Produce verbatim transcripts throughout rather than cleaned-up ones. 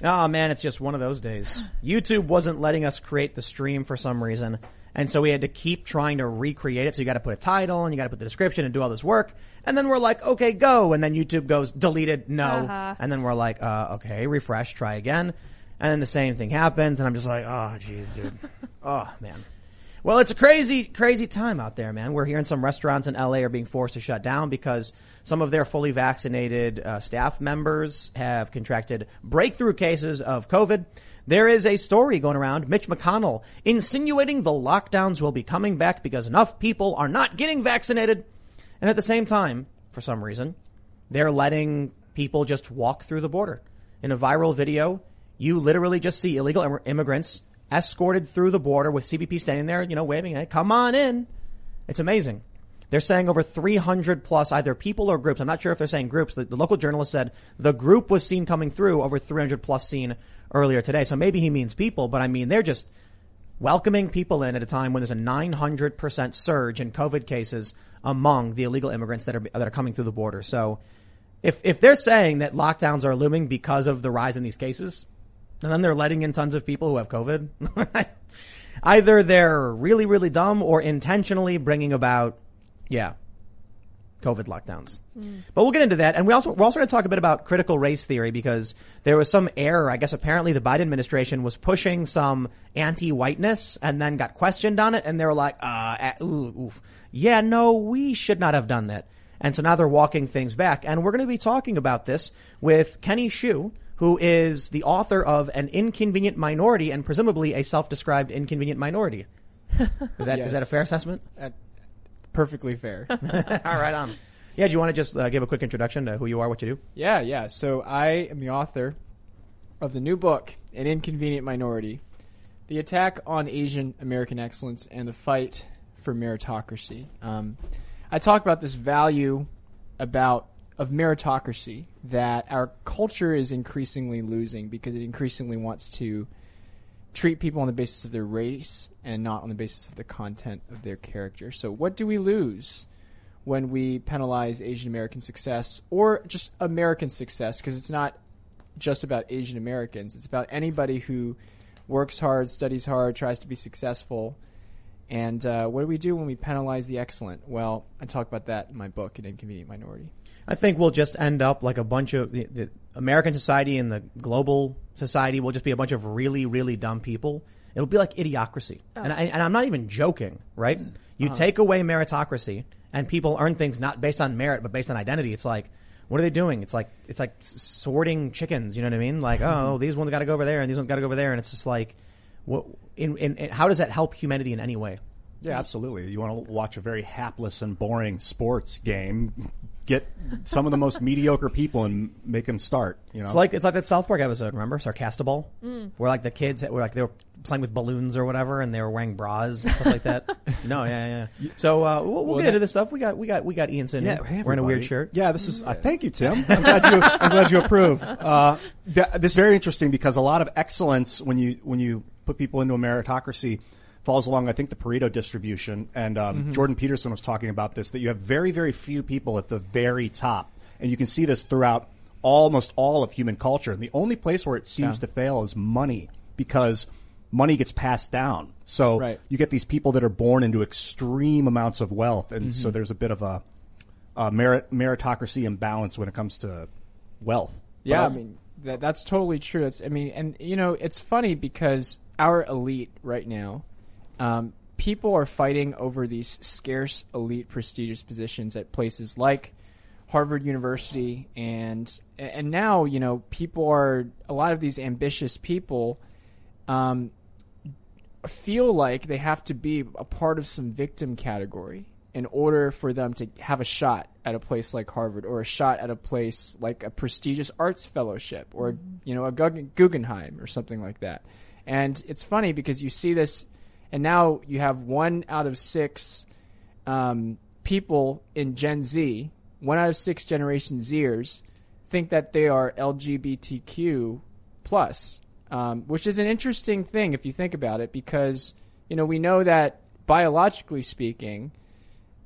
Oh man, it's just one of those days. YouTube wasn't letting us create the stream for some reason. And so we had to keep trying to recreate it. So you got to put a title and you got to put the description and do all this work. And then we're like, okay, go. And then YouTube goes, deleted, no. Uh-huh. And then we're like, uh, okay, refresh, try again. And then the same thing happens. And I'm just like, oh, geez, dude. Oh, man. Well, it's a crazy, crazy time out there, man. We're hearing some restaurants in L A are being forced to shut down because some of their fully vaccinated uh, staff members have contracted breakthrough cases of COVID. There is a story going around, Mitch McConnell insinuating the lockdowns will be coming back because enough people are not getting vaccinated. And at the same time, for some reason, they're letting people just walk through the border. In a viral video, you literally just see illegal im- immigrants escorted through the border with C B P standing there, you know, waving, hey, come on in. It's amazing. They're saying over three hundred plus either people or groups. I'm not sure if they're saying groups. The, the local journalist said the group was seen coming through, over three hundred plus seen earlier today. So maybe he means people, but I mean, they're just welcoming people in at a time when there's a nine hundred percent surge in COVID cases among the illegal immigrants that are, that are coming through the border. So if, if they're saying that lockdowns are looming because of the rise in these cases, and then they're letting in tons of people who have COVID, either they're really, really dumb or intentionally bringing about, yeah, COVID lockdowns. Mm. But we'll get into that. And we also, we're also going to talk a bit about critical race theory because there was some error. I guess apparently the Biden administration was pushing some anti-whiteness and then got questioned on it. And they were like, uh, ooh, oof. Yeah, no, we should not have done that. And so now they're walking things back. And we're going to be talking about this with Kenny Xu, who is the author of An Inconvenient Minority and presumably a self-described inconvenient minority. Is that, yes. Is that a fair assessment? Uh, perfectly fair. All right, on. Yeah, do you want to just uh, give a quick introduction to who you are, what you do? Yeah, yeah. So I am the author of the new book, An Inconvenient Minority, The Attack on Asian American Excellence and the Fight for Meritocracy. Um, I talk about this value about of meritocracy that our culture is increasingly losing because it increasingly wants to treat people on the basis of their race and not on the basis of the content of their character. So what do we lose when we penalize Asian American success or just American success? Because it's not just about Asian Americans. It's about anybody who works hard, studies hard, tries to be successful. And uh, what do we do when we penalize the excellent? Well, I talk about that in my book, An Inconvenient Minority. I think we'll just end up like a bunch of the, the American society and the global society will just be a bunch of really, really dumb people. It'll be like idiocracy. Oh. And, I, and I'm not even joking, right? You uh-huh. take away meritocracy and people earn things not based on merit, but based on identity. It's like, what are they doing? It's like, it's like sorting chickens. You know what I mean? Like, oh, these ones got to go over there and these ones got to go over there. And it's just like, what, in, in, in, how does that help humanity in any way? Yeah, absolutely. You want to watch a very hapless and boring sports game, get some of the most mediocre people and make them start, you know? It's like, it's like that South Park episode, remember? Sarcastable? Mm. Where like the kids were like, they were playing with balloons or whatever and they were wearing bras and stuff like that. No, yeah, yeah. So, uh, we'll, we'll, we'll get that, into this stuff. We got, we got, we got Ian Sin. Yeah, hey, wearing a weird shirt. Yeah, this is, uh, thank you, Tim. I'm glad you, I'm glad you approve. Uh, th- this is very interesting because a lot of excellence when you, when you put people into a meritocracy falls along, I think, the Pareto distribution. And um, mm-hmm. Jordan Peterson was talking about this, that you have very, very few people at the very top. And you can see this throughout almost all of human culture. And the only place where it seems yeah. to fail is money, because money gets passed down. So right. you get these people that are born into extreme amounts of wealth. And mm-hmm. so there's a bit of a, a merit, meritocracy imbalance when it comes to wealth. Yeah, but, I mean, that, that's totally true. It's, I mean, and, you know, it's funny because our elite right now, Um, people are fighting over these scarce, elite, prestigious positions at places like Harvard University, and and now, you know, people are, a lot of these ambitious people um, feel like they have to be a part of some victim category in order for them to have a shot at a place like Harvard or a shot at a place like a prestigious arts fellowship or, mm-hmm. you know, a Guggenheim or something like that. And it's funny because you see this. And now you have one out of six um, people in Gen Z, one out of six Generation Zers, think that they are L G B T Q plus, um, which is an interesting thing if you think about it, because you know we know that biologically speaking,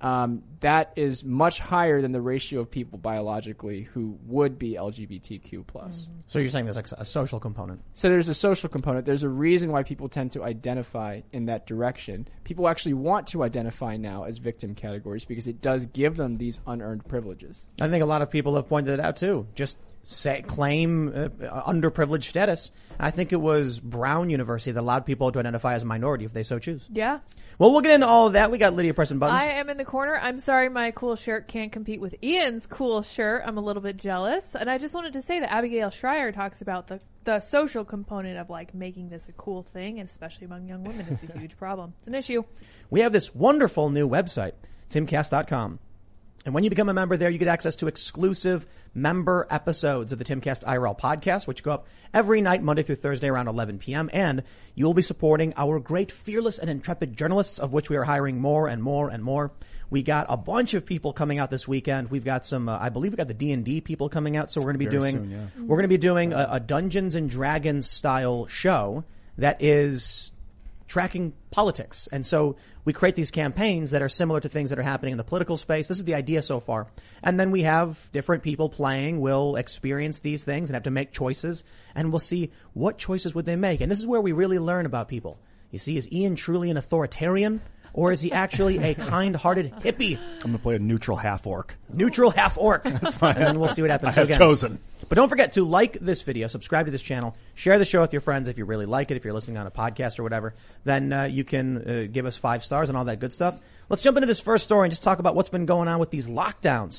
um, that is much higher than the ratio of people biologically who would be L G B T Q plus. Mm-hmm. So you're saying there's like a social component. So there's a social component. There's a reason why people tend to identify in that direction. People actually want to identify now as victim categories because it does give them these unearned privileges. I think a lot of people have pointed it out too. Just say, claim uh, underprivileged status. I think it was Brown University that allowed people to identify as a minority if they so choose. Yeah. Well, we'll get into all of that. We got Lydia pressing buttons. I am in the corner. I'm sorry my cool shirt can't compete with Ian's cool shirt. I'm a little bit jealous. And I just wanted to say that Abigail Schreier talks about the, the social component of like making this a cool thing, and especially among young women, it's a huge problem. It's an issue. We have this wonderful new website, timcast dot com. And when you become a member there, you get access to exclusive member episodes of the Timcast I R L podcast, which go up every night, Monday through Thursday around eleven p.m. And you'll be supporting our great, fearless, and intrepid journalists, of which we are hiring more and more and more. We got a bunch of people coming out this weekend. We've got some, uh, I believe we got the D and D people coming out. So we're going to be Very doing, soon, yeah. we're going to be doing a, a Dungeons and Dragons style show that is tracking politics. And so we create these campaigns that are similar to things that are happening in the political space. This is the idea so far. And then we have different people playing. We'll experience these things and have to make choices, and we'll see what choices would they make. And this is where we really learn about people. You see, is Ian truly an authoritarian, or is he actually a kind-hearted hippie? I'm going to play a neutral half-orc. Neutral half-orc. That's fine. And then we'll see what happens. I have again, chosen. But don't forget to like this video, subscribe to this channel, share the show with your friends if you really like it. If you're listening on a podcast or whatever, then uh, you can uh, give us five stars and all that good stuff. Let's jump into this first story and just talk about what's been going on with these lockdowns.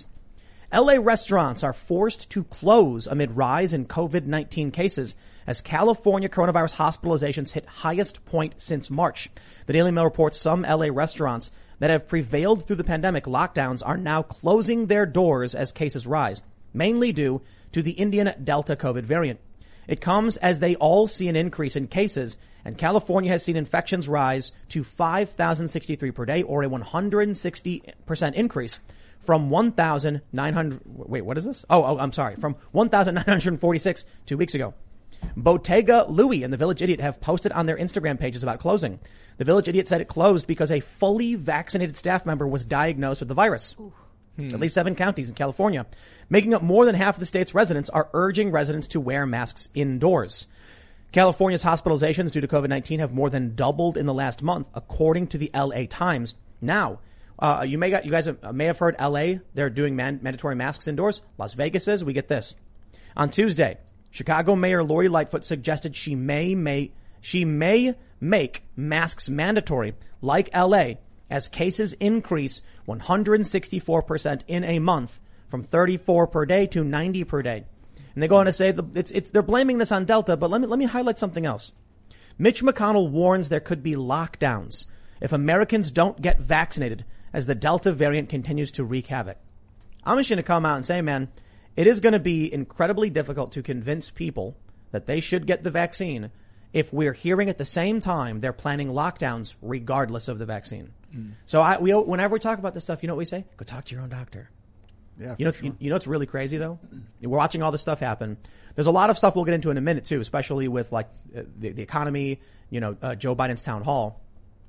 L A restaurants are forced to close amid rise in COVID nineteen cases as California coronavirus hospitalizations hit highest point since March. The Daily Mail reports some L A restaurants that have prevailed through the pandemic lockdowns are now closing their doors as cases rise, mainly due to the Indian Delta COVID variant. It comes as they all see an increase in cases, and California has seen infections rise to five thousand sixty-three per day, or a one hundred sixty percent increase from one thousand nine hundred, wait, what is this? Oh, oh, I'm sorry, from one thousand nine hundred forty-six two weeks ago. Bottega Louie and the Village Idiot have posted on their Instagram pages about closing. The Village Idiot said it closed because a fully vaccinated staff member was diagnosed with the virus. Hmm. At least seven counties in California, making up more than half of the state's residents, are urging residents to wear masks indoors. California's hospitalizations due to COVID nineteen have more than doubled in the last month, according to the L A Times. Now, uh, you may got, you guys have, may have heard L A, they're doing man, mandatory masks indoors. Las Vegas is, we get this. On Tuesday, Chicago Mayor Lori Lightfoot suggested she may, may, she may make masks mandatory like L A as cases increase one hundred sixty-four percent in a month from thirty-four per day to ninety per day. And they go on to say the, it's, it's, they're blaming this on Delta, but let me, let me highlight something else. Mitch McConnell warns there could be lockdowns if Americans don't get vaccinated as the Delta variant continues to wreak havoc. I'm just going to come out and say, man, it is going to be incredibly difficult to convince people that they should get the vaccine if we're hearing at the same time they're planning lockdowns regardless of the vaccine. Mm. So I, we, whenever we talk about this stuff, you know what we say? Go talk to your own doctor. Yeah, you know, sure. you, you know, it's really crazy though. We're watching all this stuff happen. There's a lot of stuff we'll get into in a minute too, especially with like uh, the, the economy, you know, uh, Joe Biden's town hall.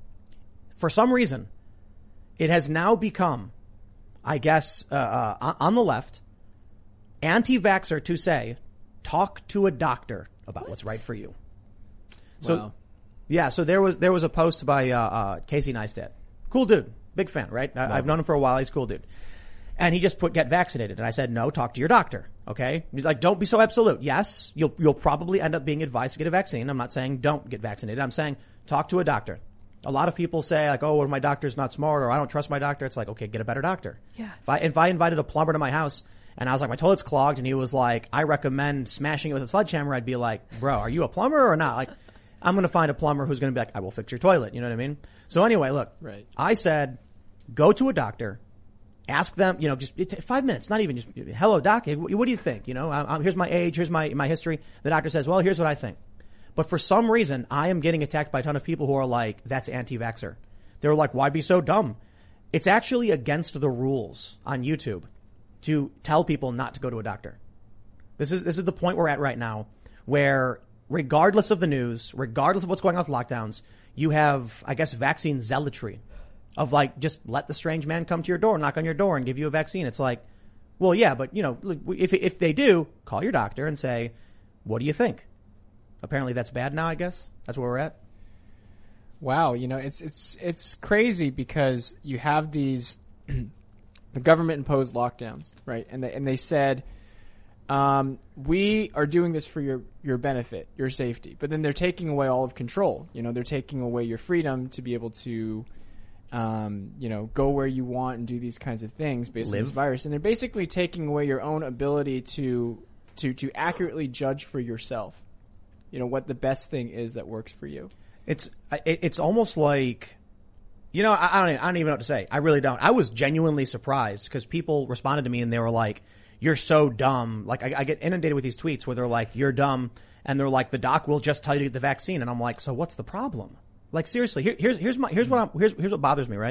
For some reason, it has now become, I guess, uh, uh, on the left, anti-vaxxer to say, talk to a doctor about what? what's right for you. So, wow. yeah, so there was, there was a post by, uh, uh, Casey Neistat. Cool dude. Big fan, right? I, I've known him for a while. He's a cool dude. And he just put, get vaccinated. And I said, no, talk to your doctor. Okay. He's like, don't be so absolute. Yes, you'll, you'll probably end up being advised to get a vaccine. I'm not saying don't get vaccinated. I'm saying talk to a doctor. A lot of people say like, oh, well, my doctor's not smart, or I don't trust my doctor. It's like, okay, get a better doctor. Yeah. If I, if I invited a plumber to my house and I was like, my toilet's clogged, and he was like, I recommend smashing it with a sledgehammer, I'd be like, bro, are you a plumber or not? Like, I'm going to find a plumber who's going to be like, I will fix your toilet. You know what I mean? So anyway, look, right. I said, go to a doctor. Ask them, you know, just it's five minutes, not even just, hello, doc, what do you think? You know, I'm, here's my age, here's my, my history. The doctor says, well, here's what I think. But for some reason, I am getting attacked by a ton of people who are like, that's anti-vaxxer. They're like, why be so dumb? It's actually against the rules on YouTube to tell people not to go to a doctor. This is, this is the point we're at right now, where regardless of the news, regardless of what's going on with lockdowns, you have, I guess, vaccine zealotry of like, just let the strange man come to your door, knock on your door and give you a vaccine. It's like, well, yeah, but you know, if, if they do, call your doctor and say, what do you think? Apparently that's bad now, I guess. That's where we're at. Wow. You know, it's, it's, it's crazy because you have these, the government imposed lockdowns, right? And they, and they said, um, we are doing this for your, your benefit, your safety, but then they're taking away all of control. You know, they're taking away your freedom to be able to, um, you know, go where you want and do these kinds of things based Live. on this virus. And they're basically taking away your own ability to, to, to accurately judge for yourself, you know, what the best thing is that works for you. It's, it, it's almost like, you know, I, I don't, I don't even know what to say. I really don't. I was genuinely surprised because people responded to me and they were like, you're so dumb. Like, I, I get inundated with these tweets where they're like, you're dumb. And they're like, the doc will just tell you to get the vaccine. And I'm like, so what's the problem? Like, seriously, here, here's, here's my, here's what I'm, here's, here's what bothers me, right?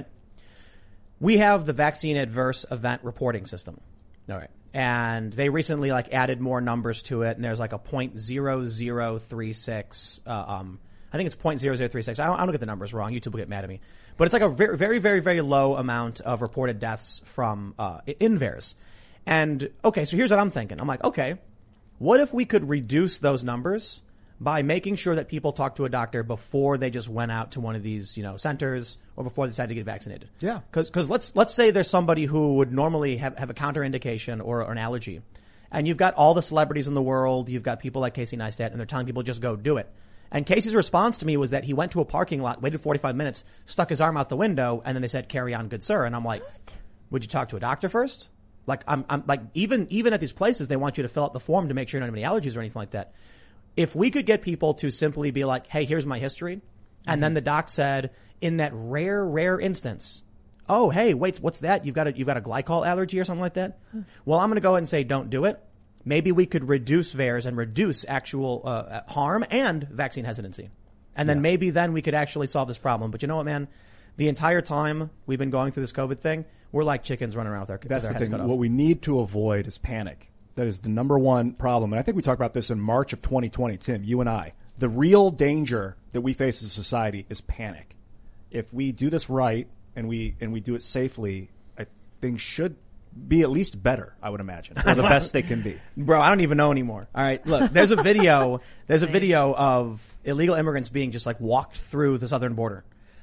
We have the vaccine adverse event reporting system. All right. And they recently like added more numbers to it. And there's like a point zero zero three six, uh, um, I think it's point zero zero three six. I don't, I don't get the numbers wrong. YouTube will get mad at me. But it's like a very, very, very, very low amount of reported deaths from, uh, in V A E R S. And, okay, so here's what I'm thinking. I'm like, okay, what if we could reduce those numbers by making sure that people talk to a doctor before they just went out to one of these, you know, centers or before they decided to get vaccinated? Yeah. Cause, cause let's, let's say there's somebody who would normally have, have a counterindication or, or an allergy. And you've got all the celebrities in the world. You've got people like Casey Neistat and they're telling people just go do it. And Casey's response to me was that he went to a parking lot, waited forty-five minutes, stuck his arm out the window, and then they said, carry on, good sir. And I'm like, what? Would you talk to a doctor first? Like, I'm, I'm like, even, even at these places, they want you to fill out the form to make sure you don't have any allergies or anything like that. If we could get people to simply be like, hey, here's my history. And mm-hmm. then the doc said, in that rare, rare instance, oh, hey, wait, what's that? You've got a, you've got a glycol allergy or something like that? Hmm. Well, I'm going to go ahead and say, don't do it. Maybe we could reduce V A E R S and reduce actual, uh, harm and vaccine hesitancy. And then yeah. maybe then we could actually solve this problem. But you know what, man? The entire time we've been going through this COVID thing, we're like chickens running around with our, That's with our the heads thing. cut off. What we need to avoid is panic. That is the number one problem. And I think we talked about this in March of twenty twenty, Tim, you and I. The real danger that we face as a society is panic. If we do this right and we, and we do it safely, I think should be at least better, I would imagine, or the best they can be. Bro, I don't even know anymore. All right, look, there's a video, there's a video of illegal immigrants being just like walked through the southern border.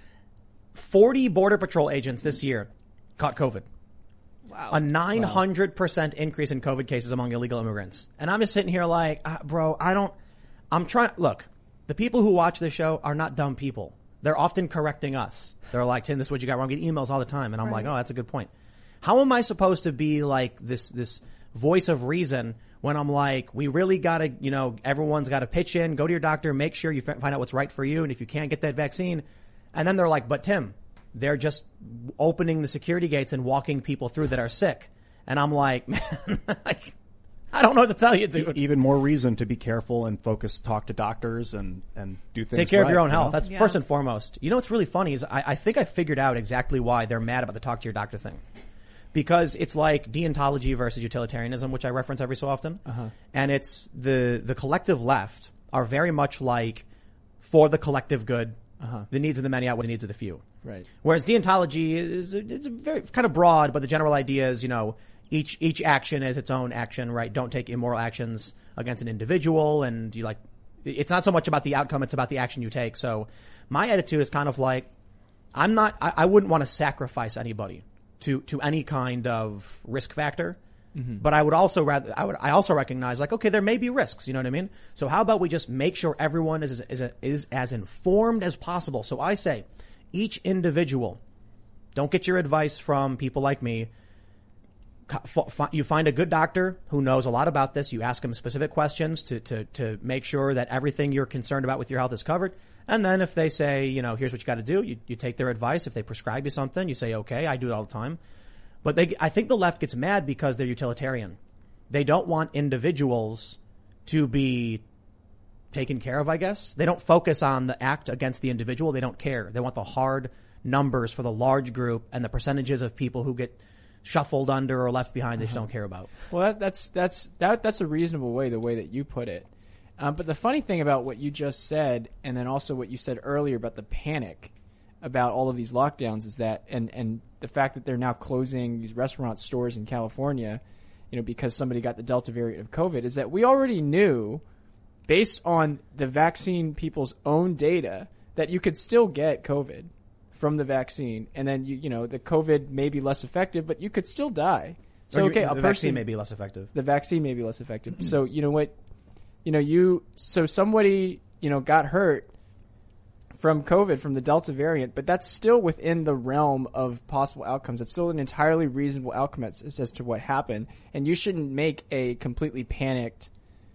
forty Border Patrol agents this year caught COVID. Wow. A nine hundred percent increase in COVID cases among illegal immigrants. And I'm just sitting here like, uh, bro, I don't, I'm trying, look, the people who watch this show are not dumb people. They're often correcting us. They're like, Tim, this is what you got wrong. I get emails all the time. And I'm right. like, oh, that's a good point. How am I supposed to be like this, this voice of reason when I'm like, we really gotta, you know, everyone's gotta pitch in, go to your doctor, make sure you f- find out what's right for you. And if you can't get that vaccine, and then they're like, but Tim, they're just opening the security gates and walking people through that are sick. And I'm like, man, like, I don't know what to tell you, dude. Even more reason to be careful and focus, talk to doctors and, and do things Take care right, of your own you health. know? That's Yeah. first and foremost. You know what's really funny is I, I think I figured out exactly why they're mad about the talk to your doctor thing. Because it's like deontology versus utilitarianism, which I reference every so often. Uh-huh. And it's the, the collective left are very much like for the collective good, Uh-huh. the needs of the many outweigh the needs of the few. Right. Whereas deontology is, it's very kind of broad, but the general idea is, you know, each, each action is its own action, right? Don't take immoral actions against an individual. And you like, it's not so much about the outcome, it's about the action you take. So my attitude is kind of like, I'm not, I, I wouldn't want to sacrifice anybody to, to any kind of risk factor. Mm-hmm. But I would also rather, I would, I also recognize like, okay, there may be risks, you know what I mean? So how about we just make sure everyone is, is, is, is as informed as possible? So I say, each individual, don't get your advice from people like me. You find a good doctor who knows a lot about this. You ask him specific questions to, to, to make sure that everything you're concerned about with your health is covered. And then if they say, you know, here's what you got to do, you, you take their advice. If they prescribe you something, you say, okay, I do it all the time. But they, I think the left gets mad because they're utilitarian. They don't want individuals to be taken care of, I guess. They don't focus on the act against the individual. They don't care. They want the hard numbers for the large group and the percentages of people who get shuffled under or left behind they just don't care about. Well, that, that's that's that that's a reasonable way, the way that you put it. Um, but the funny thing about what you just said, and then also what you said earlier about the panic, about all of these lockdowns is that, and, and the fact that they're now closing these restaurant stores in California, you know, because somebody got the Delta variant of COVID, is that we already knew, based on the vaccine people's own data, that you could still get COVID from the vaccine, and then you you know the COVID may be less effective, but you could still die. So Or okay, you- a the person vaccine may be less effective. the vaccine may be less effective. So you know what, you know you so somebody you know got hurt from COVID from the Delta variant, but that's still within the realm of possible outcomes. It's still an entirely reasonable outcome as, as to what happened, and you shouldn't make a completely panicked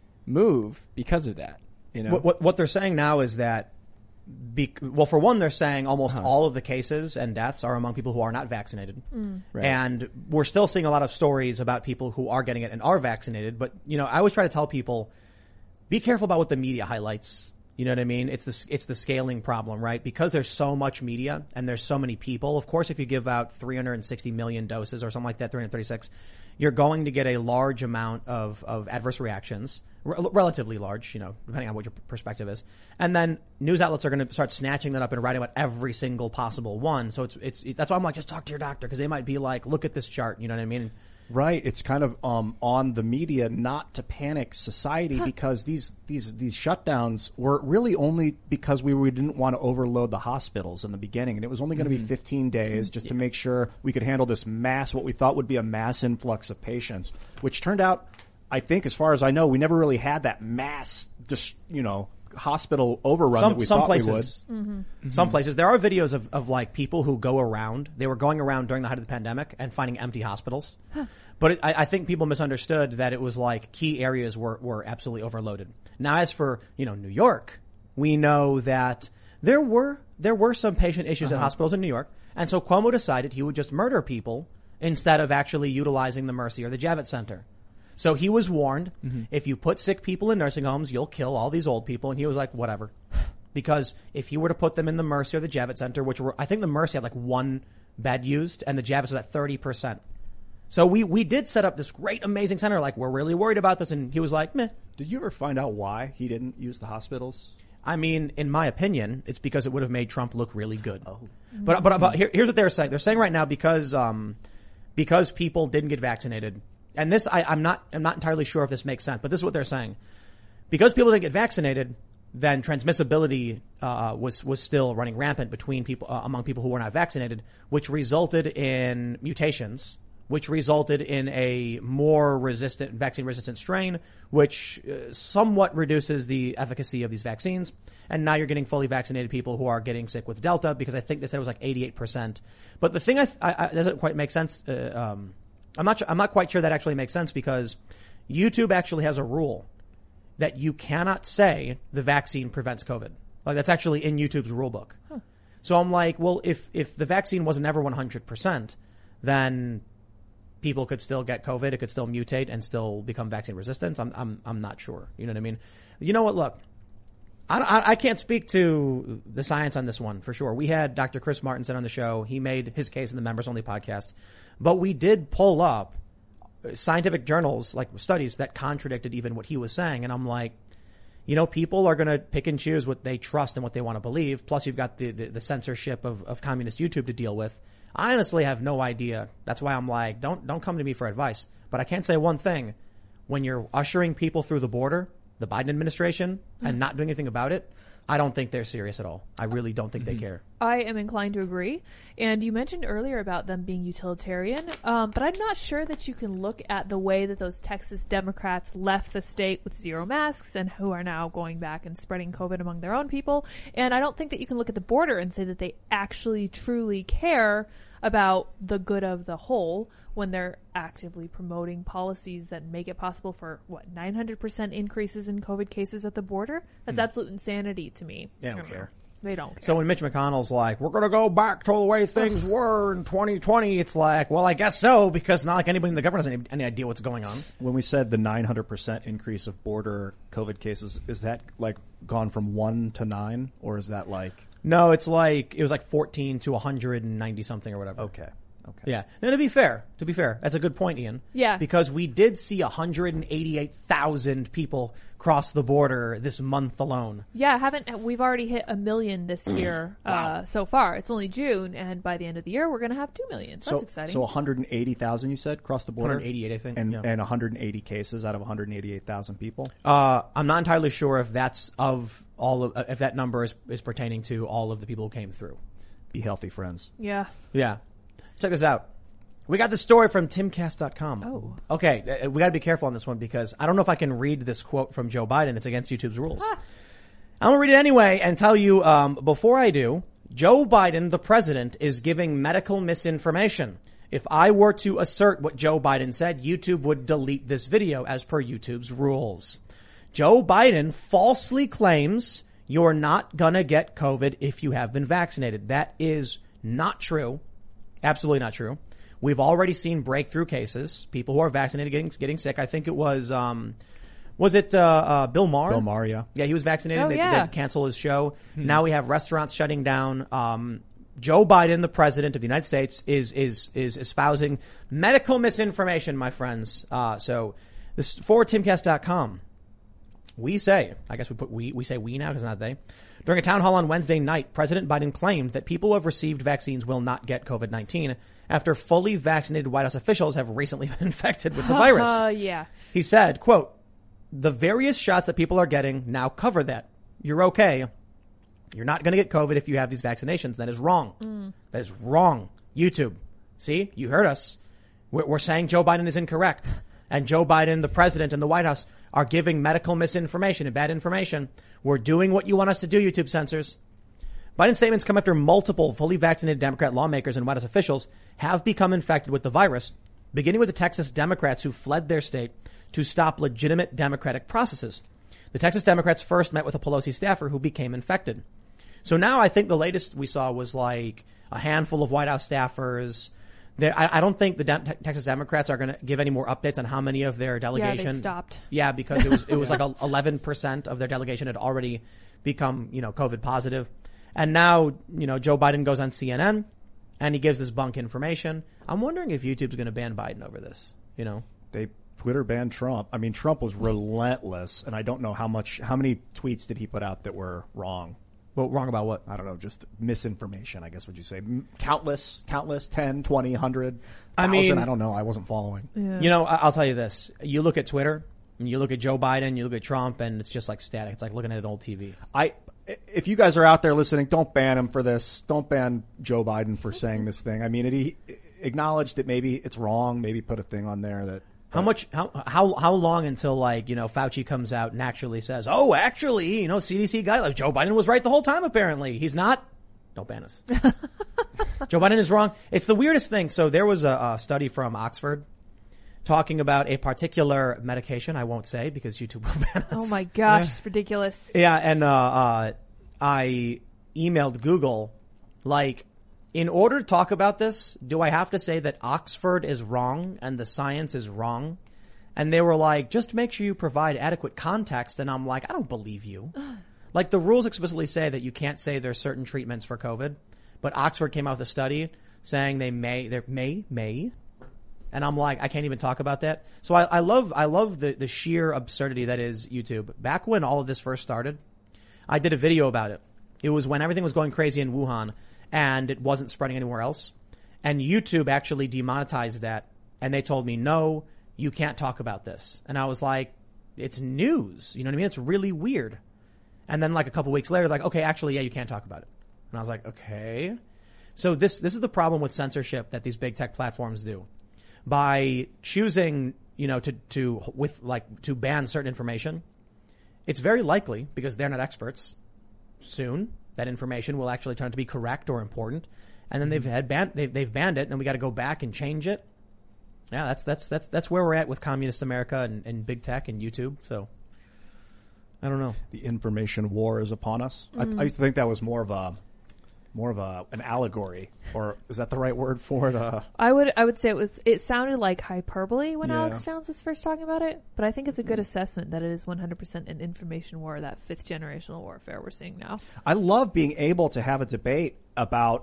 move because of that. You know, What, what, what they're saying now is that, be, well, for one, they're saying almost Uh-huh. all of the cases and deaths are among people who are not vaccinated. Right. And we're still seeing a lot of stories about people who are getting it and are vaccinated. But, you know, I always try to tell people, be careful about what the media highlights. You know what I mean? It's the, it's the scaling problem, right? Because there's so much media and there's so many people. Of course, if you give out three hundred sixty million doses or something like that, three hundred thirty-six, you're going to get a large amount of, of adverse reactions, r- relatively large, you know, depending on what your perspective is. And then news outlets are going to start snatching that up and writing about every single possible one. So it's, it's, that's why I'm like, just talk to your doctor, because they might be like, look at this chart. You know what I mean? Right. It's kind of um, on the media not to panic society because these these these shutdowns were really only because we, we didn't want to overload the hospitals in the beginning, and it was only going to be fifteen days just to make sure we could handle this mass, what we thought would be a mass influx of patients, which turned out, I think, as far as I know, we never really had that mass, just you know, hospital overrun Some, that we some thought places, we would. Mm-hmm. Some places, there are videos of, of like people who go around. They were going around during the height of the pandemic and finding empty hospitals. But it, I, I think people misunderstood that it was like key areas were, were absolutely overloaded. Now, as for, you know, New York, we know that there were, there were some patient issues Uh-huh. at hospitals in New York. And so Cuomo decided he would just murder people instead of actually utilizing the Mercy or the Javits Center. So he was warned, Mm-hmm. if you put sick people in nursing homes, you'll kill all these old people. And he was like, whatever. Because if you were to put them in the Mercy or the Javits Center, which were, I think the Mercy had like one bed used and the Javits was at thirty percent. So we, we did set up this great, amazing center. Like, we're really worried about this. And he was like, meh. Did you ever find out why he didn't use the hospitals? I mean, in my opinion, it's because it would have made Trump look really good. Oh. But, but, but here, here's what they're saying. They're saying right now because, um, because people didn't get vaccinated. And this, I, I'm not, I'm not entirely sure if this makes sense, but this is what they're saying. Because people didn't get vaccinated, then transmissibility, uh, was, was still running rampant between people, uh, among people who were not vaccinated, which resulted in mutations, which resulted in a more resistant, vaccine resistant strain, which uh, somewhat reduces the efficacy of these vaccines. And now you're getting fully vaccinated people who are getting sick with Delta, because I think they said it was like eighty-eight percent. But the thing I, th- I, I doesn't quite make sense. Uh, um, I'm not, I'm not quite sure that actually makes sense, because YouTube actually has a rule that you cannot say the vaccine prevents COVID. Like, that's actually in YouTube's rule book. Huh. So I'm like, well, if, if the vaccine wasn't ever one hundred percent, then people could still get COVID, it could still mutate and still become vaccine resistant. I'm, I'm, I'm not sure. You know what I mean? You know what? Look, I, I, I can't speak to the science on this one for sure. We had Doctor Chris Martenson on the show. He made his case in the members only podcast, but we did pull up scientific journals, like studies that contradicted even what he was saying. And I'm like, you know, people are going to pick and choose what they trust and what they want to believe. Plus you've got the, the, the censorship of, of communist YouTube to deal with. I honestly have no idea. That's why I'm like, don't, don't come to me for advice. But I can say one thing. When you're ushering people through the border, the Biden administration, and not doing anything about it, I don't think they're serious at all. I really don't think mm-hmm. they care. I am inclined to agree. And you mentioned earlier about them being utilitarian, um, but I'm not sure that you can look at the way that those Texas Democrats left the state with zero masks and who are now going back and spreading COVID among their own people. And I don't think that you can look at the border and say that they actually truly care about the good of the whole when they're actively promoting policies that make it possible for, what, nine hundred percent increases in COVID cases at the border? That's mm. absolute insanity to me. They don't care. They don't care. So when Mitch McConnell's like, we're going to go back to the way things were in twenty twenty, it's like, well, I guess so, because not like anybody in the government has any, any idea what's going on. When we said the nine hundred percent increase of border COVID cases, is that like gone from one to nine, or is that like... No, it's like, it was like fourteen to one hundred ninety something or whatever. Okay. Okay. Yeah. Now, to be fair, to be fair, that's a good point, Ian. Yeah. Because we did see one hundred eighty-eight thousand people cross the border this month alone. Yeah, haven't we've already hit a million this year uh, so far. It's only June, and by the end of the year, we're going to have two million. That's so, exciting. So one hundred eighty thousand, you said, crossed the border? one hundred eighty-eight, I think. And, yeah. and one hundred eighty cases out of one hundred eighty-eight thousand people? Uh, I'm not entirely sure if that's of all of, if that number is, is pertaining to all of the people who came through. Be healthy, friends. yeah. Yeah. Check this out. We got this story from timcast dot com. Oh. Okay, uh, we got to be careful on this one because I don't know if I can read this quote from Joe Biden. It's against YouTube's rules. Ah. I'm going to read it anyway and tell you, um, before I do, Joe Biden, the president, is giving medical misinformation. If I were to assert what Joe Biden said, YouTube would delete this video as per YouTube's rules. Joe Biden falsely claims you're not going to get COVID if you have been vaccinated. That is not true. Absolutely not true. We've already seen breakthrough cases, people who are vaccinated getting getting sick. I think it was, um, was it uh, uh, Bill Maher? Bill Maher, yeah. Yeah, he was vaccinated. Oh, they, yeah. they had to cancel his show. Hmm. Now we have restaurants shutting down. Um, Joe Biden, the president of the United States, is is is espousing medical misinformation, my friends. Uh, so this for timcast dot com. We say, I guess we put we, we say we now because not they. During a town hall on Wednesday night, President Biden claimed that people who have received vaccines will not get COVID nineteen after fully vaccinated White House officials have recently been infected with the virus. Uh, yeah. He said, quote, the various shots that people are getting now cover that. You're okay. You're not going to get COVID if you have these vaccinations. That is wrong. Mm. That is wrong. YouTube. See, you heard us. We're, we're saying Joe Biden is incorrect. And Joe Biden, the president, and the White House are giving medical misinformation and bad information. We're doing what you want us to do, YouTube censors. Biden's statements come after multiple fully vaccinated Democrat lawmakers and White House officials have become infected with the virus, beginning with the Texas Democrats who fled their state to stop legitimate democratic processes. The Texas Democrats first met with a Pelosi staffer who became infected. So now I think the latest we saw was like a handful of White House staffers. There, I, I don't think the De- Texas Democrats are going to give any more updates on how many of their delegation. Yeah, they stopped. Yeah, because it was it was like eleven percent of their delegation had already become, you know, COVID positive. And now, you know, Joe Biden goes on C N N and he gives this bunk information. I'm wondering if YouTube's going to ban Biden over this, you know. They Twitter banned Trump. I mean, Trump was relentless, and I don't know how much, how many tweets did he put out that were wrong? Well, wrong about what? I don't know, just misinformation, I guess would you say. Countless, countless, ten, twenty, one hundred, I mean, I don't know. I wasn't following. Yeah. You know, I- I'll tell you this. You look at Twitter, and you look at Joe Biden, you look at Trump, and it's just like static. It's like looking at an old T V. I, if you guys are out there listening, don't ban him for this. Don't ban Joe Biden for saying this thing. I mean, it, he acknowledged that maybe it's wrong. Maybe put a thing on there that. How much, how, how, how long until like, you know, Fauci comes out and actually says, oh, actually, you know, C D C guidelines, Joe Biden was right the whole time, apparently. He's not. Don't ban us. Joe Biden is wrong. It's the weirdest thing. So there was a, a study from Oxford talking about a particular medication. I won't say because YouTube will ban us. Oh my gosh, it's ridiculous. Yeah, and uh, uh, I emailed Google, like, in order to talk about this, do I have to say that Oxford is wrong and the science is wrong? And they were like, just make sure you provide adequate context. And I'm like, I don't believe you. Like, the rules explicitly say that you can't say there's certain treatments for COVID, but Oxford came out with a study saying they may, they may, may. And I'm like, I can't even talk about that. So I, I love, I love the, the sheer absurdity that is YouTube. Back when all of this first started, I did a video about it. It was when everything was going crazy in Wuhan and it wasn't spreading anywhere else. And YouTube actually demonetized that. And they told me, no, you can't talk about this. And I was like, it's news. You know what I mean? It's really weird. And then like a couple weeks later, like, okay, actually, yeah, you can't talk about it. And I was like, okay. So this, this is the problem with censorship that these big tech platforms do. By choosing, you know, to, to, with like, to ban certain information, it's very likely, because they're not experts, soon that information will actually turn out to be correct or important. And then they've had banned, they've, they've banned it and we got to go back and change it. Yeah, that's, that's, that's, that's where we're at with communist America and, and big tech and YouTube. So I don't know. The information war is upon us. Mm. I, I used to think that was more of a, more of a, an allegory, or is that the right word for it? Uh, I would I would say it was it sounded like hyperbole when Yeah. Alex Jones was first talking about it, but I think it's a good assessment that it is one hundred percent an information war, that fifth generational warfare we're seeing now. I love being able to have a debate about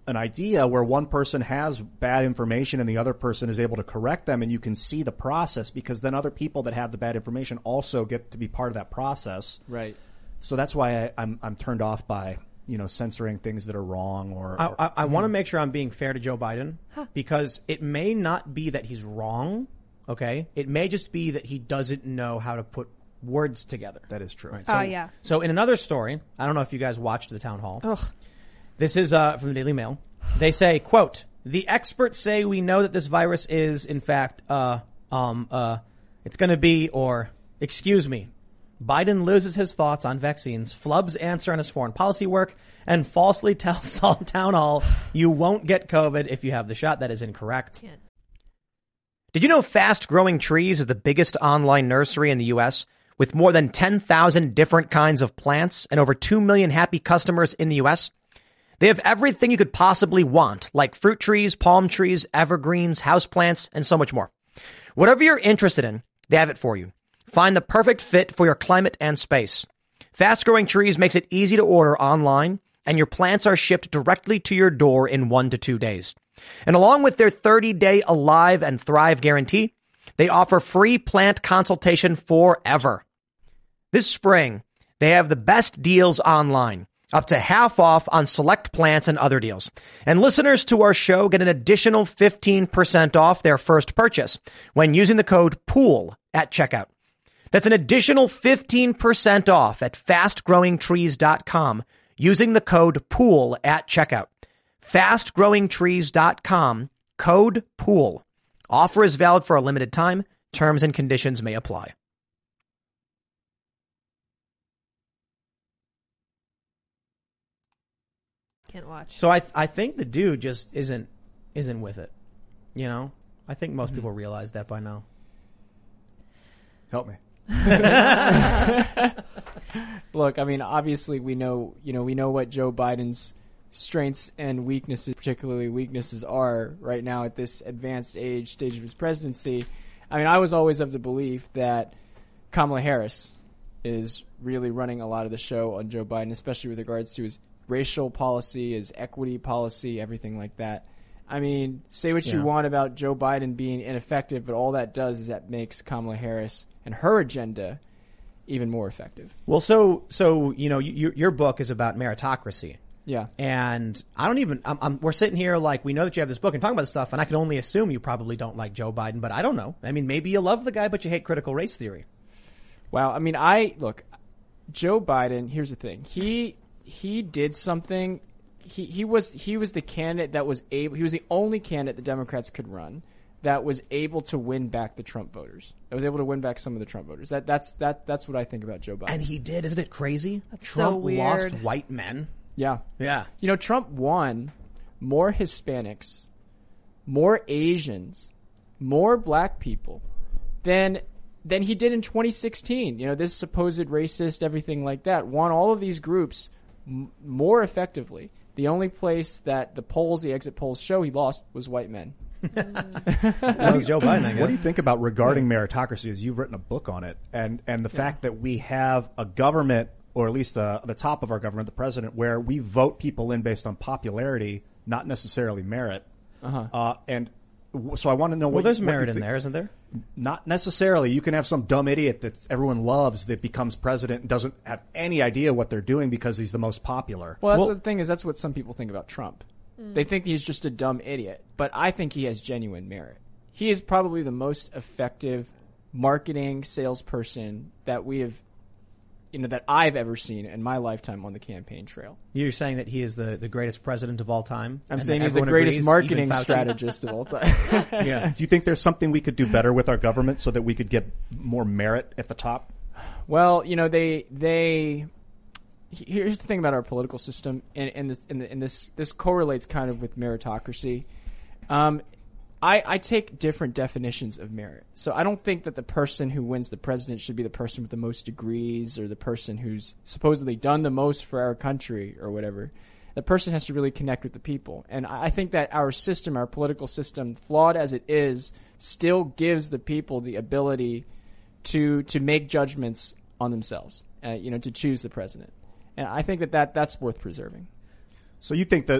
an idea where one person has bad information and the other person is able to correct them, and you can see the process, because then other people that have the bad information also get to be part of that process. Right. So that's why I, I'm I'm turned off by, you know, censoring things that are wrong or. I, or I, I want to make sure I'm being fair to Joe Biden, because it may not be that he's wrong. Okay, it may just be that he doesn't know how to put words together. That is true. Right. Oh, So, yeah. So in another story, I don't know if you guys watched the town hall. Ugh. This is uh, from the Daily Mail. They say, quote, "The experts say we know that this virus is, in fact, uh, um, uh, it's going to be, or, excuse me, Biden loses his thoughts on vaccines, flubs answer on his foreign policy work, and falsely tells town hall you won't get COVID if you have the shot." That is incorrect. Can't. Did you know Fast Growing Trees is the biggest online nursery in the U S with more than ten thousand different kinds of plants and over two million happy customers in the U S? They have everything you could possibly want, like fruit trees, palm trees, evergreens, houseplants, and so much more. Whatever you're interested in, they have it for you. Find the perfect fit for your climate and space. Fast Growing Trees makes it easy to order online, and your plants are shipped directly to your door in one to two days. And along with their thirty-day Alive and Thrive guarantee, they offer free plant consultation forever. This spring, they have the best deals online, up to half off on select plants and other deals. And listeners to our show get an additional fifteen percent off their first purchase when using the code POOL at checkout. That's an additional fifteen percent off at fast growing trees dot com using the code POOL at checkout. fast growing trees dot com, code POOL. Offer is valid for a limited time. Terms and conditions may apply. Can't watch. So I I think the dude just isn't isn't with it. You know? I think most people realize that by now. Help me. Look, I mean, obviously we know, you know, we know what Joe Biden's strengths and weaknesses, particularly weaknesses, are right now at this advanced age stage of his presidency. I mean, I was always of the belief that Kamala Harris is really running a lot of the show on Joe Biden, especially with regards to his racial policy, his equity policy, everything like that. I mean, say what Yeah. you want about Joe Biden being ineffective, but all that does is that makes Kamala Harris and her agenda even more effective. Well, so so you know, you, your book is about meritocracy. Yeah. And I don't even, I'm, I'm, we're sitting here like, we know that you have this book and talking about this stuff, and I can only assume you probably don't like Joe Biden, but I don't know. I mean, maybe you love the guy, but you hate critical race theory. Wow. I mean, I, look, Joe Biden, here's the thing. He, he did something. He, he was, he was the candidate that was able, he was the only candidate the Democrats could run that was able to win back the Trump voters. That was able to win back some of the Trump voters. That, that's, that, that's what I think about Joe Biden. And he did. Isn't it crazy? That's so Trump lost weird. white men. Yeah. Yeah. You know, Trump won more Hispanics, more Asians, more black people than than he did in twenty sixteen. You know, this supposed racist, everything like that, won all of these groups m- more effectively. The only place that the polls, the exit polls show he lost was white men. That was Joe Biden, I guess. What do you think about regarding meritocracy, as you've written a book on it, and, and the fact that we have a government, or at least uh, the top of our government, the president, where we vote people in based on popularity, not necessarily merit. Uh-huh. Uh, and w- so I want to know Well, what there's what you merit in think- there, isn't there? Not necessarily. You can have some dumb idiot that everyone loves that becomes president and doesn't have any idea what they're doing because he's the most popular. Well, that's Well- what the thing is. That's what some people think about Trump. They think he's just a dumb idiot, but I think he has genuine merit. He is probably the most effective marketing salesperson that we have, you know, that I've ever seen in my lifetime on the campaign trail. You're saying that he is the, the greatest president of all time? I'm and saying that he's the everyone greatest agrees, marketing even Fauci? strategist of all time. Yeah. Do you think there's something we could do better with our government so that we could get more merit at the top? Well, you know, they they. Here's the thing about our political system, and, and, this, and, and this this correlates kind of with meritocracy. Um, I, I take different definitions of merit. So I don't think that the person who wins the president should be the person with the most degrees or the person who's supposedly done the most for our country or whatever. The person has to really connect with the people. And I I think that our system, our political system, flawed as it is, still gives the people the ability to to make judgments on themselves, uh, you know, to choose the president. And I think that, that that's worth preserving. So you think that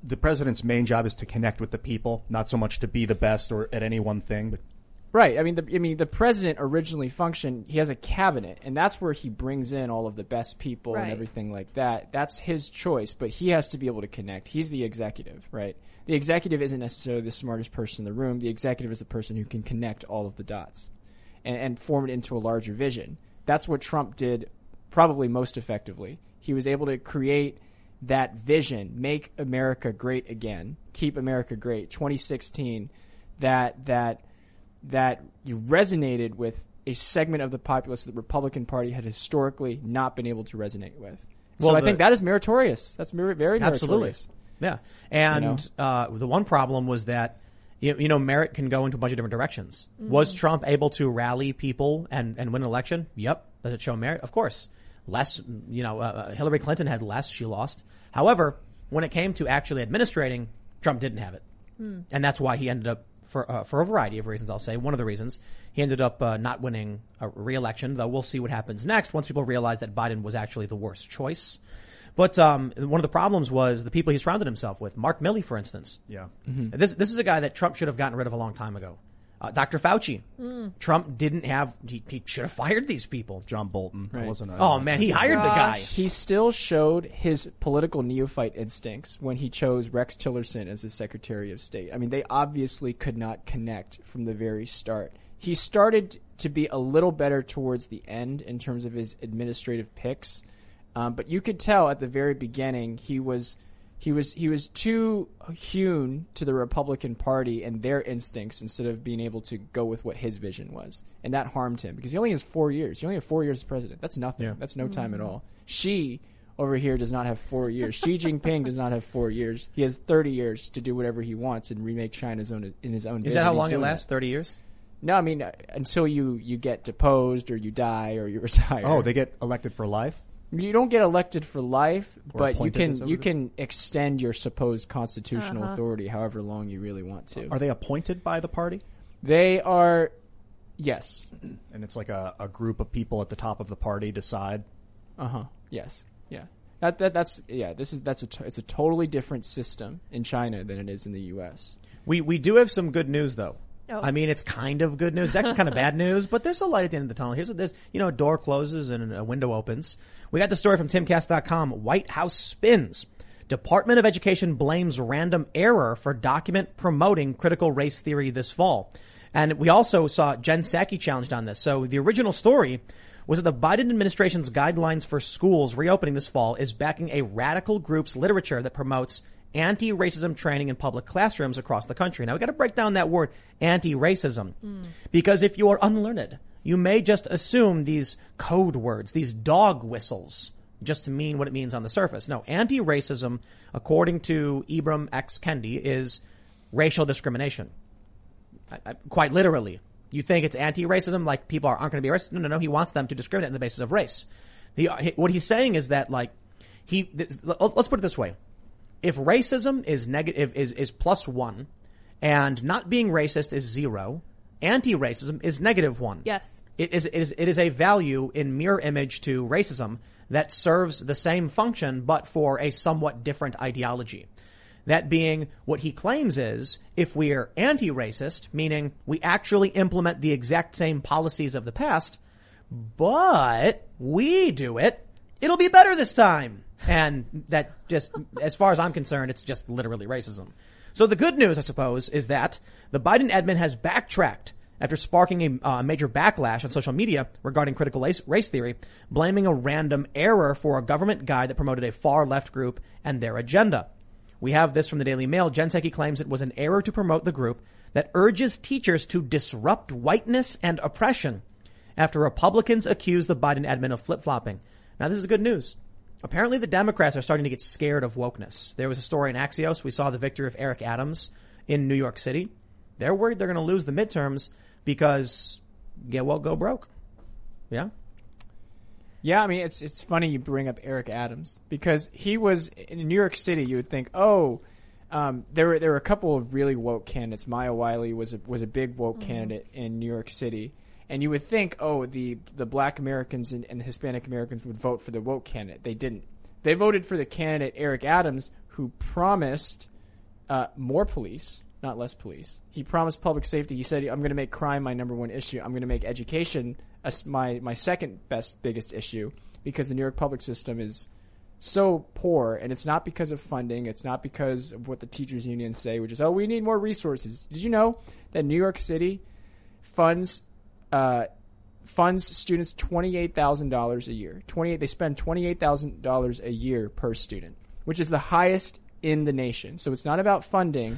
the president's main job is to connect with the people, not so much to be the best or at any one thing, but Right. I mean, the, I mean, the president originally functioned. He has a cabinet, and that's where he brings in all of the best people Right. and everything like that. That's his choice, but he has to be able to connect. He's the executive, right? The executive isn't necessarily the smartest person in the room. The executive is the person who can connect all of the dots and, and form it into a larger vision. That's what Trump did, probably most effectively. He was able to create that vision, make America great again, keep America great. twenty sixteen, that that. that resonated with a segment of the populace that the Republican Party had historically not been able to resonate with. So Well, I the- think that is meritorious. That's mer- very Absolutely. meritorious. Yeah. And You know? uh, the one problem was that, you, you know, merit can go into a bunch of different directions. Was Trump able to rally people and, and win an election? Yep. Does it show merit? Of course. Less, you know, uh, Hillary Clinton had less. She lost. However, when it came to actually administrating, Trump didn't have it. And that's why he ended up, for uh, for a variety of reasons, I'll say. One of the reasons, he ended up uh, not winning a re-election, though we'll see what happens next once people realize that Biden was actually the worst choice. But um, one of the problems was the people he surrounded himself with. Mark Milley, for instance. yeah. This this is a guy that Trump should have gotten rid of a long time ago. Uh, Doctor Fauci. Trump didn't have, he, he should have fired these people. John Bolton. That Right. wasn't a, Oh man, he hired the guy. He still showed his political neophyte instincts when he chose Rex Tillerson as his Secretary of State. I mean, they obviously could not connect from the very start. He started to be a little better towards the end in terms of his administrative picks, um, but you could tell at the very beginning he was he was he was too hewn to the Republican Party and their instincts instead of being able to go with what his vision was, and that harmed him because he only has four years. He only has four years as president. That's nothing. Yeah. That's no time at all. Xi over here does not have four years. Xi Jinping does not have four years. He has thirty years to do whatever he wants and remake China's own in his own. Is vision. that how He's long it doing lasts? that. thirty years? No, I mean uh, until you you get deposed or you die or you retire. Oh, they get elected for life? You don't get elected for life, Or but you appointed, can is that you what it- can extend your supposed constitutional Uh-huh. authority however long you really want to. Are they appointed by the party? They are, yes, And it's like a, a group of people at the top of the party decide? uh huh, yes, yeah. That that that's yeah. This is that's a t- it's a totally different system in China than it is in the U S. We we do have some good news though. Oh. I mean, it's kind of good news. It's actually kind of bad news, but there's a light at the end of the tunnel. Here's what there's, you know, a door closes and a window opens. We got the story from timcast dot com. White House spins. Department of Education blames random error for document promoting critical race theory this fall. And we also saw Jen Psaki challenged on this. So the original story was that the Biden administration's guidelines for schools reopening this fall is backing a radical group's literature that promotes anti-racism training in public classrooms across the country. Now we got to break down that word anti-racism because if you are unlearned, you may just assume these code words, these dog whistles, just to mean what it means on the surface. No, anti-racism, according to Ibram X. Kendi, is racial discrimination. I, I, quite literally. You think it's anti-racism, like people are, aren't going to be racist? No, no, no. He wants them to discriminate on the basis of race. The, what he's saying is that, like, he, this, let's put it this way. If racism is negative, is, is plus one, and not being racist is zero, anti-racism is negative one. Yes. It is, it is, it is a value in mirror image to racism that serves the same function, but for a somewhat different ideology. That being what he claims is, if we're anti-racist, meaning we actually implement the exact same policies of the past, but we do it, it'll be better this time. And that just, as far as I'm concerned, it's just literally racism. So the good news, I suppose, is that the Biden admin has backtracked after sparking a uh, major backlash on social media regarding critical race, race theory, blaming a random error for a government guide that promoted a far left group and their agenda. We have this from the Daily Mail. Jen Psaki claims it was an error to promote the group that urges teachers to disrupt whiteness and oppression after Republicans accuse the Biden admin of flip-flopping. Now, this is good news. Apparently, the Democrats are starting to get scared of wokeness. There was a story in Axios. We saw the victory of Eric Adams in New York City. They're worried they're going to lose the midterms because get woke, go broke. Yeah. Yeah, I mean, it's it's funny you bring up Eric Adams because he was in New York City. You would think, oh, um, there were there were a couple of really woke candidates. Maya Wiley was a, was a big woke mm-hmm. candidate in New York City, and you would think, oh, the the Black Americans and, and the Hispanic Americans would vote for the woke candidate. They didn't. They voted for the candidate Eric Adams, who promised uh, more police, not less police. He promised public safety. He said, I'm going to make crime my number one issue. I'm going to make education as my, my second best, biggest issue, because the New York public system is so poor, and it's not because of funding. It's not because of what the teachers unions say, which is, oh, we need more resources. Did you know that New York City funds uh, funds students twenty-eight thousand dollars a year? twenty-eight They spend twenty-eight thousand dollars a year per student, which is the highest in the nation. So it's not about funding,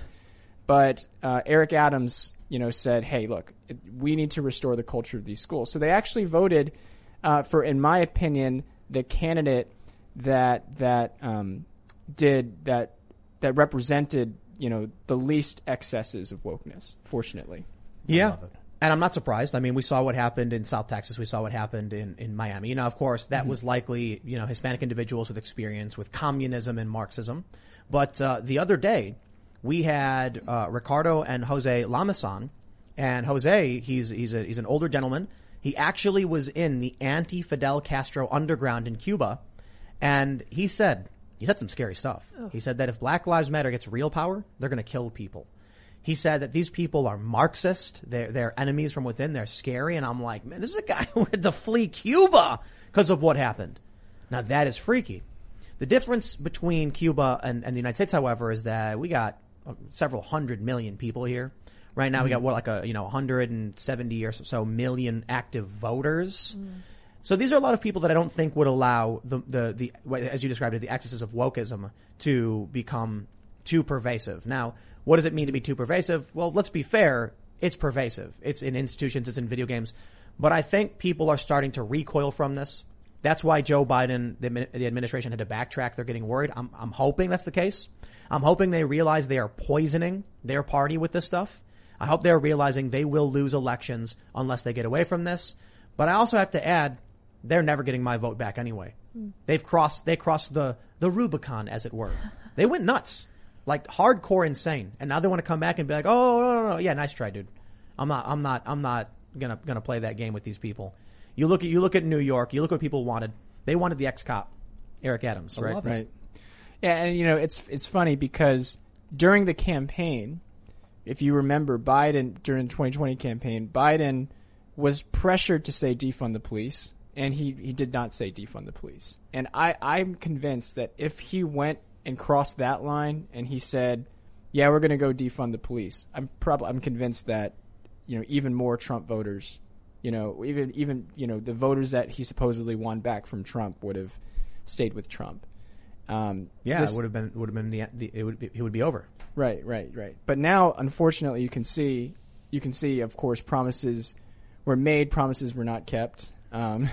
but uh, Eric Adams, you know, said, hey, look, it, we need to restore the culture of these schools. So they actually voted uh, for, in my opinion, the candidate that that um, did that that represented, you know, the least excesses of wokeness, fortunately. Yeah. And I'm not surprised. I mean, we saw what happened in South Texas. We saw what happened in, in Miami. You know, of course, that mm-hmm. was likely, you know, Hispanic individuals with experience with communism and Marxism. But uh, the other day, we had uh, Ricardo and Jose Lamasan. And Jose, he's he's a, he's an older gentleman. He actually was in the anti-Fidel Castro underground in Cuba. And he said, he said some scary stuff. Oh. He said that if Black Lives Matter gets real power, they're going to kill people. He said that these people are Marxist. They're, they're enemies from within. They're scary. And I'm like, man, this is a guy who had to flee Cuba because of what happened. Now, that is freaky. The difference between Cuba and, and the United States, however, is that we got several hundred million people here. Right now, mm-hmm. we got, what, like a, you know, one hundred seventy or so million active voters. Mm. So these are a lot of people that I don't think would allow the, the, the, as you described it, the excesses of wokeism to become too pervasive. Now, what does it mean to be too pervasive? Well, let's be fair. It's pervasive. It's in institutions. It's in video games. But I think people are starting to recoil from this. That's why Joe Biden, the, the administration, had to backtrack. They're getting worried. I'm, I'm hoping that's the case. I'm hoping they realize they are poisoning their party with this stuff. I hope they're realizing they will lose elections unless they get away from this. But I also have to add, they're never getting my vote back anyway. Mm. They've crossed, they crossed the, the Rubicon, as it were. They went nuts. Like hardcore insane. And now they want to come back and be like, oh, no, no, no. Yeah, nice try, dude. I'm not, I'm not, I'm not gonna, gonna play that game with these people. You look at, you look at New York, you look what people wanted. They wanted the ex-cop, Eric Adams, right? Right. Yeah, and you know, it's, it's funny because during the campaign, if you remember Biden, during the twenty twenty campaign, Biden was pressured to say defund the police, and he, he did not say defund the police. And I, I'm convinced that if he went and crossed that line and he said, yeah, we're going to go defund the police, I'm probably, I'm convinced that, you know, even more Trump voters, you know, even, even, you know, the voters that he supposedly won back from Trump would have stayed with Trump. Um, yeah, this, it would have been, would have been the, the, it would be, it would be over. Right, right, right. But now, unfortunately, you can see, you can see, of course, promises were made, promises were not kept. Um,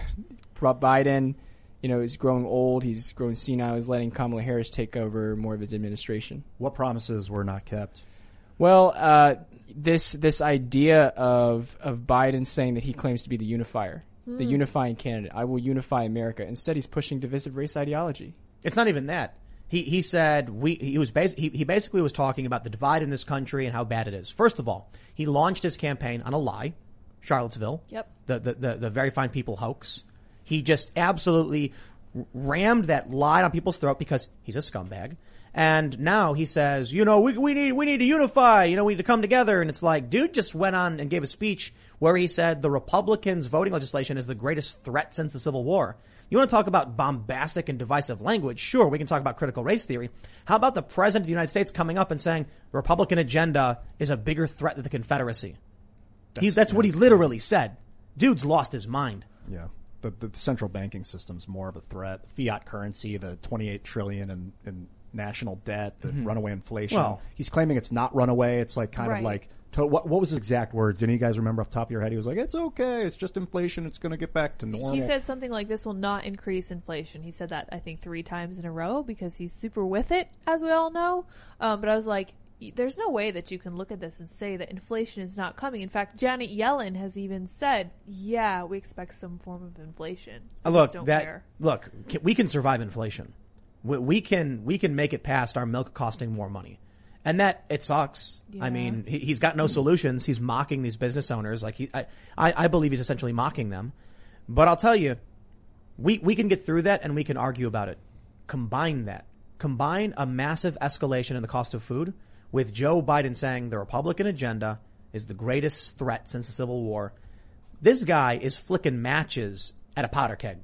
Biden, you know, is growing old. He's growing senile. He's letting Kamala Harris take over more of his administration. What promises were not kept? Well, uh, this this idea of of Biden saying that he claims to be the unifier, mm. the unifying candidate. I will unify America. Instead, he's pushing divisive race ideology. It's not even that. He he said we he was bas- he he basically was talking about the divide in this country and how bad it is. First of all, he launched his campaign on a lie, Charlottesville. Yep. The the the, the Very Fine People hoax. He just absolutely rammed that lie on people's throat because he's a scumbag. And now he says, you know, we we need we need to unify. You know, we need to come together. And it's like, dude just went on and gave a speech where he said the Republicans' voting legislation is the greatest threat since the Civil War. You want to talk about bombastic and divisive language? Sure, we can talk about critical race theory. How about the president of the United States coming up and saying the Republican agenda is a bigger threat than the Confederacy? That's, He's, that's yeah, what he literally said. Dude's lost his mind. Yeah. The, the central banking system's more of a threat. The fiat currency, the twenty-eight trillion in, in national debt, the mm-hmm. runaway inflation. Well, he's claiming it's not runaway. It's like kind right. of like, to, what, what was his exact words? Any of you guys remember off the top of your head? He was like, it's okay. It's just inflation. It's going to get back to normal. He said something like, this will not increase inflation. He said that, I think, three times in a row because he's super with it, as we all know. Um, but I was like, there's no way that you can look at this and say that inflation is not coming. In fact, Janet Yellen has even said, yeah, we expect some form of inflation. Uh, look, that, care. look, we can survive inflation. We, we can, we can make it past our milk costing more money. And that, it sucks. Yeah. I mean, he, he's got no solutions. He's mocking these business owners. Like he, I, I, I believe he's essentially mocking them. But I'll tell you, we, we can get through that and we can argue about it. Combine that. Combine a massive escalation in the cost of food with Joe Biden saying the Republican agenda is the greatest threat since the Civil War. This guy is flicking matches at a powder keg.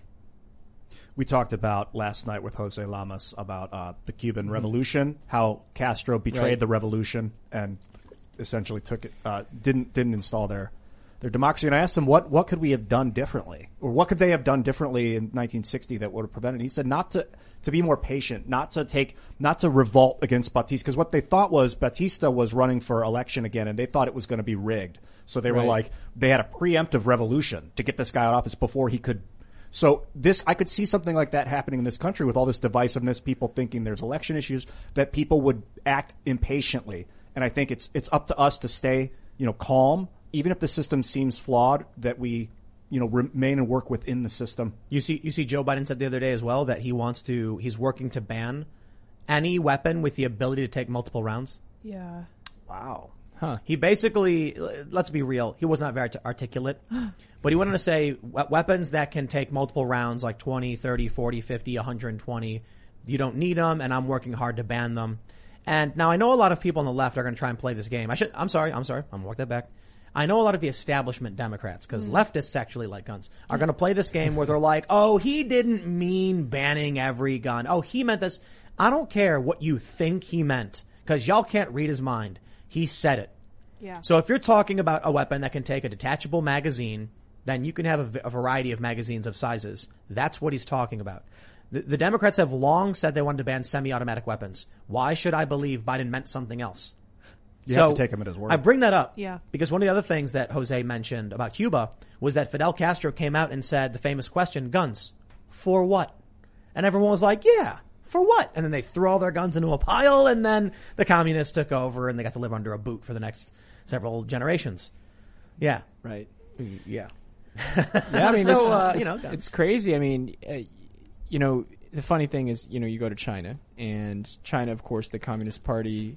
We talked about last night with Jose Lamas about uh, the Cuban Revolution, how Castro betrayed Right. the revolution and essentially took it, uh, didn't didn't install their their democracy. And I asked him what what could we have done differently, or what could they have done differently in nineteen sixty that would have prevented it? He said not to to be more patient, not to take not to revolt against Batista, because what they thought was Batista was running for election again, and they thought it was going to be rigged. So they were Right. like, they had a preemptive revolution to get this guy out of office before he could. So this, I could see something like that happening in this country with all this divisiveness, people thinking there's election issues, that people would act impatiently. And I think it's, it's up to us to stay, you know, calm, even if the system seems flawed, that we, you know, remain and work within the system. You see, you see Joe Biden said the other day as well that he wants to, he's working to ban any weapon with the ability to take multiple rounds. Yeah. Wow. Huh. He basically, let's be real, he was not very articulate, but he went on to say we- weapons that can take multiple rounds, like twenty, thirty, forty, fifty, one hundred twenty, you don't need them, and I'm working hard to ban them. And now I know a lot of people on the left are going to try and play this game. I should, I'm sorry, I'm sorry, I'm going to walk that back. I know a lot of the establishment Democrats, because leftists actually like guns, are going to play this game where they're like, oh, he didn't mean banning every gun. Oh, he meant this. I don't care what you think he meant, because y'all can't read his mind. He said it. Yeah. So if you're talking about a weapon that can take a detachable magazine, then you can have a, v- a variety of magazines of sizes. That's what he's talking about. The, the Democrats have long said they wanted to ban semi-automatic weapons. Why should I believe Biden meant something else? You so have to take him at his word. I bring that up Yeah. because one of the other things that Jose mentioned about Cuba was that Fidel Castro came out and said the famous question, guns, for what? And everyone was like, yeah, for what? And then they threw all their guns into a pile, and then the communists took over and they got to live under a boot for the next several generations. Yeah. Right. Yeah. Yeah, I mean, So, it's, uh, it's, you know, it's crazy. I mean, uh, you know, the funny thing is, you know, you go to China, and China, of course, the Communist Party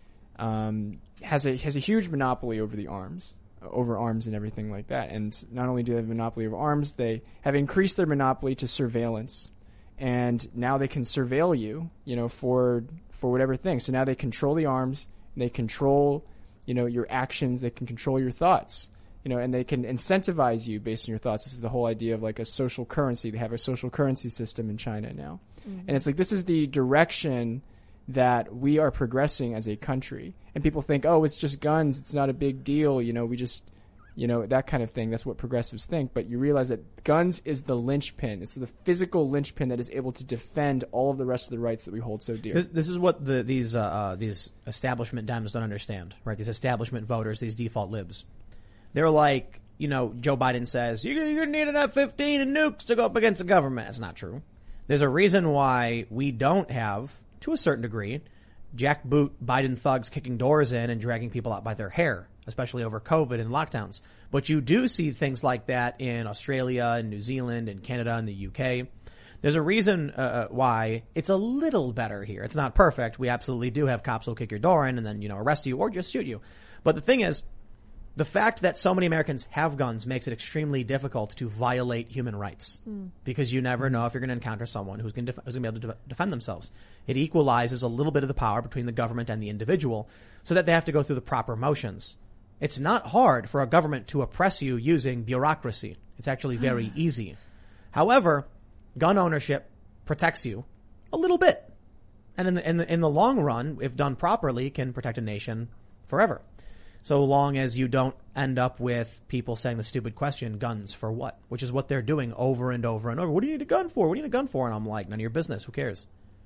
um, has a has a huge monopoly over the arms, over arms and everything like that. And not only do they have a monopoly over arms, they have increased their monopoly to surveillance, and now they can surveil you, you know, for for whatever thing. So now they control the arms, they control, you know, your actions, they can control your thoughts. You know, and they can incentivize you based on your thoughts. This is the whole idea of like a social currency. They have a social currency system in China now. Mm-hmm. And it's like, this is the direction that we are progressing as a country. And people think, oh, it's just guns. It's not a big deal. You know, we just, you know, that kind of thing. That's what progressives think. But you realize that guns is the linchpin. It's the physical linchpin that is able to defend all of the rest of the rights that we hold so dear. This, this is what the, these, uh, uh, these establishment Dems don't understand, right? These establishment voters, these default libs. They're like, you know, Joe Biden says, you're going to need an F fifteen and nukes to go up against the government. That's not true. There's a reason why we don't have, to a certain degree, jackboot Biden thugs kicking doors in and dragging people out by their hair, especially over COVID and lockdowns. But you do see things like that in Australia and New Zealand and Canada and the U K. There's a reason uh, why it's a little better here. It's not perfect. We absolutely do have cops who'll kick your door in and then, you know, arrest you or just shoot you. But the thing is, the fact that so many Americans have guns makes it extremely difficult to violate human rights mm. because you never know if you're going to encounter someone who's going to def- who's going to be able to de- defend themselves. It equalizes a little bit of the power between the government and the individual so that they have to go through the proper motions. It's not hard for a government to oppress you using bureaucracy. It's actually very easy. However, gun ownership protects you a little bit. And in the, in the, in the long run, if done properly, can protect a nation forever. So long as you don't end up with people saying the stupid question, guns for what? Which is what they're doing over and over and over. What do you need a gun for? What do you need a gun for? And I'm like, none of your business. Who cares?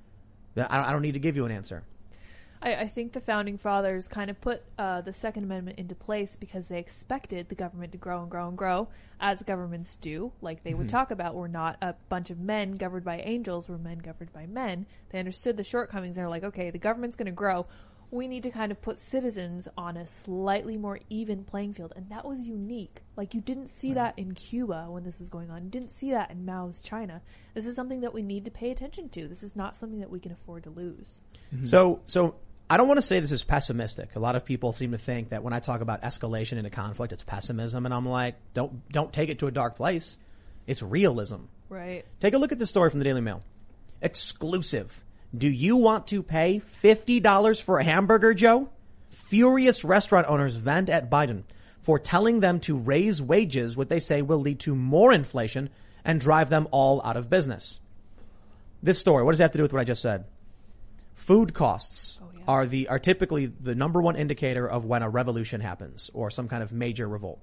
I don't need to give you an answer. I, I think the founding fathers kind of put uh, the Second Amendment into place because they expected the government to grow and grow and grow, as governments do. Like they mm-hmm. would talk about, we're not a bunch of men governed by angels, we're men governed by men. They understood the shortcomings. They're like, okay, the government's going to grow. We need to kind of put citizens on a slightly more even playing field. And that was unique. Like, you didn't see right. that in Cuba when this is going on. You didn't see that in Mao's China. This is something that we need to pay attention to. This is not something that we can afford to lose. Mm-hmm. So, so I don't want to say this is pessimistic. A lot of people seem to think that when I talk about escalation in a conflict, it's pessimism. And I'm like, don't, don't take it to a dark place. It's realism. Right. Take a look at this story from the Daily Mail. Exclusive. Do you want to pay fifty dollars for a hamburger, Joe? Furious restaurant owners vent at Biden for telling them to raise wages, what they say will lead to more inflation and drive them all out of business. This story, what does it have to do with what I just said? Food costs oh, yeah. are the are typically the number one indicator of when a revolution happens or some kind of major revolt.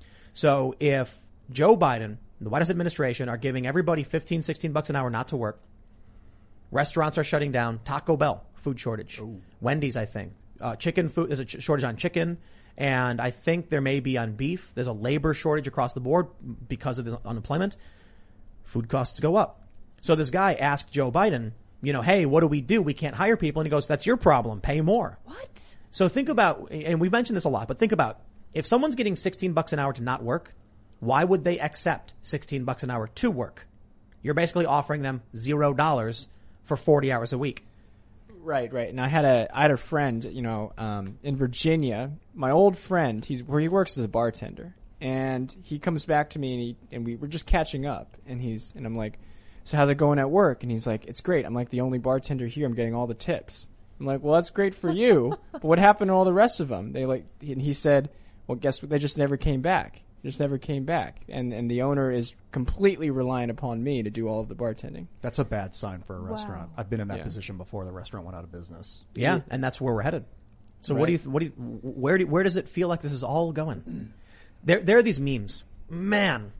So if Joe Biden, the White House administration are giving everybody fifteen, sixteen bucks an hour not to work, restaurants are shutting down, Taco Bell, food shortage, Ooh. Wendy's, I think, uh, chicken food, there's a ch- shortage on chicken. And I think there may be on beef. There's a labor shortage across the board because of the unemployment. Food costs go up. So this guy asked Joe Biden, you know, hey, what do we do? We can't hire people. And he goes, that's your problem. Pay more. What? So think about, and we've mentioned this a lot, but think about if someone's getting sixteen bucks an hour to not work, why would they accept sixteen bucks an hour to work? You're basically offering them zero dollars for forty hours a week. Right, right. And I had a I had a friend, you know, um, in Virginia. My old friend, he's where he works as a bartender, and he comes back to me and he and we were just catching up, and he's and I'm like, so how's it going at work? And he's like, it's great. I'm like the only bartender here. I'm getting all the tips. I'm like, well, that's great for you, but what happened to all the rest of them? They like, and he said, well, guess what? They just never came back. Just never came back. And and the owner is completely reliant upon me to do all of the bartending. That's a bad sign for a Wow. restaurant. I've been in that Yeah. position before. The restaurant went out of business. Yeah, and that's where we're headed. So Right. what do you, what do you, where do, where does it feel like this is all going? There, there are these memes. Man,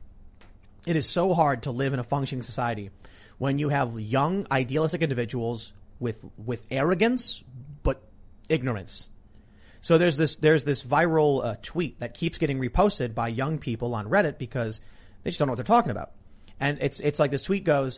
it is so hard to live in a functioning society when you have young, idealistic individuals with, with arrogance, but ignorance. So there's this, there's this viral uh, tweet that keeps getting reposted by young people on Reddit because they just don't know what they're talking about. And it's, it's like this tweet goes,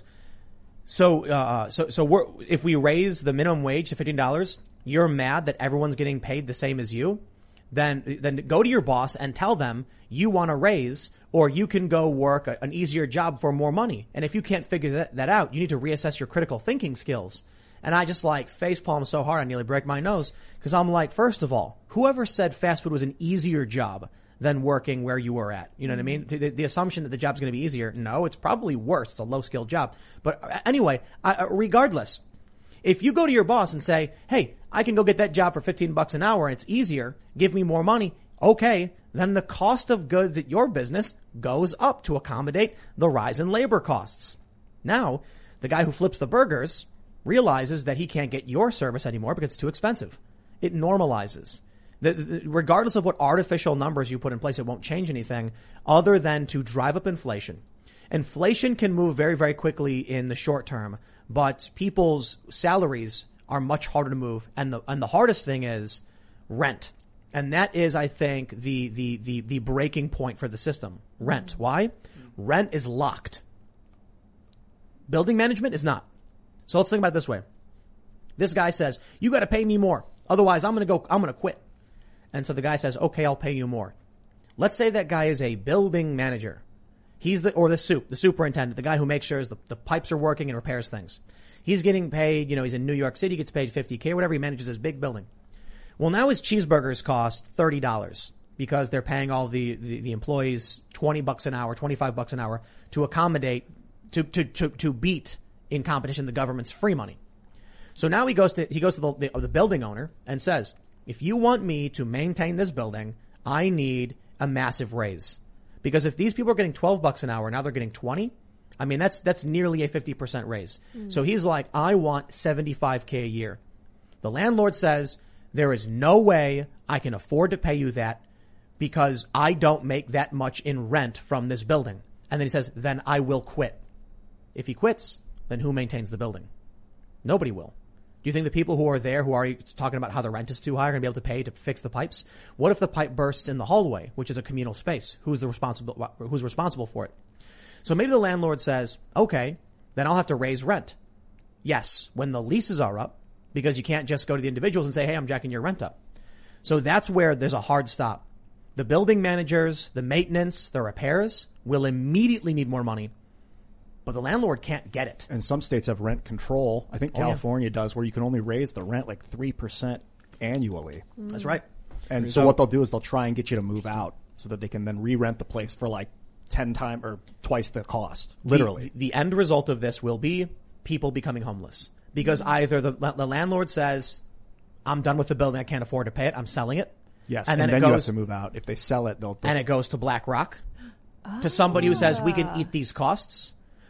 so, uh, so, so we're, if we raise the minimum wage to fifteen dollars, you're mad that everyone's getting paid the same as you, then, then go to your boss and tell them you want a raise or you can go work a, an easier job for more money. And if you can't figure that, that out, you need to reassess your critical thinking skills. And I just like facepalm so hard I nearly break my nose because I'm like, first of all, whoever said fast food was an easier job than working where you were at? You know what I mean? The, the assumption that the job's going to be easier. No, it's probably worse. It's a low skilled job. But anyway, I, regardless, if you go to your boss and say, hey, I can go get that job for fifteen bucks an hour and it's easier, give me more money. Okay. Then the cost of goods at your business goes up to accommodate the rise in labor costs. Now, the guy who flips the burgers realizes that he can't get your service anymore because it's too expensive. It normalizes. The, the, regardless of what artificial numbers you put in place, it won't change anything other than to drive up inflation. Inflation can move very, very quickly in the short term, but people's salaries are much harder to move. And the, and the hardest thing is rent. And that is, I think, the, the, the, the breaking point for the system. Rent. Why? Rent is locked. Building management is not. So let's think about it this way. This guy says, you got to pay me more. Otherwise, I'm going to go, I'm going to quit. And so the guy says, okay, I'll pay you more. Let's say that guy is a building manager. He's the, or the soup, the superintendent, the guy who makes sure the, the pipes are working and repairs things. He's getting paid, you know, he's in New York City, gets paid fifty K or whatever. He manages his big building. Well, now his cheeseburgers cost thirty dollars because they're paying all the, the, the employees twenty bucks an hour, twenty-five bucks an hour to accommodate, to, to, to, to beat in competition the government's free money. So now he goes to, he goes to the, the, the building owner and says, if you want me to maintain this building, I need a massive raise. Because if these people are getting twelve bucks an hour, now they're getting twenty, I mean, that's, that's nearly a fifty percent raise. Mm. So he's like, I want seventy-five K a year. The landlord says, there is no way I can afford to pay you that because I don't make that much in rent from this building. And then he says, then I will quit. If he quits, then who maintains the building? Nobody will. Do you think the people who are there who are talking about how the rent is too high are going to be able to pay to fix the pipes? What if the pipe bursts in the hallway, which is a communal space? Who's the responsible, who's responsible for it? So maybe the landlord says, okay, then I'll have to raise rent. Yes, when the leases are up, because you can't just go to the individuals and say, hey, I'm jacking your rent up. So that's where there's a hard stop. The building managers, the maintenance, the repairs will immediately need more money. But the landlord can't get it. And some states have rent control. I think Oh, yeah. California does, where you can only raise the rent like three percent annually. That's right. And so what they'll do is they'll try and get you to move out so that they can then re-rent the place for like ten times or twice the cost. Literally. The, the end result of this will be people becoming homeless. Because either the, the landlord says, I'm done with the building. I can't afford to pay it. I'm selling it. Yes, and, and then, then it you have goes to move out. If they sell it, they'll. they'll and it goes to BlackRock, to somebody who says we can eat these costs,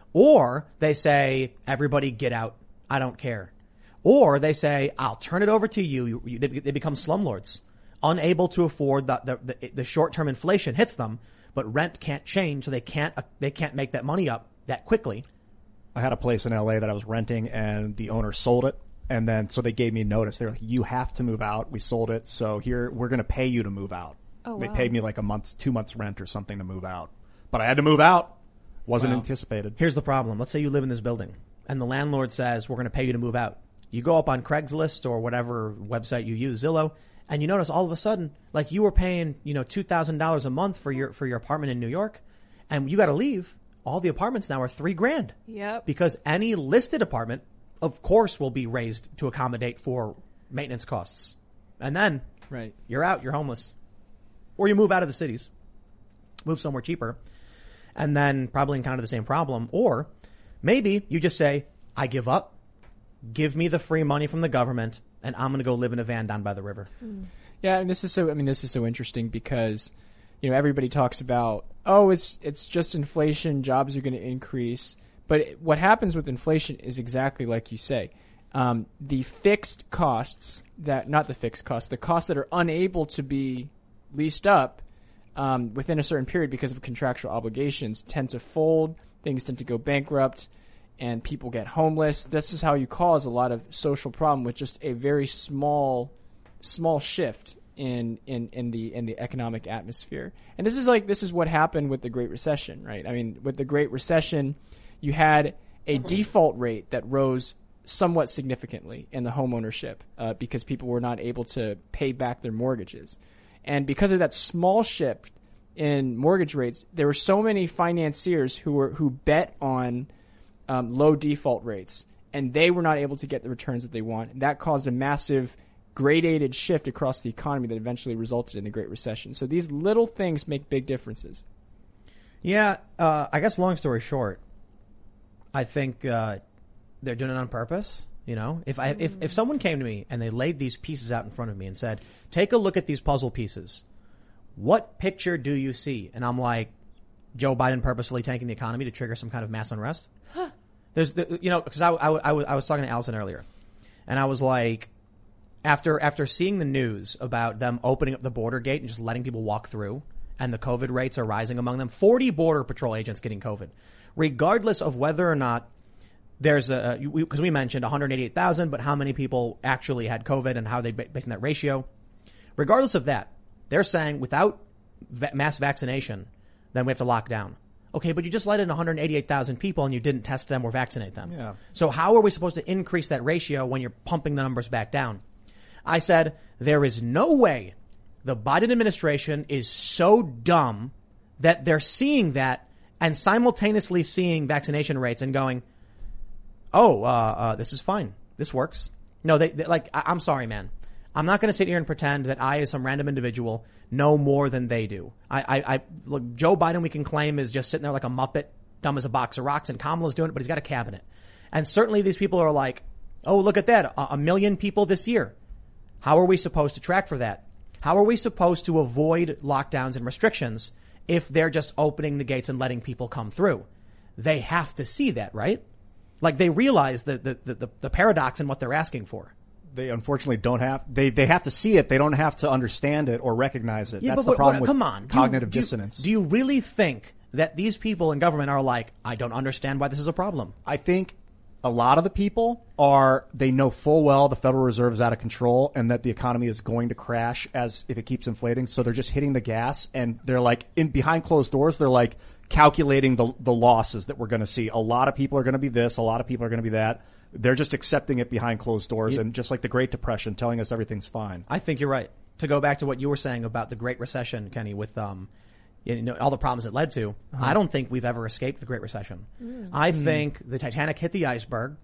or they say everybody get out. I don't care, or they say I'll turn it over to you. you, you they become slumlords, unable to afford the the, the, the short term inflation hits them, but rent can't change, so they can't uh, they can't make that money up that quickly. I had a place in L A that I was renting, and the owner sold it. And then, so they gave me notice. They're like, you have to move out. We sold it. So here, we're going to pay you to move out. Oh, They wow. paid me like a month, two months rent or something to move out. But I had to move out. Wasn't Wow. anticipated. Here's the problem. Let's say you live in this building and the landlord says, we're going to pay you to move out. You go up on Craigslist or whatever website you use, Zillow, and you notice all of a sudden, like you were paying, you know, two thousand dollars a month for your, for your apartment in New York, and you got to leave. All the apartments now are three grand. Yep. Because any listed apartment, of course, will be raised to accommodate for maintenance costs. And then Right. you're out, you're homeless. Or you move out of the cities, move somewhere cheaper, and then probably encounter the same problem. Or maybe you just say, I give up, give me the free money from the government, and I'm going to go live in a van down by the river. Yeah, and this is so. I mean, this is so interesting because, you know, everybody talks about, oh, it's it's just inflation, jobs are going to increase. But it- what happens with inflation is exactly like you say. Um, the fixed costs that, not the fixed costs, the costs that are unable to be leased up um, within a certain period because of contractual obligations tend to fold. Things tend to go bankrupt, and people get homeless. This is how you cause a lot of social problem with just a very small, small shift in in in the in the economic atmosphere. And this is like this is what happened with the Great Recession, right? I mean, with the Great Recession, you had a default rate that rose somewhat significantly in the home ownership uh, because people were not able to pay back their mortgages. And because of that small shift in mortgage rates, there were so many financiers who were who bet on um, low default rates, and they were not able to get the returns that they want. And that caused a massive gradated shift across the economy that eventually resulted in the Great Recession. So these little things make big differences. Yeah, uh, I guess long story short, I think uh, they're doing it on purpose. You know, if I if, if someone came to me and they laid these pieces out in front of me and said, take a look at these puzzle pieces. What picture do you see? And I'm like, Joe Biden purposefully tanking the economy to trigger some kind of mass unrest? Huh. There's, the, you know, because I, I, I, was, I was talking to Allison earlier, and I was like, after after seeing the news about them opening up the border gate and just letting people walk through, and the COVID rates are rising among them, forty border patrol agents getting COVID, regardless of whether or not there's a, because we, we mentioned one hundred eighty-eight thousand, but how many people actually had COVID and how they based on that ratio. Regardless of that, they're saying without va- mass vaccination, then we have to lock down. Okay, but you just let in one hundred eighty-eight thousand people and you didn't test them or vaccinate them. Yeah. So how are we supposed to increase that ratio when you're pumping the numbers back down? I said, there is no way the Biden administration is so dumb that they're seeing that and simultaneously seeing vaccination rates and going, oh, uh, uh, this is fine. This works. No, they, they like, I, I'm sorry, man. I'm not going to sit here and pretend that I, as some random individual, know more than they do. I, I, I look, Joe Biden, we can claim, is just sitting there like a Muppet, dumb as a box of rocks, and Kamala's doing it, but he's got a cabinet. And certainly these people are like, oh, look at that, a, a million people this year. How are we supposed to track for that? How are we supposed to avoid lockdowns and restrictions if they're just opening the gates and letting people come through? They have to see that, right? Like they realize the, the, the, the paradox in what they're asking for. They unfortunately don't have, they, they have to see it. They don't have to understand it or recognize it. Yeah, That's but the problem what, with come on. cognitive do you, dissonance. Do you, do you really think that these people in government are like, I don't understand why this is a problem? I think a lot of the people are, they know full well the Federal Reserve is out of control and that the economy is going to crash as if it keeps inflating. So they're just hitting the gas and they're like in behind closed doors. They're like calculating the, the losses that we're going to see. A lot of people are going to be this. A lot of people are going to be that. They're just accepting it behind closed doors, and just like the Great Depression, telling us everything's fine. I think you're right. To go back to what you were saying about the Great Recession, Kenny, with um, you know, all the problems it led to, uh-huh. I don't think we've ever escaped the Great Recession. Mm. I mm. think the Titanic hit the iceberg,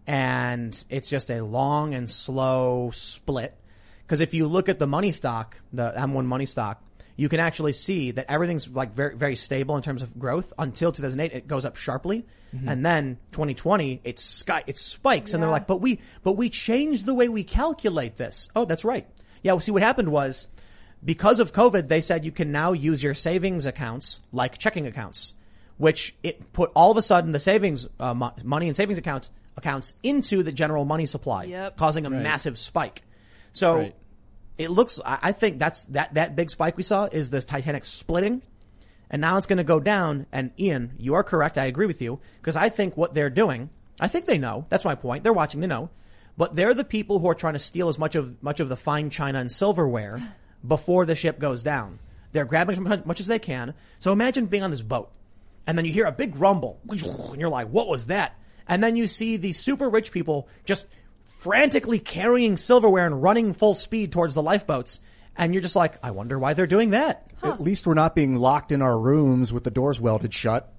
and it's just a long and slow split. Because if you look at the money stock, the M one money stock, you can actually see that everything's like very, very stable in terms of growth until two thousand eight. It goes up sharply. Mm-hmm. And then twenty twenty, it sky, it spikes. Yeah. And they're like, but we, but we changed the way we calculate this. Oh, that's right. Yeah. Well, see, what happened was because of COVID, they said you can now use your savings accounts like checking accounts, which it put all of a sudden the savings, uh, mo- money and savings accounts, accounts into the general money supply, yep. causing a right. massive spike. So right. it looks, I think that's, that, that big spike we saw is the Titanic splitting. And now it's going to go down. And Ian, you are correct. I agree with you. Because I think what they're doing, I think they know. That's my point. They're watching, they know. But they're the people who are trying to steal as much of, much of the fine china and silverware before the ship goes down. They're grabbing as much as they can. So imagine being on this boat. And then you hear a big rumble. And you're like, what was that? And then you see these super rich people just frantically carrying silverware and running full speed towards the lifeboats. And you're just like, I wonder why they're doing that. Huh. At least we're not being locked in our rooms with the doors welded shut.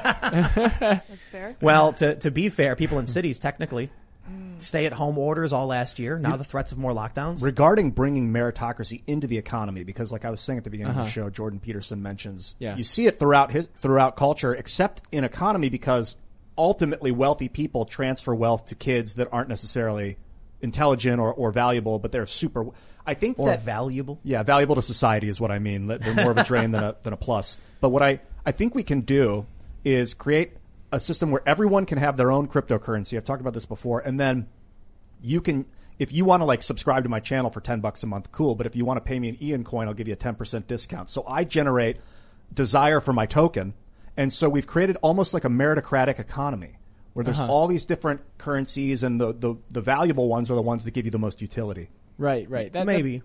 That's fair. Well, to, to be fair, people in cities technically stay at home orders all last year. Now the threats of more lockdowns. Regarding bringing meritocracy into the economy, because like I was saying at the beginning uh-huh. of the show, Jordan Peterson mentions, yeah. you see it throughout his, throughout culture, except in economy, because ultimately wealthy people transfer wealth to kids that aren't necessarily intelligent or, or valuable, but they're super, I think or that valuable. Yeah, valuable to society is what I mean. They're more of a drain than a, than a plus. But what I, I think we can do is create a system where everyone can have their own cryptocurrency. I've talked about this before. And then you can, if you want to like subscribe to my channel for ten bucks a month, cool. But if you want to pay me an Ian coin, I'll give you a ten percent discount. So I generate desire for my token. And so we've created almost like a meritocratic economy where there's uh-huh. all these different currencies, and the, the, the valuable ones are the ones that give you the most utility. Right, right. That, Maybe.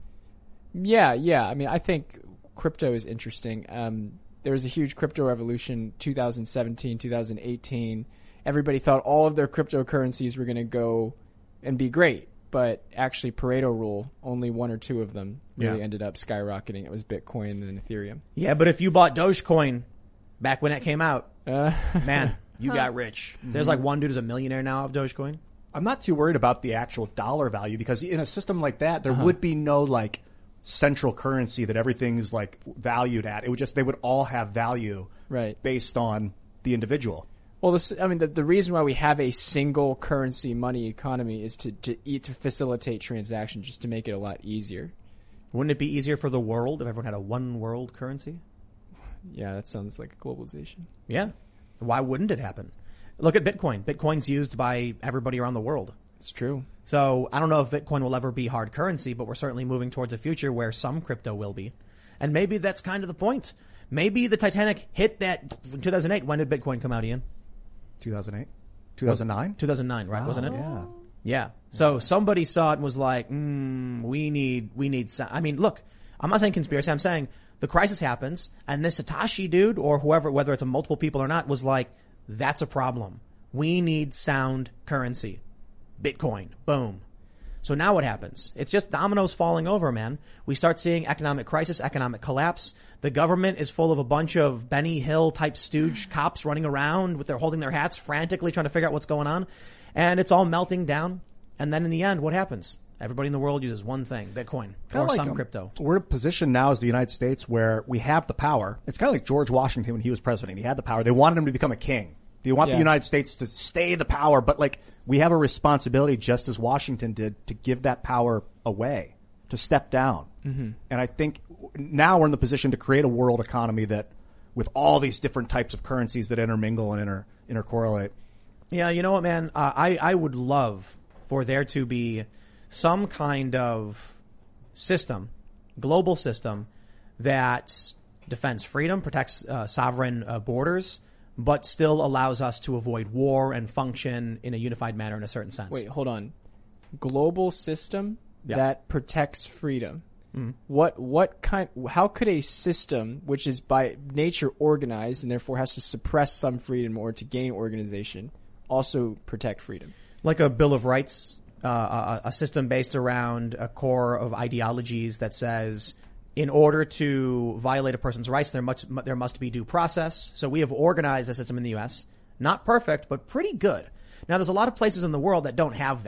That, yeah, yeah. I mean, I think crypto is interesting. Um, there was a huge crypto revolution, two thousand seventeen, two thousand eighteen. Everybody thought all of their cryptocurrencies were going to go and be great, but actually Pareto rule, only one or two of them really Yeah. ended up skyrocketing. It was Bitcoin and Ethereum. Yeah, but if you bought Dogecoin back when it came out, Uh, man, you got rich. There's like one dude who's a millionaire now of Dogecoin. I'm not too worried about the actual dollar value, because in a system like that, there Uh-huh. would be no like central currency that everything's like valued at. It would just, they would all have value right. based on the individual. Well, this, I mean, the, the reason why we have a single currency money economy is to, to eat, to facilitate transactions, just to make it a lot easier. Wouldn't it be easier for the world if everyone had a one world currency? Yeah, that sounds like a globalization. Yeah. Why wouldn't it happen? Look at Bitcoin. Bitcoin's used by everybody around the world. It's true. So I don't know if Bitcoin will ever be hard currency, but we're certainly moving towards a future where some crypto will be. And maybe that's kind of the point. Maybe the Titanic hit that in two thousand eight. When did Bitcoin come out, Ian? two thousand eight? two thousand nine? two thousand nine, right? Wow, Wasn't it? Yeah. Yeah. So somebody saw it and was like, mm, we need, we need, sa-. I mean, look, I'm not saying conspiracy. I'm saying the crisis happens and this Satoshi dude or whoever, whether it's a multiple people or not, was like, that's a problem. We need sound currency. Bitcoin. Boom. So now what happens? It's just dominoes falling over, man. We start seeing economic crisis, economic collapse. The government is full of a bunch of Benny Hill type stooge cops running around with their holding their hats frantically trying to figure out what's going on. And it's all melting down. And then in the end, what happens? Everybody in the world uses one thing, Bitcoin Kinda or like, some um, crypto. We're in a position now as the United States where we have the power. It's kind of like George Washington when he was president. He had the power. They wanted him to become a king. They want Yeah. the United States to stay the power, but like we have a responsibility, just as Washington did, to give that power away, to step down. Mm-hmm. And I think now we're in the position to create a world economy that, with all these different types of currencies that intermingle and inter intercorrelate. Yeah, you know what, man? Uh, I, I would love for there to be some kind of system, global system, that defends freedom, protects uh, sovereign uh, borders, but still allows us to avoid war and function in a unified manner in a certain sense. Wait, hold on. Global system Yeah. that protects freedom. Mm-hmm. What what kind? How could a system which is by nature organized and therefore has to suppress some freedom or to gain organization also protect freedom? Like a Bill of Rights, uh, a, a system based around a core of ideologies that says, in order to violate a person's rights, there must there must be due process. So we have organized a system in the U S. Not perfect, but pretty good. Now, there's a lot of places in the world that don't have that.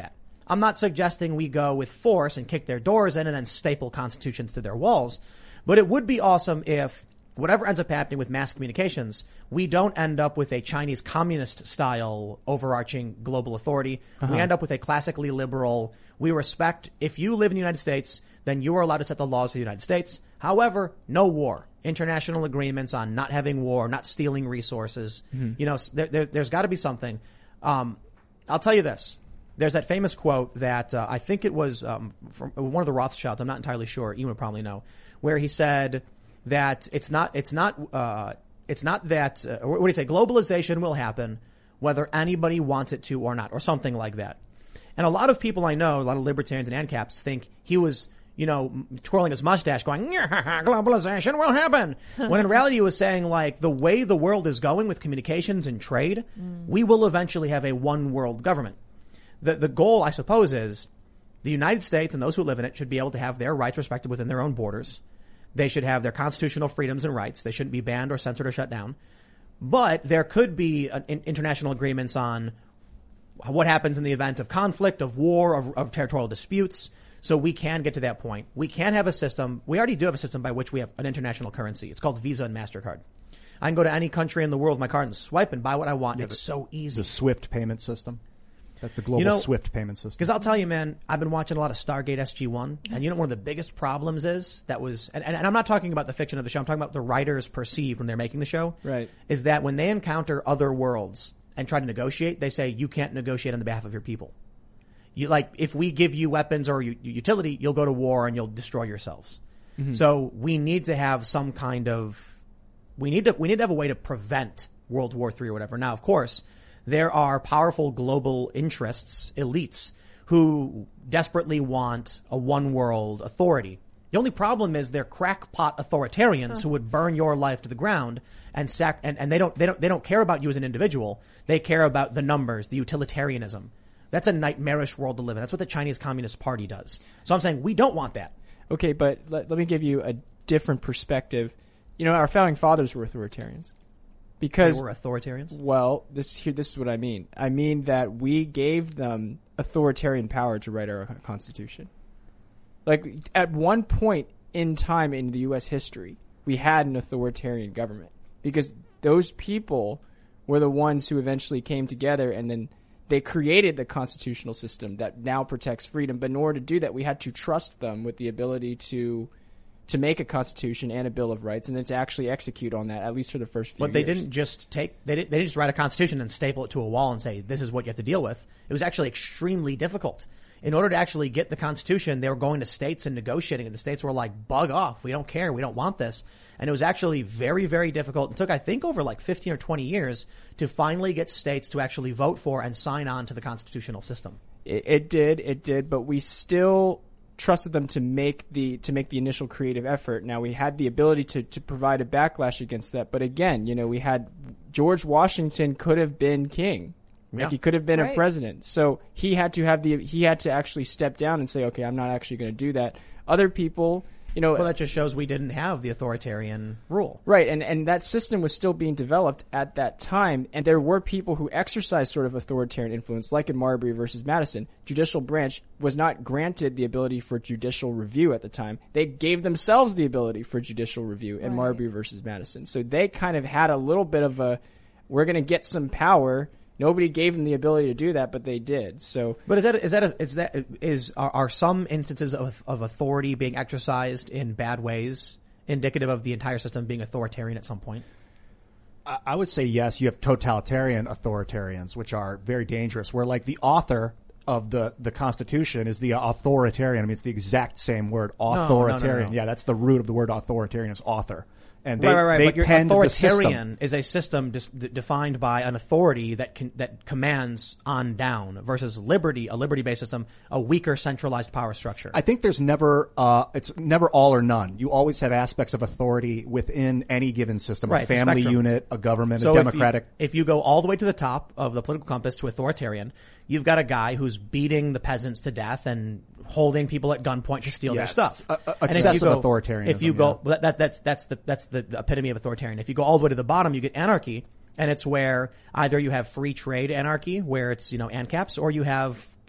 I'm not suggesting we go with force and kick their doors in and then staple constitutions to their walls. But it would be awesome if whatever ends up happening with mass communications, we don't end up with a Chinese communist style overarching global authority. Uh-huh. We end up with a classically liberal, we respect, if you live in the United States, then you are allowed to set the laws for the United States. However, no war. International agreements on not having war, not stealing resources. Mm-hmm. You know, there, there, there's got to be something. Um, I'll tell you this. There's that famous quote that uh, I think it was um, from one of the Rothschilds. I'm not entirely sure. You would probably know, where he said that it's not, it's not, uh, it's not that. Uh, what do you say? Globalization will happen whether anybody wants it to or not, or something like that. And a lot of people I know, a lot of libertarians and ANCAPs, think he was, you know, twirling his mustache, going, globalization will happen. When in reality, he was saying, like, the way the world is going with communications and trade, mm. we will eventually have a one world government. The the goal, I suppose, is the United States and those who live in it should be able to have their rights respected within their own borders. They should have their constitutional freedoms and rights. They shouldn't be banned or censored or shut down. But there could be an, in, international agreements on what happens in the event of conflict, of war, of, of territorial disputes. So we can get to that point. We can have a system. We already do have a system by which we have an international currency. It's called Visa and MasterCard. I can go to any country in the world with my card and swipe and buy what I want. Yeah, it's so easy. The SWIFT payment system. That's the global you know, SWIFT payment system. Because I'll tell you, man, I've been watching a lot of Stargate S G one, and you know one of the biggest problems is that was, and, and, and I'm not talking about the fiction of the show, I'm talking about the writers perceived when they're making the show. Right. Is that when they encounter other worlds and try to negotiate, they say, you can't negotiate on the behalf of your people. You like, if we give you weapons or u- utility, you'll go to war and you'll destroy yourselves. Mm-hmm. So we need to have some kind of, we need to, we need to have a way to prevent World War Three or whatever. Now, of course, there are powerful global interests, elites, who desperately want a one world authority. The only problem is they're crackpot authoritarians oh. who would burn your life to the ground and sac, and, and they don't, they don't, they don't care about you as an individual. They care about the numbers, the utilitarianism. That's a nightmarish world to live in. That's what the Chinese Communist Party does. So I'm saying we don't want that. Okay, but let, let me give you a different perspective. You know, our founding fathers were authoritarians. Because they were authoritarians? Well, this here, this is what I mean. I mean that we gave them authoritarian power to write our Constitution. Like, at one point in time in the U S history, we had an authoritarian government. Because those people were the ones who eventually came together and then they created the constitutional system that now protects freedom. But in order to do that, we had to trust them with the ability to to make a constitution and a bill of rights, and then to actually execute on that, at least for the first few years. But they didn't just take, they didn't, they didn't just write a constitution and staple it to a wall and say, this is what you have to deal with. It was actually extremely difficult. In order to actually get the constitution, they were going to states and negotiating, and the states were like, bug off. We don't care. We don't want this. And it was actually very, very difficult. It took, I think, over like fifteen or twenty years to finally get states to actually vote for and sign on to the constitutional system. It, it did. It did. But we still trusted them to make the to make the initial creative effort. Now, we had the ability to to provide a backlash against that, but again, you know, we had George Washington could have been king. Like, yeah. he could have been right. a president. So he had to have the he had to actually step down and say, okay, I'm not actually going to do that. Other people, you know, well, that just shows we didn't have the authoritarian rule. Right, and, and that system was still being developed at that time, and there were people who exercised sort of authoritarian influence, like in Marbury versus Madison. Judicial branch was not granted the ability for judicial review at the time. They gave themselves the ability for judicial review in right. Marbury versus Madison. So they kind of had a little bit of a, we're going to get some power. Nobody gave them the ability to do that, but they did. So, but is that is that a, is that is are, are some instances of of authority being exercised in bad ways indicative of the entire system being authoritarian at some point? I, I would say yes. You have totalitarian authoritarians, which are very dangerous. Where like the author of the the Constitution is the authoritarian. I mean, it's the exact same word, authoritarian. No, no, no, no. Yeah, that's the root of the word authoritarian is author. And they, right, right, right. they but your penned authoritarian is a system dis- d- defined by an authority that can, that commands on down versus liberty, a liberty-based system, a weaker centralized power structure. I think there's never, uh, it's never all or none. You always have aspects of authority within any given system, right, a family a unit, a government, so a democratic. If you, if you go all the way to the top of the political compass to authoritarian, you've got a guy who's beating the peasants to death and holding people at gunpoint to steal yes. their stuff. Uh, uh, and excessive if you go, authoritarianism. If you go, yeah. that, that, that's, that's the, that's the epitome of authoritarian. If you go all the way to the bottom, you get anarchy, and it's where either you have free trade anarchy, where it's, you know, ANCAPs, or you have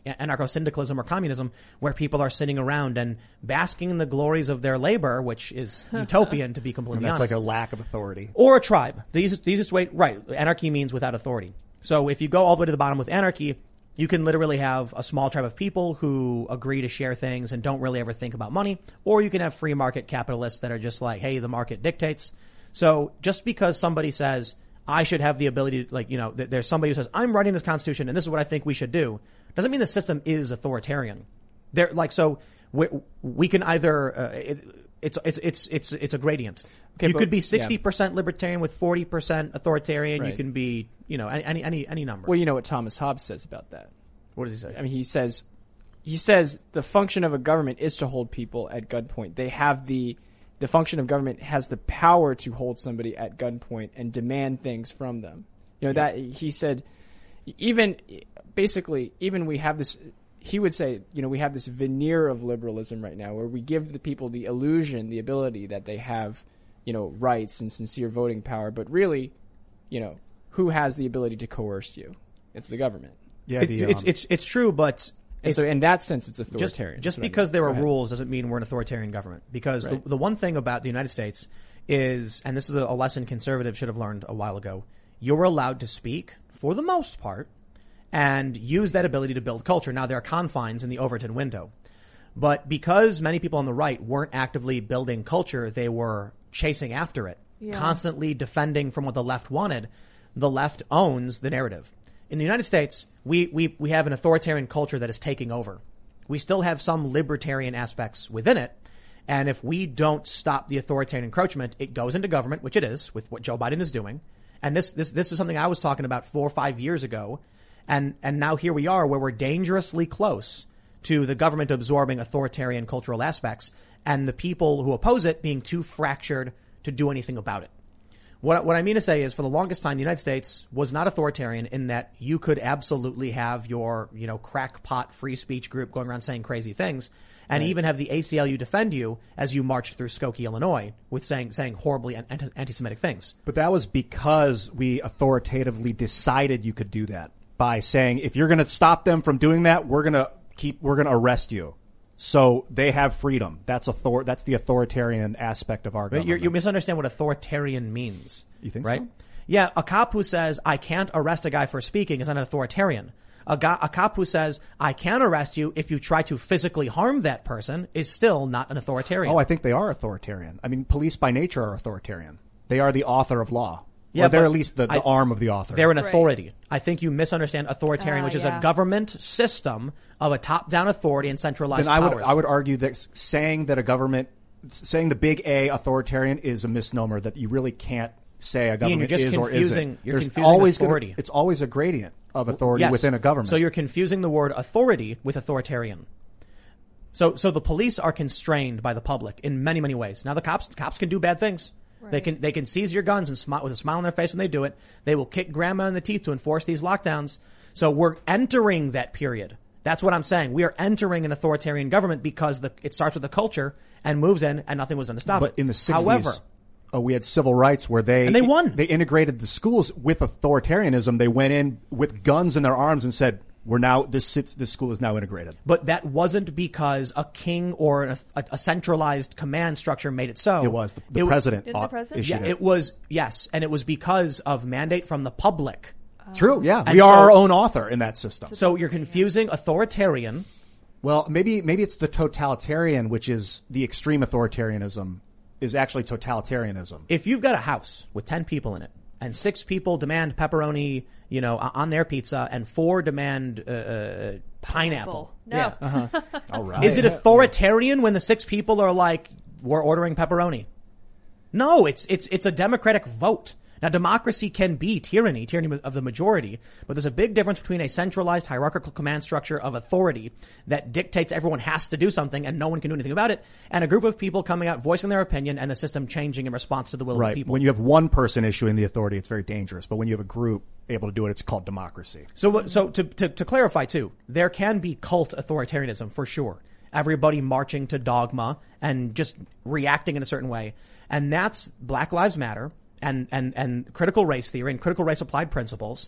anarcho-syndicalism or communism, where people are sitting around and basking in the glories of their labor, which is utopian, to be completely And that's honest. like a lack of authority. Or a tribe. The easiest, the easiest way, right. Anarchy means without authority. So if you go all the way to the bottom with anarchy, you can literally have a small tribe of people who agree to share things and don't really ever think about money. Or you can have free market capitalists that are just like, hey, the market dictates. So just because somebody says, I should have the ability to, like, you know, th- there's somebody who says, I'm writing this constitution and this is what I think we should do, doesn't mean the system is authoritarian. They're like, so we, we can either, uh, it, it's, it's, it's, it's, it's a gradient. Okay, you but- could be sixty percent libertarian with forty percent authoritarian. You Right. can be, you know, any, any, any number. Well, you know what Thomas Hobbes says about that. What does he say? I mean, he says, he says the function of a government is to hold people at gunpoint. They have the, the function of government has the power to hold somebody at gunpoint and demand things from them. You know, that, he said, even, basically, even we have this, he would say, you know, we have this veneer of liberalism right now where we give the people the illusion, the ability that they have, you know, rights and sincere voting power, but really, you know, who has the ability to coerce you? It's the government. Yeah, It- the, it's, um, it's, it's true, but And it's, so in that sense, it's just, authoritarian. just That's what I because mean. there Go are ahead. rules doesn't mean we're an authoritarian government. Because Right. the, the one thing about the United States is, and this is a lesson conservatives should have learned a while ago, you're allowed to speak, for the most part, and use that ability to build culture. Now, there are confines in the Overton window. But because many people on the right weren't actively building culture, they were chasing after it, Yeah. constantly defending from what the left wanted. The left owns the narrative. In the United States, we, we, we have an authoritarian culture that is taking over. We still have some libertarian aspects within it. And if we don't stop the authoritarian encroachment, it goes into government, which it is, with what Joe Biden is doing. And this, this, this is something I was talking about four or five years ago. And, and now here we are where we're dangerously close to the government absorbing authoritarian cultural aspects and the people who oppose it being too fractured to do anything about it. What, what I mean to say is, for the longest time, the United States was not authoritarian in that you could absolutely have your, you know, crackpot free speech group going around saying crazy things, and Right. even have the A C L U defend you as you marched through Skokie, Illinois, with saying saying horribly anti- anti-Semitic things. But that was because we authoritatively decided you could do that by saying, if you're going to stop them from doing that, we're going to keep, we're going to arrest you. So they have freedom. That's author, that's the authoritarian aspect of our But government. you're, you misunderstand what authoritarian means. You think right? so? Yeah, a cop who says, I can't arrest a guy for speaking is an authoritarian. A, guy, a cop who says, I can arrest you if you try to physically harm that person is still not an authoritarian. Oh, I think they are authoritarian. I mean, police by nature are authoritarian. They are the author of law. Yeah, or they're but at least the, the I- arm of the author. They're an Right. authority. I think you misunderstand authoritarian, Ah, which is yeah. a government system of a top-down authority and centralized then I would powers. I would argue that s- saying that a government, saying the big A authoritarian is a misnomer. That you really can't say a government you're just is or confusing- isn't. you're There's confusing always gonna- authority. it's always a gradient of authority Yes. within a government. So you're confusing the word authority with authoritarian. So, so the police are constrained by the public in many, many ways. Now the cops, cops can do bad things. They Right. can, they can seize your guns and smile with a smile on their face when they do it. They will kick grandma in the teeth to enforce these lockdowns. So we're entering that period. That's what I'm saying. We are entering an authoritarian government because the, it starts with the culture and moves in and nothing was done to stop but it. in the sixties, However, oh, we had civil rights where they And they won. They integrated the schools with authoritarianism. They went in with guns in their arms and said, "We're now this sits, this school is now integrated." but that wasn't because a king or a, a, a centralized command structure made it so. It was the, the It- president Didn't the uh, president? issued Yeah, it. it was, yes, and it was because of mandate from the public. True. Yeah, And we so- are our own author in that system. So you're confusing authoritarian. Well, maybe maybe it's the totalitarian, which is the extreme authoritarianism, is actually totalitarianism. If you've got a house with ten people in it and six people demand pepperoni, you know, o- on their pizza and four demand, uh, uh pineapple. No. Yeah. Uh-huh. All right. Is it authoritarian when the six people are like, we're ordering pepperoni? No, it's, it's, it's a democratic vote. Now, democracy can be tyranny, tyranny of the majority, but there's a big difference between a centralized hierarchical command structure of authority that dictates everyone has to do something and no one can do anything about it, and a group of people coming out voicing their opinion and the system changing in response to the will of Right. the people. When you have one person issuing the authority, it's very dangerous. But when you have a group able to do it, it's called democracy. So, what- so to, to, to clarify too, there can be cult authoritarianism for sure. Everybody marching to dogma and just reacting in a certain way. And that's Black Lives Matter and, and, and critical race theory and critical race applied principles.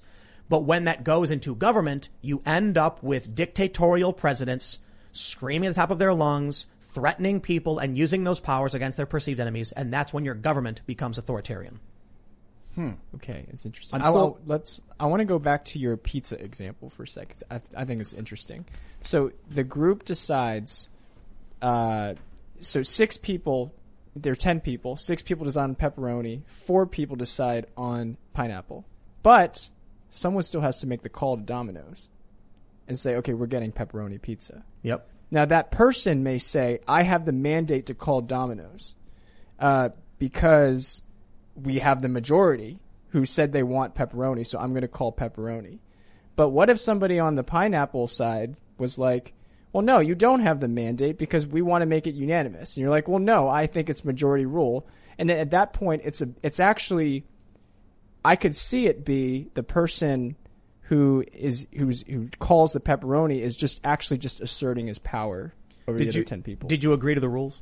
But when that goes into government, you end up with dictatorial presidents screaming at the top of their lungs, threatening people and using those powers against their perceived enemies. And that's when your government becomes authoritarian. Hmm. Okay, it's interesting. I'm I, still- I- let's. I want to go back to your pizza example for a second. I, I think it's interesting. So the group decides. Uh, so six people. There are ten people. Six people decide on pepperoni. Four people decide on pineapple. But someone still has to make the call to Domino's and say, "Okay, we're getting pepperoni pizza." Yep. Now that person may say, "I have the mandate to call Domino's uh, because we have the majority who said they want pepperoni, so I'm going to call pepperoni." But what if somebody on the pineapple side was like, "Well, no, you don't have the mandate because we want to make it unanimous." And you're like, "Well, no, I think it's majority rule." And then at that point, it's a, it's actually, I could see it be the person who is who's who calls the pepperoni is just actually just asserting his power over the Did other you, ten people. Did you agree to the rules?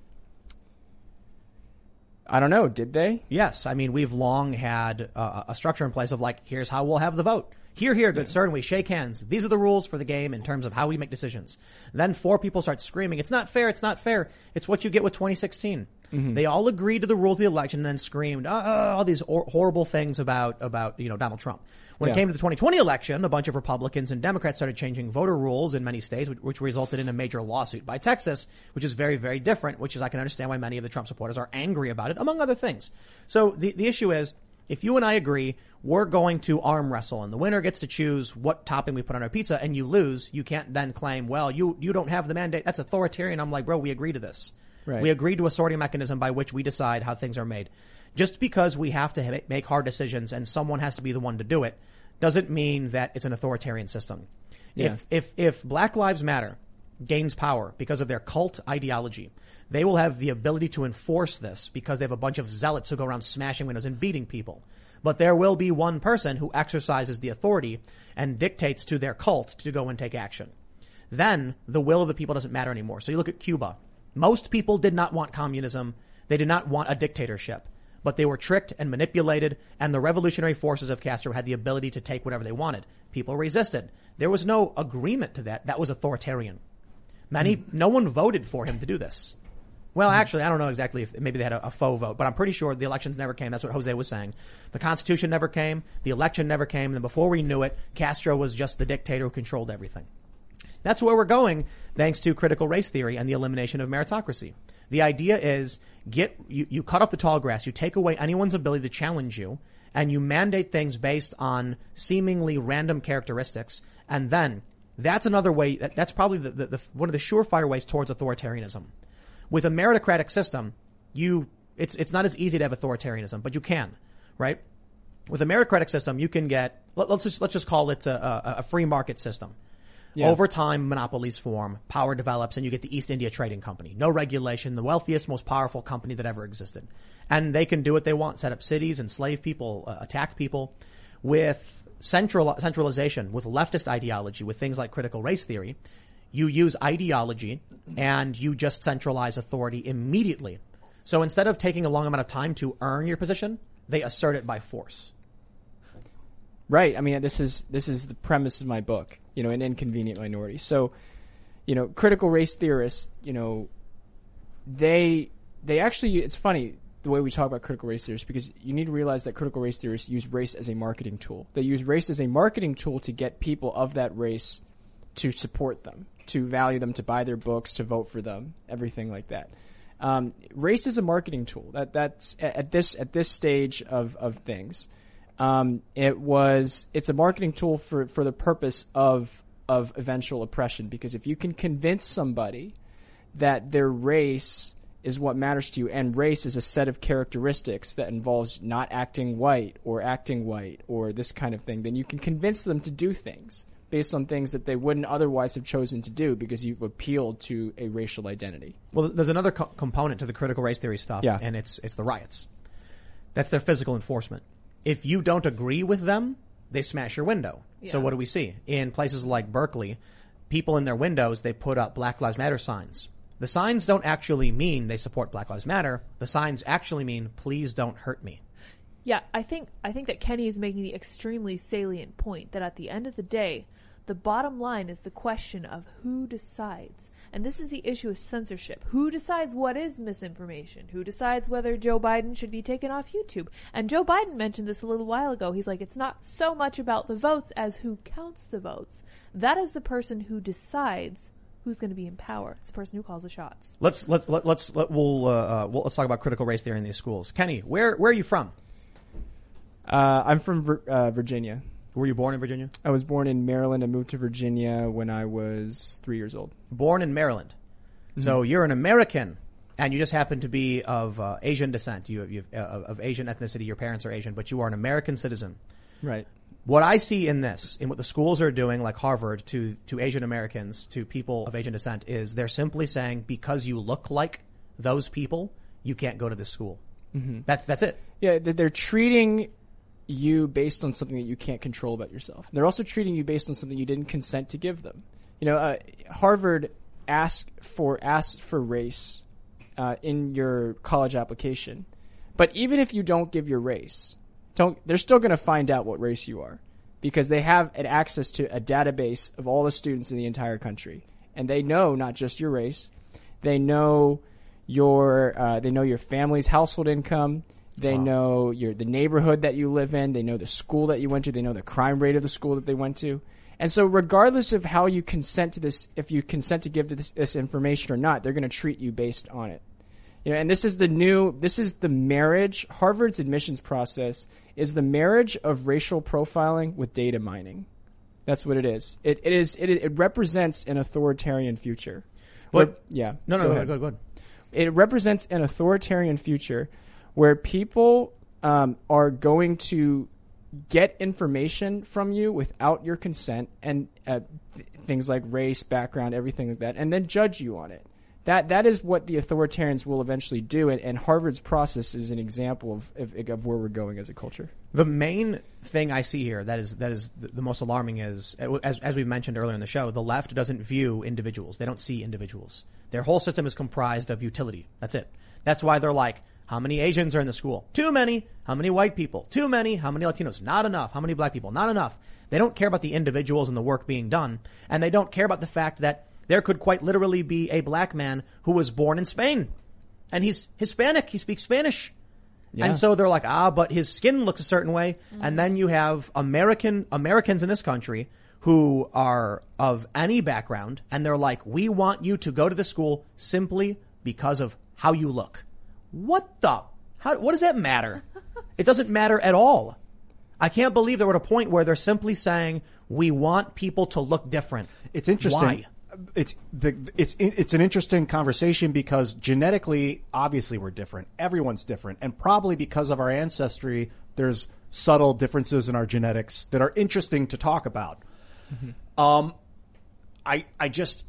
I don't know. Did they? Yes. I mean, we've long had uh, a structure in place of like, here's how we'll have the vote. Here, here, good sir, and we shake hands. These are the rules for the game in terms of how we make decisions. Then four people start screaming, it's not fair, it's not fair. It's what you get with twenty sixteen. Mm-hmm. They all agreed to the rules of the election and then screamed, oh, all these or- horrible things about, about, you know, Donald Trump. When Yeah. it came to the twenty twenty election, a bunch of Republicans and Democrats started changing voter rules in many states, which, which resulted in a major lawsuit by Texas, which is very, very different, which is I can understand why many of the Trump supporters are angry about it, among other things. So the, the issue is, if you and I agree, we're going to arm wrestle and the winner gets to choose what topping we put on our pizza and you lose, you can't then claim, well, you, you don't have the mandate. That's authoritarian. I'm like, bro, we agree to this. Right. We agreed to a sorting mechanism by which we decide how things are made. Just because we have to ha- make hard decisions and someone has to be the one to do it doesn't mean that it's an authoritarian system. Yeah. If, if, if Black Lives Matter gains power because of their cult ideology, they will have the ability to enforce this because they have a bunch of zealots who go around smashing windows and beating people. But there will be one person who exercises the authority and dictates to their cult to go and take action. Then the will of the people doesn't matter anymore. So you look at Cuba. Most people did not want communism. They did not want a dictatorship. But they were tricked and manipulated, and the revolutionary forces of Castro had the ability to take whatever they wanted. People resisted. There was no agreement to that. That was authoritarian. Many, mm. no one voted for him to do this. Well, actually, I don't know exactly if maybe they had a, a faux vote, but I'm pretty sure the elections never came. That's what Jose was saying. The Constitution never came. The election never came. And then before we knew it, Castro was just the dictator who controlled everything. That's where we're going, thanks to critical race theory and the elimination of meritocracy. The idea is get you, you cut off the tall grass, you take away anyone's ability to challenge you, and you mandate things based on seemingly random characteristics, and then that's another way. That, that's probably the, the, the one of the surefire ways towards authoritarianism. With a meritocratic system, you it's it's not as easy to have authoritarianism, but you can, right? With a meritocratic system, you can get let, let's just let's just call it a, a, a free market system. Yeah. Over time, monopolies form, power develops, and you get the East India Trading Company. No regulation, the wealthiest, most powerful company that ever existed. And they can do what they want, set up cities, enslave people, uh, attack people. With central centralization, with leftist ideology, with things like critical race theory, you use ideology and you just centralize authority immediately. So instead of taking a long amount of time to earn your position, they assert it by force. Right. I mean, this is this is the premise of my book, you know, An Inconvenient Minority. So, you know, critical race theorists, you know, they they actually, it's funny the way we talk about critical race theorists, because you need to realize that critical race theorists use race as a marketing tool. They use race as a marketing tool to get people of that race to support them, to value them, to buy their books, to vote for them, everything like that. Um, race is a marketing tool. That that's at this at this stage of of things. Um, it was, it's a marketing tool for, for the purpose of, of eventual oppression. Because if you can convince somebody that their race is what matters to you, and race is a set of characteristics that involves not acting white or acting white or this kind of thing, then you can convince them to do things based on things that they wouldn't otherwise have chosen to do because you've appealed to a racial identity. Well, there's another co- component to the critical race theory stuff, yeah. and it's, it's the riots. That's their physical enforcement. If you don't agree with them, they smash your window. Yeah. So what do we see? In places like Berkeley, people in their windows, they put up Black Lives Matter signs. The signs don't actually mean they support Black Lives Matter. The signs actually mean, please don't hurt me. Yeah, I think I think that Kenny is making the extremely salient point that at the end of the day, the bottom line is the question of who decides. And this is the issue of censorship. Who decides what is misinformation? Who decides whether Joe Biden should be taken off YouTube? And Joe Biden mentioned this a little while ago. He's like, it's not so much about the votes as who counts the votes. That is the person who decides who's going to be in power. It's the person who calls the shots. Let's let's let, let's let, we'll, uh, uh, we'll let's talk about critical race theory in these schools. Kenny, where where are you from? Uh, I'm from Vir- uh, Virginia. Were you born in Virginia? I was born in Maryland and moved to Virginia when I was three years old. Born in Maryland. Mm-hmm. So you're an American, and you just happen to be of uh, Asian descent. You, you uh, of Asian ethnicity. Your parents are Asian, but you are an American citizen. Right. What I see in this, in what the schools are doing, like Harvard, to to Asian Americans, to people of Asian descent, is they're simply saying because you look like those people, you can't go to this school. Mm-hmm. That's that's it. Yeah, they're treating you based on something that you can't control about yourself. They're also treating you based on something you didn't consent to give them. You know, uh, Harvard asked for asked for race uh, in your college application, but even if you don't give your race, don't they're still going to find out what race you are because they have an access to a database of all the students in the entire country, and they know not just your race, they know your uh, they know your family's household income. They wow. know your the neighborhood that you live in. They know the school that you went to. They know the crime rate of the school that they went to. And so regardless of how you consent to this, if you consent to give this, this information or not, they're going to treat you based on it. You know, and this is the new, this is the marriage. Harvard's admissions process is the marriage of racial profiling with data mining. That's what it is. It, it is, it, it represents an authoritarian future. But, where, yeah. No, no, go go ahead. ahead, go ahead. It represents an authoritarian future where people um, are going to get information from you without your consent and uh, th- things like race, background, everything like that, and then judge you on it. That that is what the authoritarians will eventually do, and, and Harvard's process is an example of, of of where we're going as a culture. The main thing I see here that is that is the, the most alarming is, as as we've mentioned earlier in the show, the left doesn't view individuals. They don't see individuals. Their whole system is comprised of utility. That's it. That's why they're like, how many Asians are in the school? Too many. How many white people? Too many. How many Latinos? Not enough. How many black people? Not enough. They don't care about the individuals and the work being done, and they don't care about the fact that there could quite literally be a black man who was born in Spain, and he's Hispanic. He speaks Spanish. Yeah. And so they're like, ah, but his skin looks a certain way. Mm-hmm. And then you have American Americans in this country who are of any background, and they're like, we want you to go to the school simply because of how you look. What the? How? What does that matter? It doesn't matter at all. I can't believe they're at a point where they're simply saying, we want people to look different. It's interesting. Why? It's the it's it's an interesting conversation because genetically, obviously, we're different. Everyone's different, and probably because of our ancestry, there's subtle differences in our genetics that are interesting to talk about. Mm-hmm. Um, I I just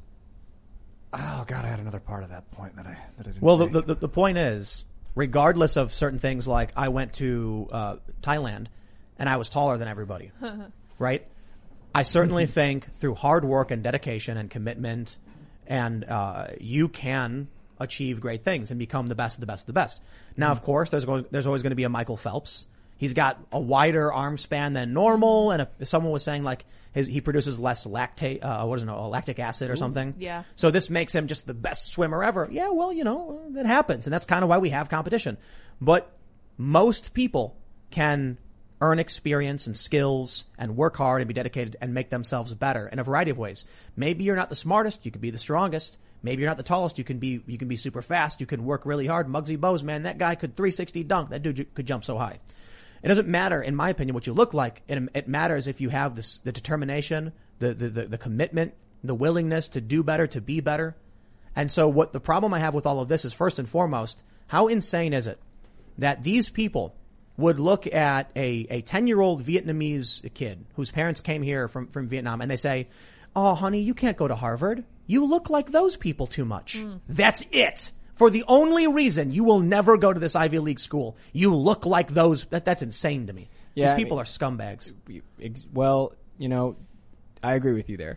oh god, I had another part of that point that I that I didn't. Well, the, the the point is, regardless of certain things, like I went to uh, Thailand and I was taller than everybody, right? I certainly think through hard work and dedication and commitment, and uh, you can achieve great things and become the best of the best of the best. Now, of course, there's go- there's always going to be a Michael Phelps. He's got a wider arm span than normal, and if someone was saying like his, he produces less lactate, uh, what is it, uh, lactic acid or Ooh, something. yeah. So this makes him just the best swimmer ever. Yeah, well, you know, that happens, and that's kind of why we have competition. But most people can earn experience and skills and work hard and be dedicated and make themselves better in a variety of ways. Maybe you're not the smartest, you could be the strongest. Maybe you're not the tallest, you can be you can be super fast, you can work really hard. Muggsy Bogues, man, that guy could three sixty dunk. That dude could jump so high. It doesn't matter, in my opinion, what you look like. It, it matters if you have this, the determination, the, the, the, the commitment, the willingness to do better, to be better. And so what the problem I have with all of this is, first and foremost, how insane is it that these people would look at a, a ten-year-old Vietnamese kid whose parents came here from, from Vietnam and they say, oh, honey, you can't go to Harvard. You look like those people too much. Mm. That's it. For the only reason you will never go to this Ivy League school. You look like those. That, that's insane to me. Yeah, These people I mean, are scumbags. Well, you know, I agree with you there.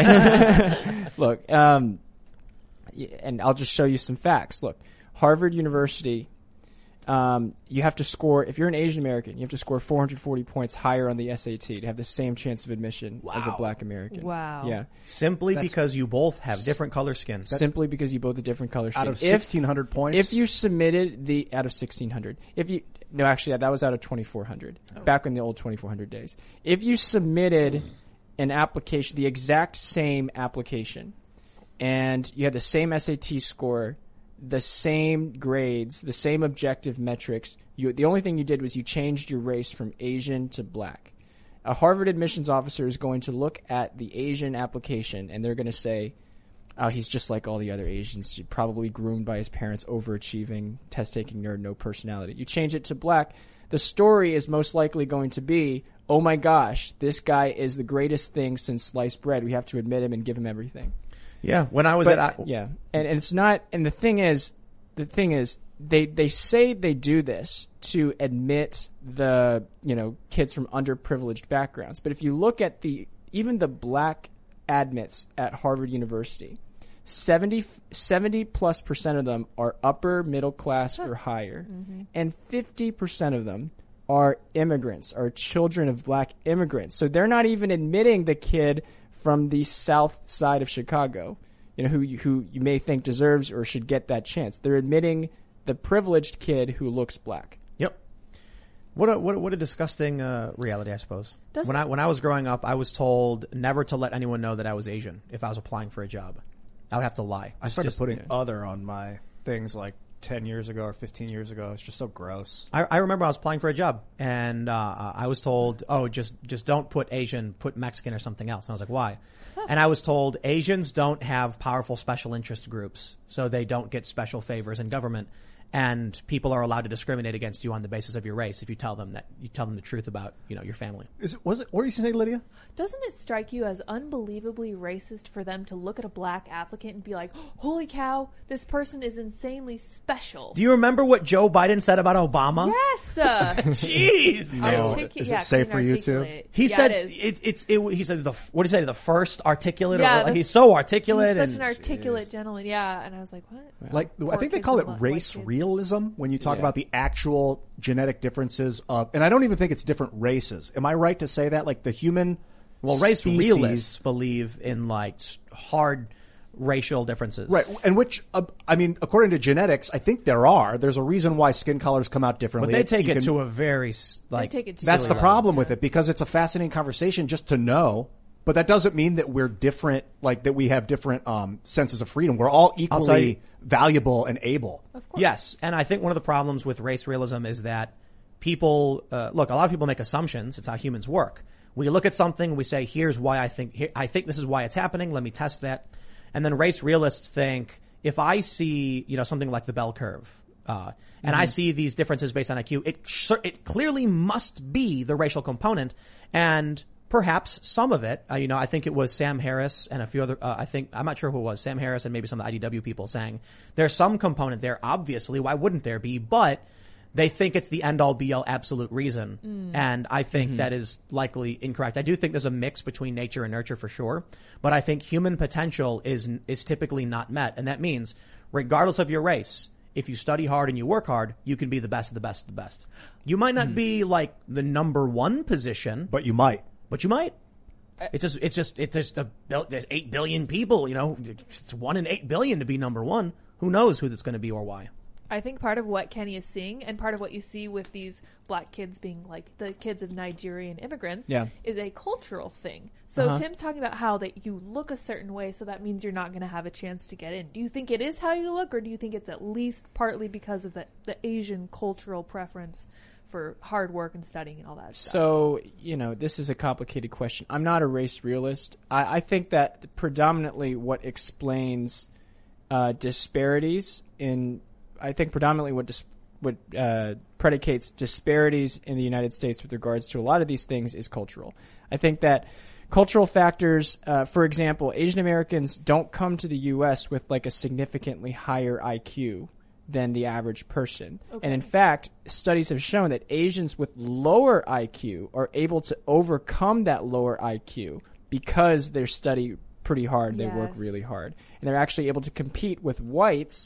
Look, um, and I'll just show you some facts. Look, Harvard University Um, you have to score, if you're an Asian American, you have to score four hundred forty points higher on the S A T to have the same chance of admission as a black American. Wow. Yeah. Simply because you both have different color skin. Simply because you both have different color skin. Out of If- sixteen hundred points? If you submitted the, out of sixteen hundred, if you, no, actually, that was out of twenty-four hundred, back in the old twenty-four hundred days. If you submitted an application, the exact same application, and you had the same S A T score, the same grades, the same objective metrics. You, the only thing you did was you changed your race from Asian to black. A Harvard admissions officer is going to look at the Asian application and they're going to say, oh, he's just like all the other Asians, probably groomed by his parents, overachieving, test-taking nerd, no personality. You change it to black, the story is most likely going to be, oh my gosh, this guy is the greatest thing since sliced bread. We have to admit him and give him everything. Yeah, when I was But, at I- yeah, and, and it's not. And the thing is, the thing is, they they say they do this to admit the you know kids from underprivileged backgrounds. But if you look at the even the black admits at Harvard University, seventy, seventy plus percent of them are upper middle class or higher, mm-hmm. and fifty percent of them are immigrants, are children of black immigrants. So they're not even admitting the kid from the south side of Chicago, you know, who you, who you may think deserves or should get that chance. They're admitting the privileged kid who looks black. Yep. What a what a, what a disgusting uh, reality, I suppose. Doesn't when I when I was growing up, I was told never to let anyone know that I was Asian if I was applying for a job. I would have to lie. I started Just- putting yeah. other on my things like ten years ago or fifteen years ago. It's just so gross. I, I remember I was applying for a job, and uh, I was told, "Oh, just just don't put Asian, put Mexican or something else." And I was like, "Why?" And I was told Asians don't have powerful special interest groups, so they don't get special favors in government, and people are allowed to discriminate against you on the basis of your race if you tell them that you tell them the truth about you know your family. Is it, was it, what were you saying, Lydia? Doesn't it strike you as unbelievably racist for them to look at a black applicant and be like, holy cow, this person is insanely special? Do you remember what Joe Biden said about Obama? Yes! Uh, Jeez. No. articu- Is it yeah, safe couldn't for you too? articulate. He Yeah, said it is. it, it's it, he said the what did he say the first articulate Yeah, or, the- he's so articulate He's such and an articulate gentleman. Yeah, and I was like, what? Like, I Poor think they kids call and it white race kids. realism when you talk Yeah. about the actual genetic differences of, and I don't even think it's different races. Am I right to say that? Like the human, well race species- realists believe in like s- hard racial differences. Right, and which, uh, I mean, according to genetics, I think there are. There's a reason why skin colors come out differently. But they take You it can- to a very s- like take it to That's silly the level. problem with Yeah. it, because it's a fascinating conversation just to know. But that doesn't mean that we're different, like that we have different um, senses of freedom. We're all tell you- equally valuable and able. Of course. Yes, and I think one of the problems with race realism is that people uh, look. A lot of people make assumptions. It's how humans work. We look at something, we say, "Here's why I think. Here, I think this is why it's happening. Let me test that." And then race realists think, if I see, you know, something like the bell curve, uh, and I see these differences based on I Q, it cer- it clearly must be the racial component, and perhaps some of it, uh, you know, I think it was Sam Harris and a few other, uh, I think, I'm not sure who it was, Sam Harris and maybe some of the I D W people saying there's some component there, obviously, why wouldn't there be? But they think it's the end all be all absolute reason. Mm. And I think that is likely incorrect. I do think there's a mix between nature and nurture for sure. But I think human potential is, is typically not met. And that means regardless of your race, if you study hard and you work hard, you can be the best of the best of the best. You might not be like the number one position, But you might. but you might. It's just, it's just, it's just a, bil- there's eight billion people, you know, it's one in eight billion to be number one. Who knows who that's going to be or why? I think part of what Kenny is seeing and part of what you see with these black kids being like the kids of Nigerian immigrants Yeah. is a cultural thing. So Uh-huh. Tim's talking about how that you look a certain way, so that means you're not going to have a chance to get in. Do you think it is how you look, or do you think it's at least partly because of the, the Asian cultural preference for hard work and studying and all that stuff? So, you know, this is a complicated question. I'm not a race realist. I, I think that predominantly what explains uh, disparities in, I think predominantly what dis- what uh, predicates disparities in the United States with regards to a lot of these things is cultural. I think that cultural factors, uh, for example, Asian Americans don't come to the U S with like a significantly higher I Q than the average person. Okay. And in fact, studies have shown that Asians with lower I Q are able to overcome that lower I Q because they study pretty hard, they work Yes. really hard. And they're actually able to compete with whites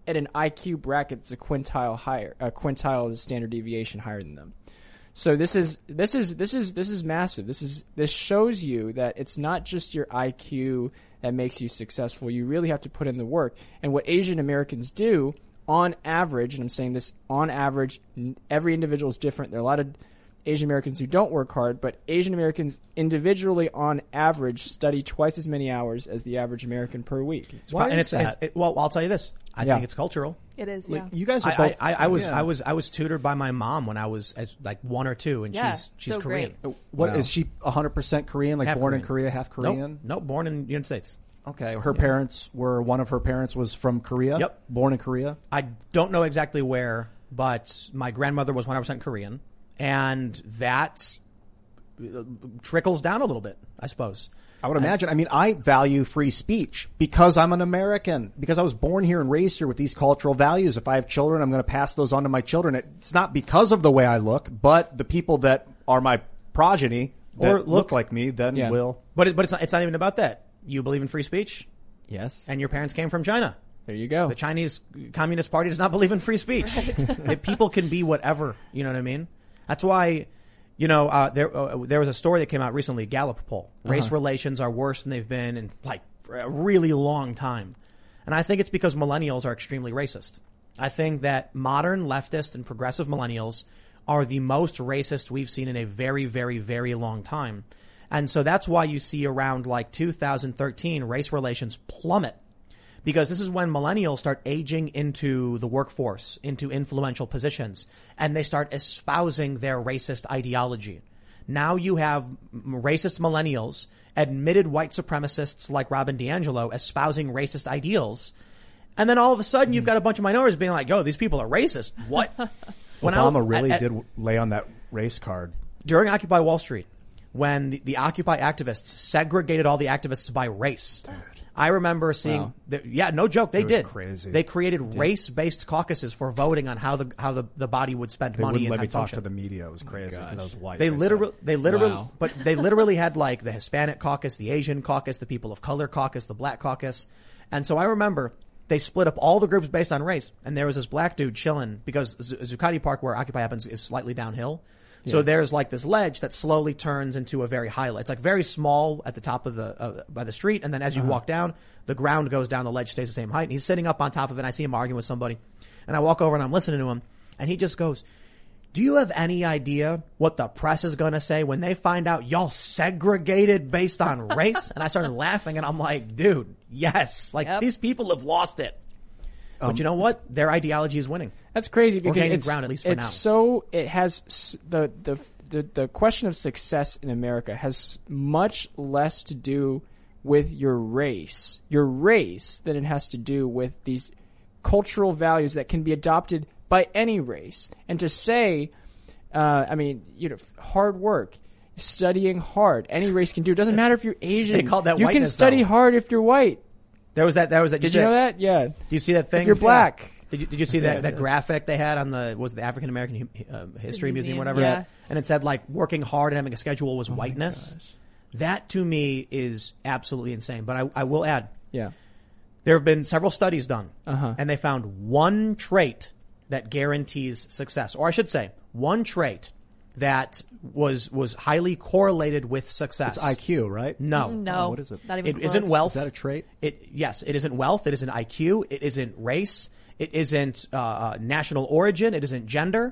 at an I Q bracket that's a quintile higher, a quintile of standard deviation higher than them. So this is this is this is this is massive. This is this shows you that it's not just your I Q that makes you successful. You really have to put in the work. And what Asian Americans do, on average, and I'm saying this on average, every individual is different. There are a lot of Asian Americans who don't work hard, but Asian Americans individually, on average, study twice as many hours as the average American per week. Why and is it's, that? It's, it, well, I'll tell you this. I Yeah. think it's cultural. It is, Like, yeah. you guys are I, both. I, I was yeah. I was I was tutored by my mom when I was as like one or two, and Yeah, she's she's so Korean. great. What Wow. is she? one hundred percent Korean, like Half born Korean. in Korea, half Korean. Nope, nope, born in the United States. Okay, her parents were one of her parents was from Korea. Yep. born in Korea. I don't know exactly where, but my grandmother was one hundred percent Korean, and that uh, trickles down a little bit, I suppose. I would imagine. I mean, I value free speech because I'm an American, because I was born here and raised here with these cultural values. If I have children, I'm going to pass those on to my children. It's not because of the way I look, but the people that are my progeny that Or look, look- like me then Yeah. will. But it, but it's not, it's not even about that. You believe in free speech, Yes. and your parents came from China. There you go. The Chinese Communist Party does not believe in free speech. If people can be whatever, you know what I mean? That's why, you know, uh, there uh, there was a story that came out recently, Gallup poll. Race Uh-huh. relations are worse than they've been in like for a really long time. And I think it's because millennials are extremely racist. I think that modern leftist and progressive millennials are the most racist we've seen in a very, very, very long time. And so that's why you see around like two thousand thirteen race relations plummet. Because this is when millennials start aging into the workforce, into influential positions, and they start espousing their racist ideology. Now you have m- racist millennials, admitted white supremacists like Robin DiAngelo espousing racist ideals. And then all of a sudden you've got a bunch of minorities being like, yo, these people are racist. What? When I- Obama really at- at- did lay on that race card. during Occupy Wall Street, when the, the Occupy activists segregated all the activists by race. I remember seeing, Wow. the, yeah, no joke, they was did. crazy. They created race-based caucuses for voting on how the how the, the body would spend They money wouldn't and let how me to talk function. to the media. It was crazy because I was white. They said. literally, they literally, Wow. but they literally had like the Hispanic caucus, the Asian caucus, the people of color caucus, the black caucus. And so I remember they split up all the groups based on race. And there was this black dude chilling because Z- Zuccotti Park, where Occupy happens, is slightly downhill. So there's like this ledge that slowly turns into a very high, it's like very small at the top of the, uh, by the street. And then as you walk down, the ground goes down, the ledge stays the same height. And he's sitting up on top of it. And I see him arguing with somebody. And I walk over and I'm listening to him. And he just goes, do you have any idea what the press is going to say when they find out y'all segregated based on race? And I started laughing and I'm like, dude, yes. Like Yep. these people have lost it. But you know what? Their ideology is winning. That's crazy because gaining it's, ground, at least for it's now. so it has s- the, the the the question of success in America has much less to do with your race, your race, than it has to do with these cultural values that can be adopted by any race. And to say, uh, I mean, you know, hard work, studying hard, any race can do. It doesn't matter if you're Asian. They call that you can whiteness, study though. hard if you're white. There was that, there was that. Did see you know that? Yeah. Do you see that thing? If you're black. Did you, did you see that, that graphic they had on the, was it the African American uh, History Museum, museum, whatever? yeah. And it said like working hard and having a schedule Oh was whiteness. That to me is absolutely insane. But I, I will add, Yeah. there have been several studies done, Uh-huh. and they found one trait that guarantees success, or I should say, one trait that was was highly correlated with success. It's I Q, right? No, No. Oh, what is it? Not even It close. isn't wealth. Is that a trait? It yes, it isn't wealth. It isn't I Q. It isn't race. It isn't uh, uh, national origin. It isn't gender.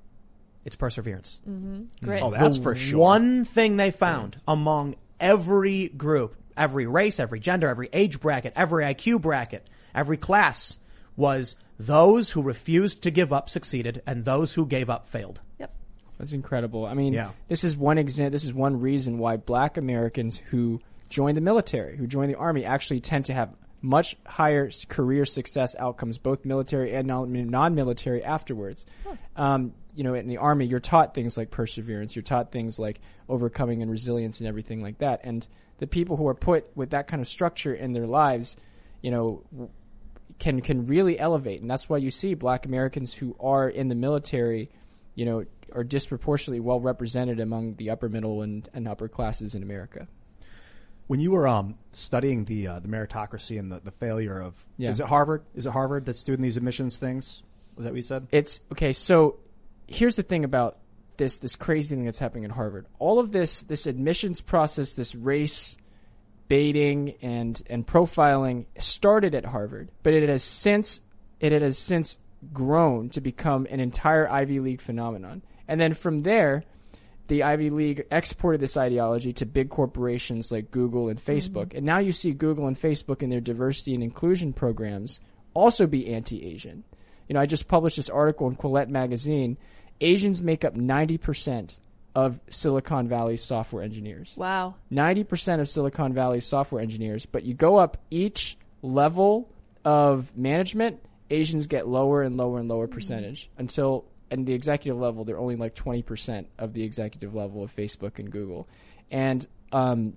It's perseverance. Great. Oh, that's The for sure. One thing they found among every group, every race, every gender, every age bracket, every I Q bracket, every class was those who refused to give up succeeded and those who gave up failed. Yep. That's incredible. I mean, Yeah. this is one example. This is one reason why Black Americans who join the military, who join the army, actually tend to have much higher s- career success outcomes, both military and non- non-military afterwards. Um, you know, in the army, you're taught things like perseverance. You're taught things like overcoming and resilience and everything like that. And the people who are put with that kind of structure in their lives, you know, w- can can really elevate. And that's why you see Black Americans who are in the military, you know, are disproportionately well represented among the upper middle and, and upper classes in America. When you were um, studying the uh, the meritocracy and the, the failure of, Yeah. is it Harvard? Is it Harvard that's doing these admissions things? Was that what you said? It's okay. So here's the thing about this this crazy thing that's happening at Harvard. All of this this admissions process, this race baiting and and profiling started at Harvard, but it has since it has since grown to become an entire Ivy League phenomenon. And then from there, the Ivy League exported this ideology to big corporations like Google and Facebook. Mm-hmm. And now you see Google and Facebook in their diversity and inclusion programs also be anti-Asian. You know, I just published this article in Quillette magazine. Asians make up ninety percent of Silicon Valley's software engineers. Wow. ninety percent of Silicon Valley's software engineers. But you go up each level of management, Asians get lower and lower and lower percentage mm-hmm. until, at the executive level, they're only like twenty percent of the executive level of Facebook and Google. And, um,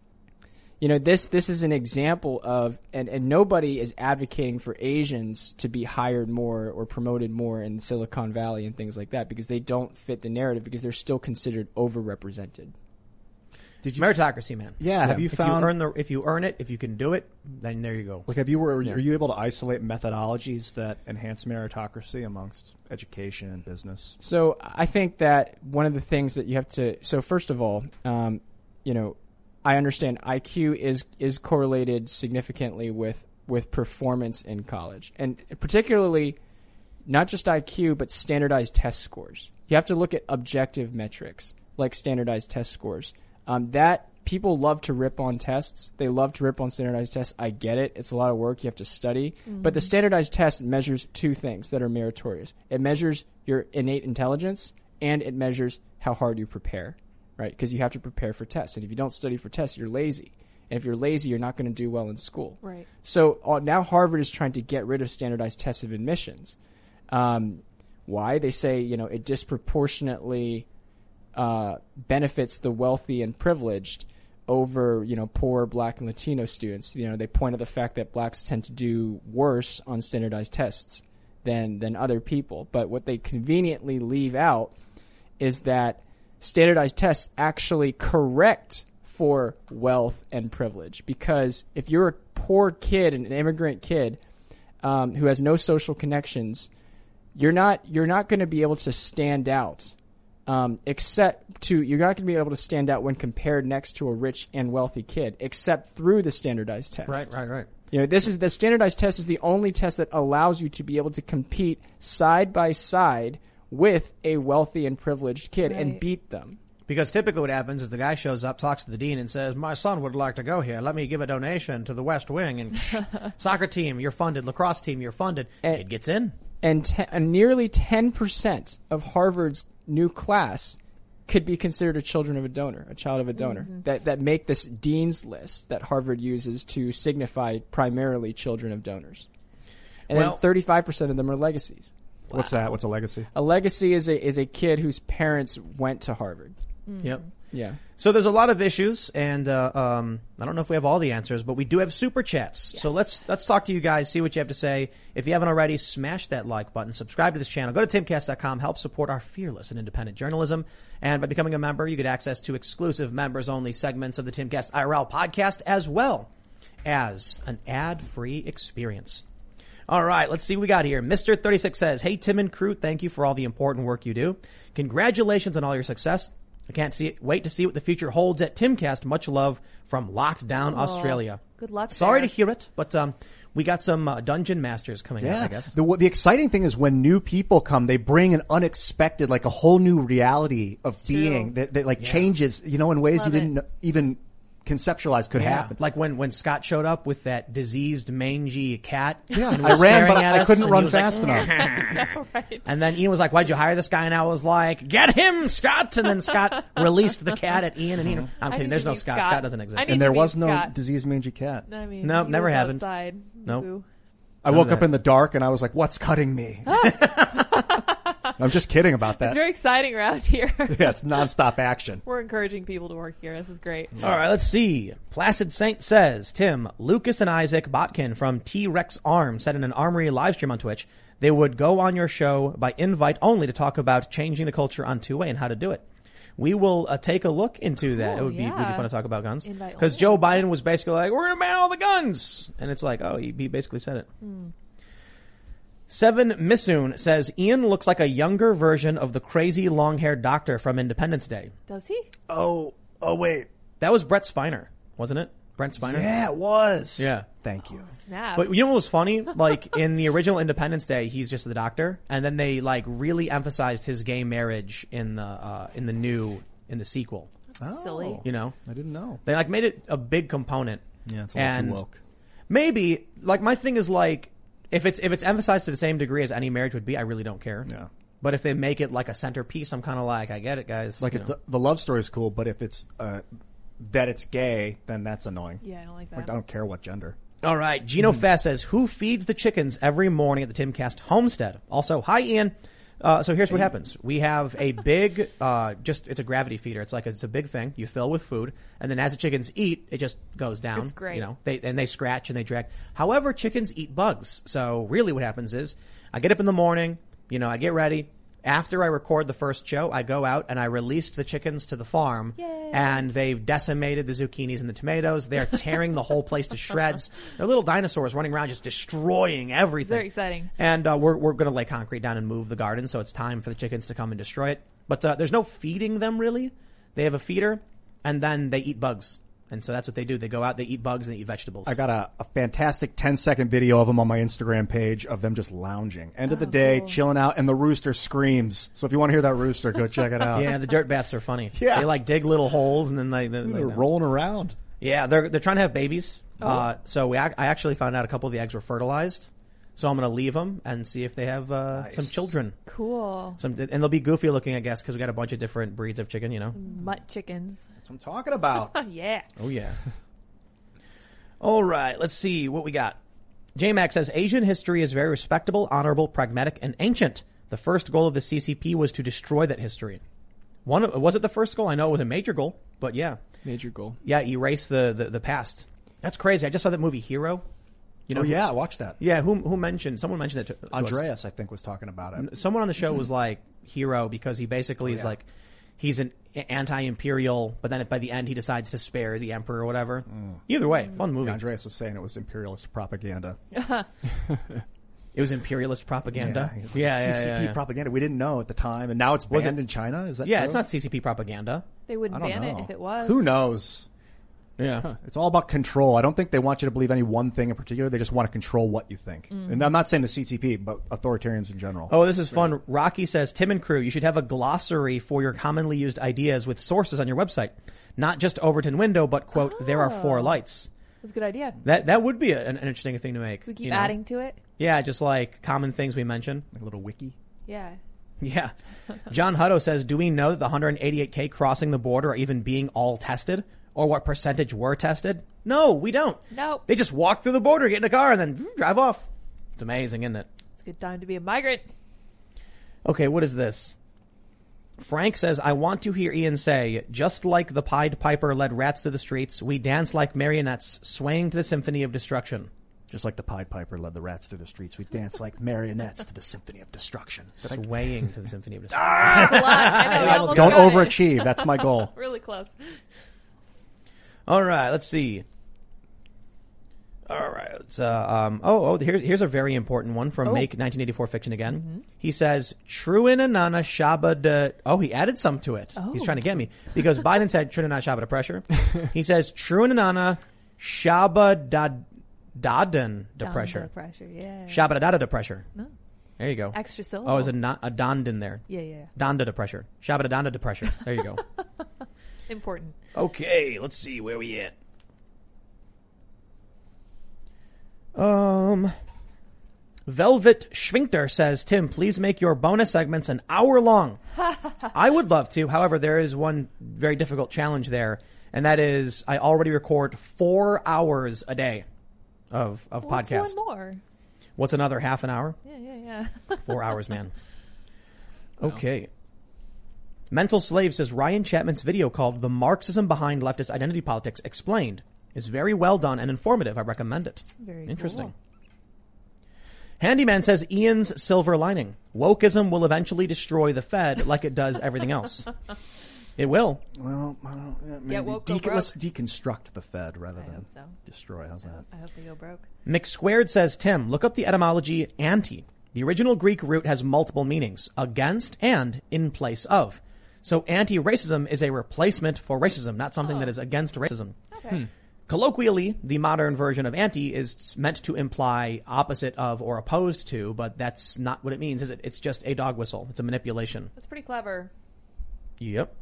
you know, this this is an example of, and, and nobody is advocating for Asians to be hired more or promoted more in Silicon Valley and things like that because they don't fit the narrative because they're still considered overrepresented. Did you meritocracy, man? Yeah. Have you if found you earn the if you earn it, if you can do it, then there you go. Like, have you were Yeah. are you able to isolate methodologies that enhance meritocracy amongst education and business? So I think that one of the things that you have to, so first of all, um, you know, I understand I Q is is correlated significantly with with performance in college, and particularly not just I Q but standardized test scores. You have to look at objective metrics like standardized test scores. Um, that people love to rip on tests. They love to rip on standardized tests. I get it. It's a lot of work. You have to study. Mm-hmm. But the standardized test measures two things that are meritorious. It measures your innate intelligence and it measures how hard you prepare, right? Because you have to prepare for tests. And if you don't study for tests, you're lazy. And if you're lazy, you're not going to do well in school. Right. So uh, now Harvard is trying to get rid of standardized tests of admissions. Um, why? They say, you know, it disproportionately uh, benefits the wealthy and privileged over, you know, poor Black and Latino students. You know, they point out the fact that blacks tend to do worse on standardized tests than than other people. But what they conveniently leave out is that standardized tests actually correct for wealth and privilege. Because if you're a poor kid, an immigrant kid um, who has no social connections, you're not you're not going to be able to stand out. Um, except to, you're not going to be able to stand out when compared next to a rich and wealthy kid, except through the standardized test. Right, right, right. You know, this is the standardized test is the only test that allows you to be able to compete side by side with a wealthy and privileged kid Right. and beat them. Because typically what happens is the guy shows up, talks to the dean, and says, my son would like to go here. Let me give a donation to the West Wing. And soccer team, you're funded. Lacrosse team, you're funded. And- Kid gets in. And, te- and nearly ten percent of Harvard's new class could be considered a children of a donor, a child of a donor, Mm-hmm. that, that make this dean's list that Harvard uses to signify primarily children of donors. And Well- then thirty-five percent of them are legacies. What's that? What's a legacy? A legacy is a, is a kid whose parents went to Harvard. Yep. Yeah. So there's a lot of issues, and uh, um, I don't know if we have all the answers, but we do have super chats. So let's let's talk to you guys, see what you have to say. If you haven't already, smash that like button, subscribe to this channel, go to timcast dot com, help support our fearless and independent journalism. And by becoming a member, you get access to exclusive members-only segments of the Timcast I R L podcast, as well as an ad-free experience. All right, let's see what we got here. Mister thirty-six says, hey, Tim and crew, thank you for all the important work you do. Congratulations on all your success. I can't see it, wait to see what the future holds at Timcast. Much love from Locked Down, Australia. Good luck. Sorry there. to hear it, but um, we got some uh, Dungeon Masters coming up, I guess. The, the exciting thing is when new people come, they bring an unexpected, like a whole new reality of It's being true. that, that like changes, you know, in ways Love you it. didn't even conceptualize could Yeah. happen. Like when, when Scott showed up with that diseased, mangy cat. Yeah, and I was ran, staring but at I us, couldn't and he run was like, fast enough. Right. And then Ian was like, why'd you hire this guy? And I was like, get him, Scott! And then Scott released the cat at Ian, and Ian, I'm I kidding, need there's to no be Scott. Scott. Scott doesn't I exist. need And to there be was no Scott. disease mangy cat. I mean, No, he never was happened. Outside. Nope. Boo. I woke up in the dark and I was like, what's cutting me? I'm just kidding about It's that. very exciting around here. Yeah, it's nonstop action. We're encouraging people to work here. This is great. All right, let's see. Placid Saint says, Tim, Lucas and Isaac Botkin from T-Rex Arms said in an Armory live stream on Twitch, they would go on your show by invite only to talk about changing the culture on two-way and how to do it. we will uh, take a look into that. Cool, it would be, would be yeah. fun to talk about guns. Invite Because only. Joe Biden was basically like, we're going to ban all the guns. And it's like, oh, he, he basically said it. Hmm. Seven Missoon says, Ian looks like a younger version of the crazy long-haired doctor from Independence Day. Does he? Oh, oh wait. That was Brett Spiner, wasn't it? Brent Spiner? Yeah, it was. Yeah. Thank you. Snap. But you know what was funny? Like in the original Independence Day, he's just the doctor, and then they like really emphasized his gay marriage in the uh, in the new in the sequel. Oh, Silly. You know, I didn't know. they like made it a big component. Yeah, it's a little and too woke. Maybe like my thing is like if it's if it's emphasized to the same degree as any marriage would be, I really don't care. Yeah. But if they make it like a centerpiece, I'm kind of like, I get it, guys. Like You if know. the, the love story is cool, but if it's uh, that it's gay, then that's annoying. Yeah, I don't like that. Like, I don't care what gender. All right. Gino Fast says, who feeds the chickens every morning at the Timcast homestead? Also, hi, Ian. Uh, so here's what happens. We have a big, uh, just, it's a gravity feeder. It's like, a, it's a big thing. You fill with food. And then as the chickens eat, it just goes down. It's great. You know, they, and they scratch and they drag. However, chickens eat bugs. So really what happens is I get up in the morning, you know, I get ready. After I record the first show, I go out and I released the chickens to the farm. Yay. And they've decimated the zucchinis and the tomatoes. They're tearing the whole place to shreds. They're little dinosaurs running around just destroying everything. Very exciting. And uh, we're we're going to lay concrete down and move the garden, so it's time for the chickens to come and destroy it. But uh, there's no feeding them really. They have a feeder, and then they eat bugs. And so that's what they do. They go out, they eat bugs, and they eat vegetables. I got a, a fantastic ten second video of them on my Instagram page of them just lounging. End of the day, cool. chilling out, and the rooster screams. So if you want to hear that rooster, go check it out. Yeah, the dirt baths are funny. Yeah. They like dig little holes, and then they, they, They're they rolling around. Yeah, they're they're trying to have babies. Oh. Uh, so we ac- I actually found out a couple of the eggs were fertilized. So I'm going to leave them and see if they have uh, Nice. some children. Cool. Some, and they'll be goofy looking, I guess, because we got a bunch of different breeds of chicken. You know. Mutt chickens. That's what I'm talking about. Yeah. Oh yeah. All right, let's see what we got. J Mac says Asian history is very respectable, honorable, pragmatic, and ancient. The first goal of the C C P was to destroy that history. One of, was it the first goal? I know it was a major goal, but yeah, Major goal. yeah, erase the, the, the past. That's crazy. I just saw that movie Hero. You know, Oh yeah, watch that. yeah. Who who mentioned? Someone mentioned it to, to us. Andreas, I think, was talking about it. Someone on the show was like Hero because he basically Oh, is yeah. like he's an anti-imperial, but then by the end he decides to spare the emperor or whatever. Either way, fun movie. Yeah, Andreas was saying it was imperialist propaganda. It was imperialist propaganda. he's like, Yeah, yeah, C C P yeah, yeah. propaganda. We didn't know at the time, and now it's Was banned it- in China. Is that Yeah, true? it's not C C P propaganda. They wouldn't I don't ban know. it if it was. Who knows? Yeah. It's all about control. I don't think they want you to believe any one thing in particular. They just want to control what you think. And I'm not saying the C C P, but authoritarians in general. Oh, this is fun. Rocky says, Tim and crew, you should have a glossary for your commonly used ideas with sources on your website. Not just Overton window, but quote, there are four Oh. lights. That's a good idea. That that would be a, an interesting thing to make. We keep you know? adding to it. Yeah, just like common things we mention. Like a little wiki. Yeah. Yeah. John Hutto says, do we know that the one hundred eighty-eight K crossing the border are even being all tested? Or what percentage were tested? No, we don't. Nope. They just walk through the border, get in a car, and then drive off. It's amazing, isn't it? It's a good time to be a migrant. Okay, what is this? Frank says, I want to hear Ian say, just like the Pied Piper led rats through the streets, we dance like marionettes, swaying to the symphony of destruction. Just like the Pied Piper led the rats through the streets, we dance like marionettes to the symphony of destruction. Swaying to the symphony of destruction. That's a lot. I know. we almost Don't got it. overachieve. That's my goal. Really close. All right, let's see. All right, let's, uh, um, oh, oh, here's here's a very important one from Oh. Make nineteen eighty-four Fiction again. He says, Truinanana Shaba de, oh, he added some to it. Oh. He's trying to get me. Because Biden said Truinanana Shaba de pressure. He says, Truinanana Shaba da, Daden de Down pressure. to pressure. Yeah. Shaba da da de pressure. No. There you go. Extra syllable. Oh, there's a, no- a Dondin there. Yeah, yeah. Donda de pressure. Shaba da Donda de pressure. There you go. Important. Okay, let's see where we at. Um, Velvet Schwinkter says, Tim, please make your bonus segments an hour long. I would love to. However, there is one very difficult challenge there, and that is I already record four hours a day of, of What's podcast. one more? What's another half an hour? Yeah, yeah, yeah. Four hours, man. Okay. Mental Slave says Ryan Chapman's video called The Marxism Behind Leftist Identity Politics Explained is very well done and informative. I recommend it. Very Interesting. cool. Handyman says Ian's silver lining. Wokeism will eventually destroy the Fed like it does everything else. It will. Well, I don't, yeah, maybe Get woke, go Dec- broke. let's deconstruct the Fed rather I than hope so. destroy. How's that? I hope they go broke. McSquared says, Tim, look up the etymology anti. The original Greek root has multiple meanings, against and in place of. So anti-racism is a replacement for racism, not something Oh. that is against racism. Okay. Colloquially, the modern version of anti is meant to imply opposite of or opposed to, but that's not what it means, is it? It's just a dog whistle. It's a manipulation. That's pretty clever. Yep.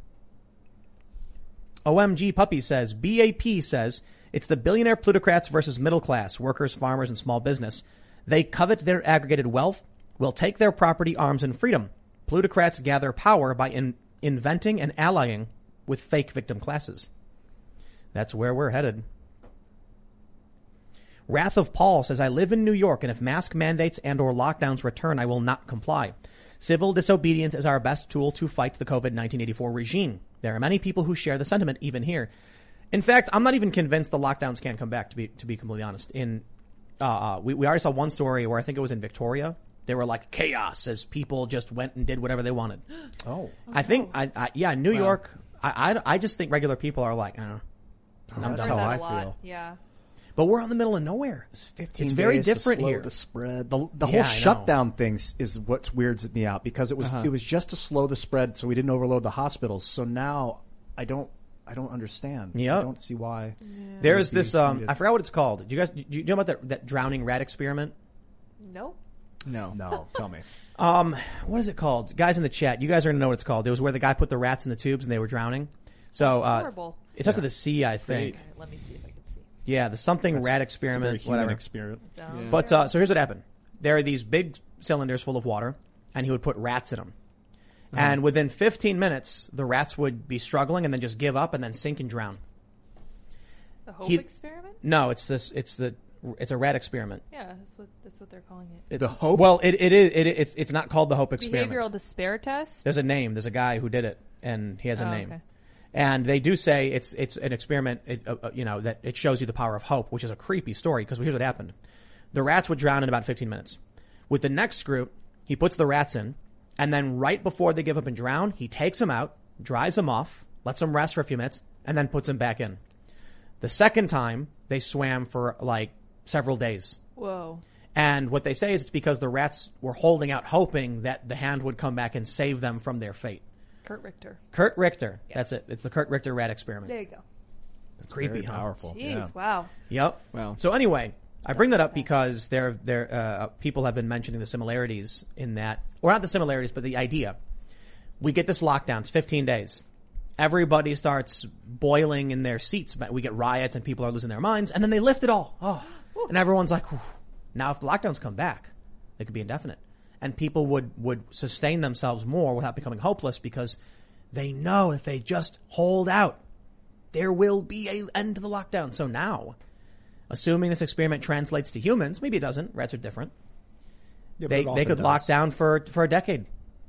O M G Puppy says, B A P says, it's the billionaire plutocrats versus middle class, workers, farmers, and small business. They covet their aggregated wealth, will take their property, arms, and freedom. Plutocrats gather power by in- inventing and allying with fake victim classes. That's where we're headed. Wrath of Paul says, I live in New York, and if mask mandates and or lockdowns return, I will not comply. Civil disobedience is our best tool to fight the COVID nineteen eighty-four regime. There are many people who share the sentiment, even here. In fact, I'm not even convinced the lockdowns can come back, to be to be completely honest. In uh, uh we, we already saw one story where I think it was in Victoria. They were like chaos as people just went and did whatever they wanted. Oh, I think, I, I yeah, New York, I, I, I just think regular people are like, uh, I'm that's done. how Heard that I a lot. feel. Yeah. But we're in the middle of nowhere. fifteen It's very days to different slow here. The spread, the, the Yeah, whole I know. shutdown thing is what weirds me out because it was Uh-huh. it was just to slow the spread so we didn't overload the hospitals. So now I don't I don't understand. Yep. I don't see why. There's Would be this, um, needed. I forgot what it's called. Do you guys, do you know about that, that drowning rat experiment? Nope. No. No, tell me. Um, what is it called? Guys in the chat, you guys are going to know what it's called. It was where the guy put the rats in the tubes and they were drowning. So, That's uh, horrible. it's up to the sea, I think. Okay, let me see if I can see. Yeah, the something That's- rat It's a very experiment, human whatever. experiment. Sounds Yeah. But, uh, so here's what happened. There are these big cylinders full of water and he would put rats in them. And within fifteen minutes, the rats would be struggling and then just give up and then sink and drown. The Hope he- experiment? No, it's this, it's the, it's a rat experiment. Yeah, that's what that's what they're calling it. The hope. Well, it, it is, it, it's, it's not called the Hope experiment. Behavioral despair test. There's a name. There's a guy who did it, and he has a Oh, name. okay. And they do say it's it's an experiment. It, uh, uh, you know that it shows you the power of hope, which is a creepy story because here's what happened: the rats would drown in about fifteen minutes. With the next group, he puts the rats in, and then right before they give up and drown, he takes them out, dries them off, lets them rest for a few minutes, and then puts them back in. The second time, they swam for like several days. Whoa. And what they say is it's because the rats were holding out hoping that the hand would come back and save them from their fate. Kurt Richter. Kurt Richter. That's it. It's the Kurt Richter rat experiment. There you go. Creepy, very huh? powerful. Jeez, Yeah. wow. Yep. Wow. So anyway, I bring that up because there, there, uh, people have been mentioning the similarities in that, or not the similarities, but the idea. We get this lockdown. It's fifteen days. Everybody starts boiling in their seats. We get riots and people are losing their minds, and then they lift it all. Oh, and everyone's like, "Whew." Now if the lockdowns come back, they could be indefinite. And people would, would sustain themselves more without becoming hopeless because they know if they just hold out, there will be an end to the lockdown. So now, assuming this experiment translates to humans, maybe it doesn't, rats are different, Yeah, but they it they often could does. lock down for for a decade.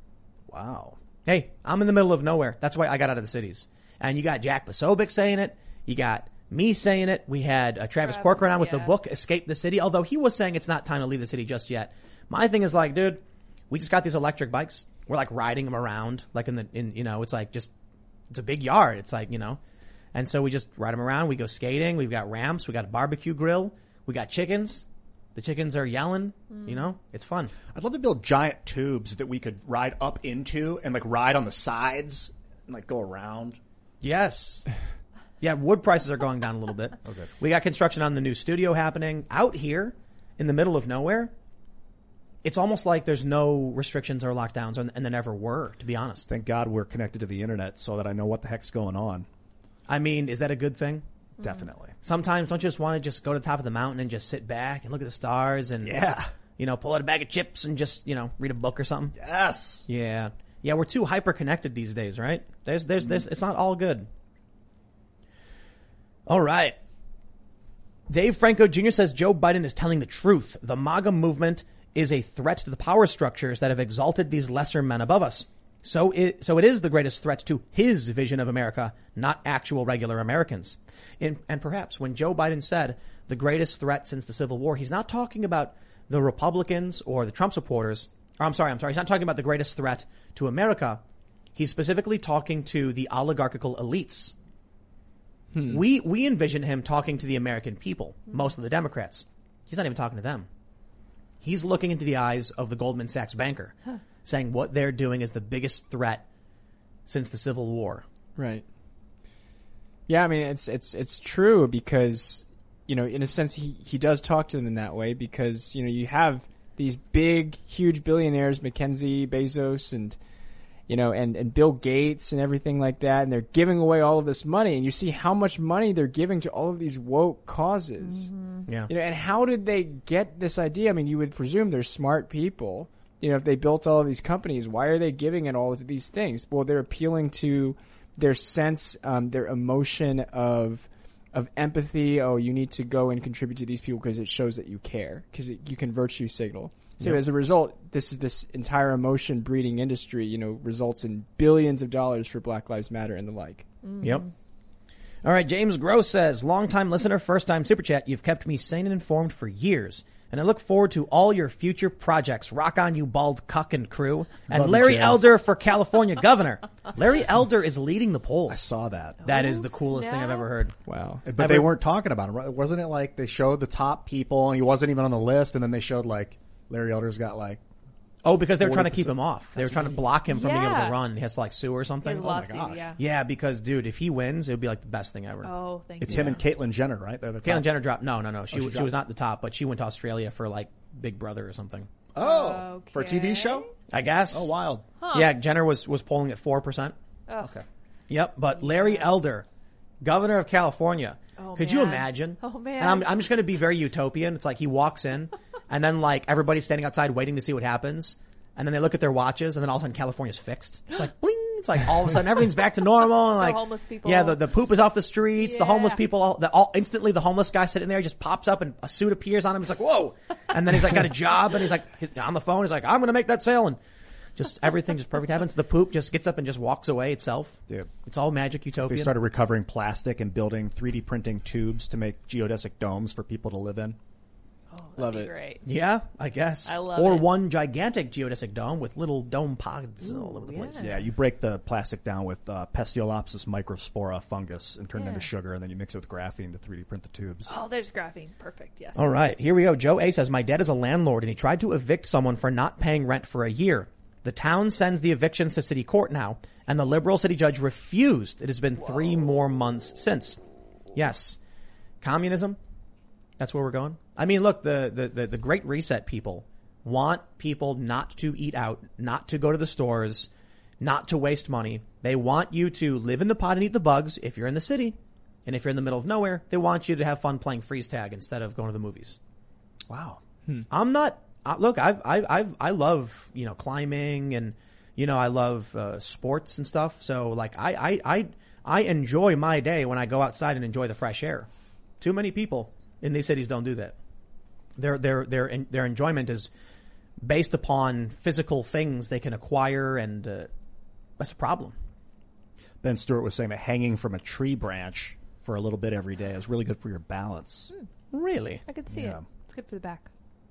Wow. Hey, I'm in the middle of nowhere. That's why I got out of the cities. And you got Jack Posobiec saying it. You got me saying it. We had uh, Travis Travis, Corcoran on with the yeah. book Escape the City, although he was saying it's not time to leave the city just yet. My thing is like, dude, we just got these electric bikes. We're like riding them around, like in the, in, you know, it's like just, it's a big yard. It's like, you know, and so we just ride them around. We go skating. We've got ramps. We got a barbecue grill. We got chickens. The chickens are yelling, you know, it's fun. I'd love to build giant tubes that we could ride up into and like ride on the sides and like go around. Yes. Yeah, wood prices are going down a little bit. Okay. We got construction on the new studio happening out here in the middle of nowhere. It's almost like there's no restrictions or lockdowns, and and there never were, to be honest. Thank God we're connected to the internet so that I know what the heck's going on. I mean, is that a good thing? Definitely. Sometimes don't you just want to just go to the top of the mountain and just sit back and look at the stars and, Yeah. you know, pull out a bag of chips and just, you know, read a book or something? Yes. Yeah. Yeah, we're too hyper connected these days, right? There's, there's, there's, it's not all good. All right. Dave Franco Junior says Joe Biden is telling the truth. The MAGA movement is a threat to the power structures that have exalted these lesser men above us. So it, so it is the greatest threat to his vision of America, not actual regular Americans. In, and perhaps when Joe Biden said the greatest threat since the Civil War, he's not talking about the Republicans or the Trump supporters. Or I'm sorry, I'm sorry. He's not talking about the greatest threat to America. He's specifically talking to the oligarchical elites. Hmm. We we envision him talking to the American people, most of the Democrats. He's not even talking to them. He's looking into the eyes of the Goldman Sachs banker, huh. saying what they're doing is the biggest threat since the Civil War. Right. Yeah, I mean, it's it's it's true because, you know, in a sense, he, he does talk to them in that way because, you know, you have these big, huge billionaires, Mackenzie, Bezos, and, you know, and, and Bill Gates and everything like that, and they're giving away all of this money, and you see how much money they're giving to all of these woke causes. Mm-hmm. Yeah. You know, and how did they get this idea? I mean, you would presume they're smart people. You know, if they built all of these companies, why are they giving it all of these things? Well, they're appealing to their sense, um, their emotion of of empathy. Oh, you need to go and contribute to these people because it shows that you care, because you can virtue signal. So yep. as a result, this is this entire emotion breeding industry, you know, results in billions of dollars for Black Lives Matter and the like. Mm-hmm. Yep. All right, James Gross says, long-time listener, first-time Super Chat. You've kept me sane and informed for years, and I look forward to all your future projects. Rock on, you bald cuck and crew. And Love Larry you, Elder for California governor. Larry Elder is leading the polls. I saw that. That oh, is the coolest snap. thing I've ever heard. Wow. But Ever- they weren't talking about him, right? Wasn't it like they showed the top people and he wasn't even on the list, and then they showed like Larry Elder's got like Oh, because they're trying to keep forty percent. him off. They were trying to block him from being able Yeah. to run. He has to like sue or something. His Oh my lawsuit, gosh. yeah. Yeah, because dude, if he wins, it would be like the best thing ever. Oh, thank it's you. him and Caitlyn Jenner, right? They're the Caitlyn top. Jenner dropped. No, no, no. She she she, dropped was not the top, but she went to Australia for like Big Brother or something. Oh, for a T V Okay. show? I guess. Oh, wild. Huh. Yeah, Jenner was was polling at four percent. Ugh. Okay. Yep, but Larry Elder, governor of California. Oh, Could you man. imagine? Oh, man. And I'm I'm just going to be very utopian. It's like he walks in, and then like everybody's standing outside waiting to see what happens, and then they look at their watches, and then all of a sudden California's fixed. It's like bling. It's like all of a sudden everything's back to normal. And like homeless people. Yeah, the, the poop is off the streets. The homeless Yeah. people, all, the, all instantly the homeless guy sitting there just pops up and a suit appears on him. It's like whoa, and then he's like got a job, and he's like he's on the phone. He's like I'm going to make that sale, and just everything just perfect happens. The poop just gets up and just walks away itself. Dude. It's all magic utopia. They started recovering plastic and building three D printing tubes to make geodesic domes for people to live in. Oh, that'd Love be it. Great. Yeah, I guess. I love or it. one gigantic geodesic dome with little dome pods all over the yeah. place. Yeah, you break the plastic down with uh, Pestiolopsis microspora fungus and turn it Yeah. into sugar, and then you mix it with graphene to three D print the tubes. Oh, there's graphene. Perfect. Yes. All right, here we go. Joe A says, my dad is a landlord and he tried to evict someone for not paying rent for a year. The town sends the evictions to city court now, and the liberal city judge refused. It has been Whoa. three more months since. Yes. Communism? That's where we're going? I mean, look, the, the, the, the Great Reset people want people not to eat out, not to go to the stores, not to waste money. They want you to live in the pot and eat the bugs if you're in the city. And if you're in the middle of nowhere, they want you to have fun playing freeze tag instead of going to the movies. Wow. Hmm. I'm not, uh, look, I've, I've, I've, I love, you know, climbing and, you know, I love, uh, sports and stuff. So like, I, I, I, I enjoy my day when I go outside and enjoy the fresh air. Too many people in these cities don't do that. Their, their, their, their enjoyment is based upon physical things they can acquire, and, uh, that's a problem. Ben Stewart was saying that hanging from a tree branch for a little bit every day is really good for your balance. Hmm. Really? I could see Yeah. it. It's good for the back.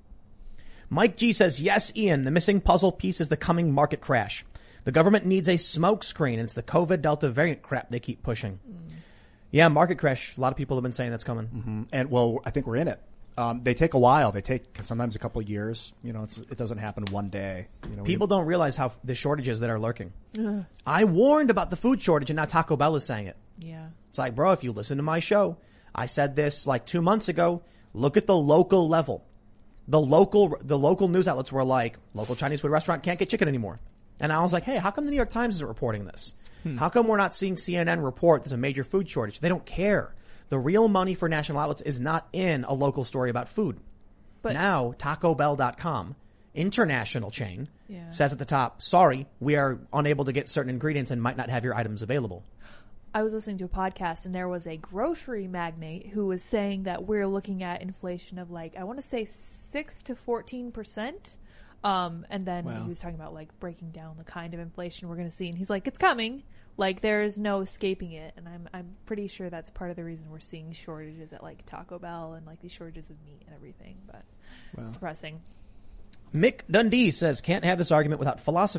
Mike G says, yes, Ian, the missing puzzle piece is the coming market crash. The government needs a smoke screen, and it's the COVID Delta variant crap they keep pushing. Mm. Yeah, market crash. A lot of people have been saying that's coming. Mm-hmm. And well, I think we're in it. Um, they take a while. They take sometimes a couple of years. You know, it's, it doesn't happen one day. You know, People don't realize how the shortages that are lurking. Ugh. I warned about the food shortage, and now Taco Bell is saying it. Yeah. It's like, bro, if you listen to my show, I said this like two months ago. Look at the local level. The local, the local news outlets were like, local Chinese food restaurant can't get chicken anymore. And I was like, hey, how come the New York Times isn't reporting this? Hmm. How come we're not seeing C N N report there's a major food shortage? They don't care. The real money for national outlets is not in a local story about food. But now, Taco Bell dot com, international chain, yeah. says at the top, sorry, we are unable to get certain ingredients and might not have your items available. I was listening to a podcast, and there was a grocery magnate who was saying that we're looking at inflation of like, I want to say six to fourteen percent. Um, and then wow. he was talking about like breaking down the kind of inflation we're going to see. And he's like, it's coming. Like there is no escaping it. And I'm, I'm pretty sure that's part of the reason we're seeing shortages at like Taco Bell and like these shortages of meat and everything. But wow. it's depressing. Mick Dundee says, can't have this argument without philosophy.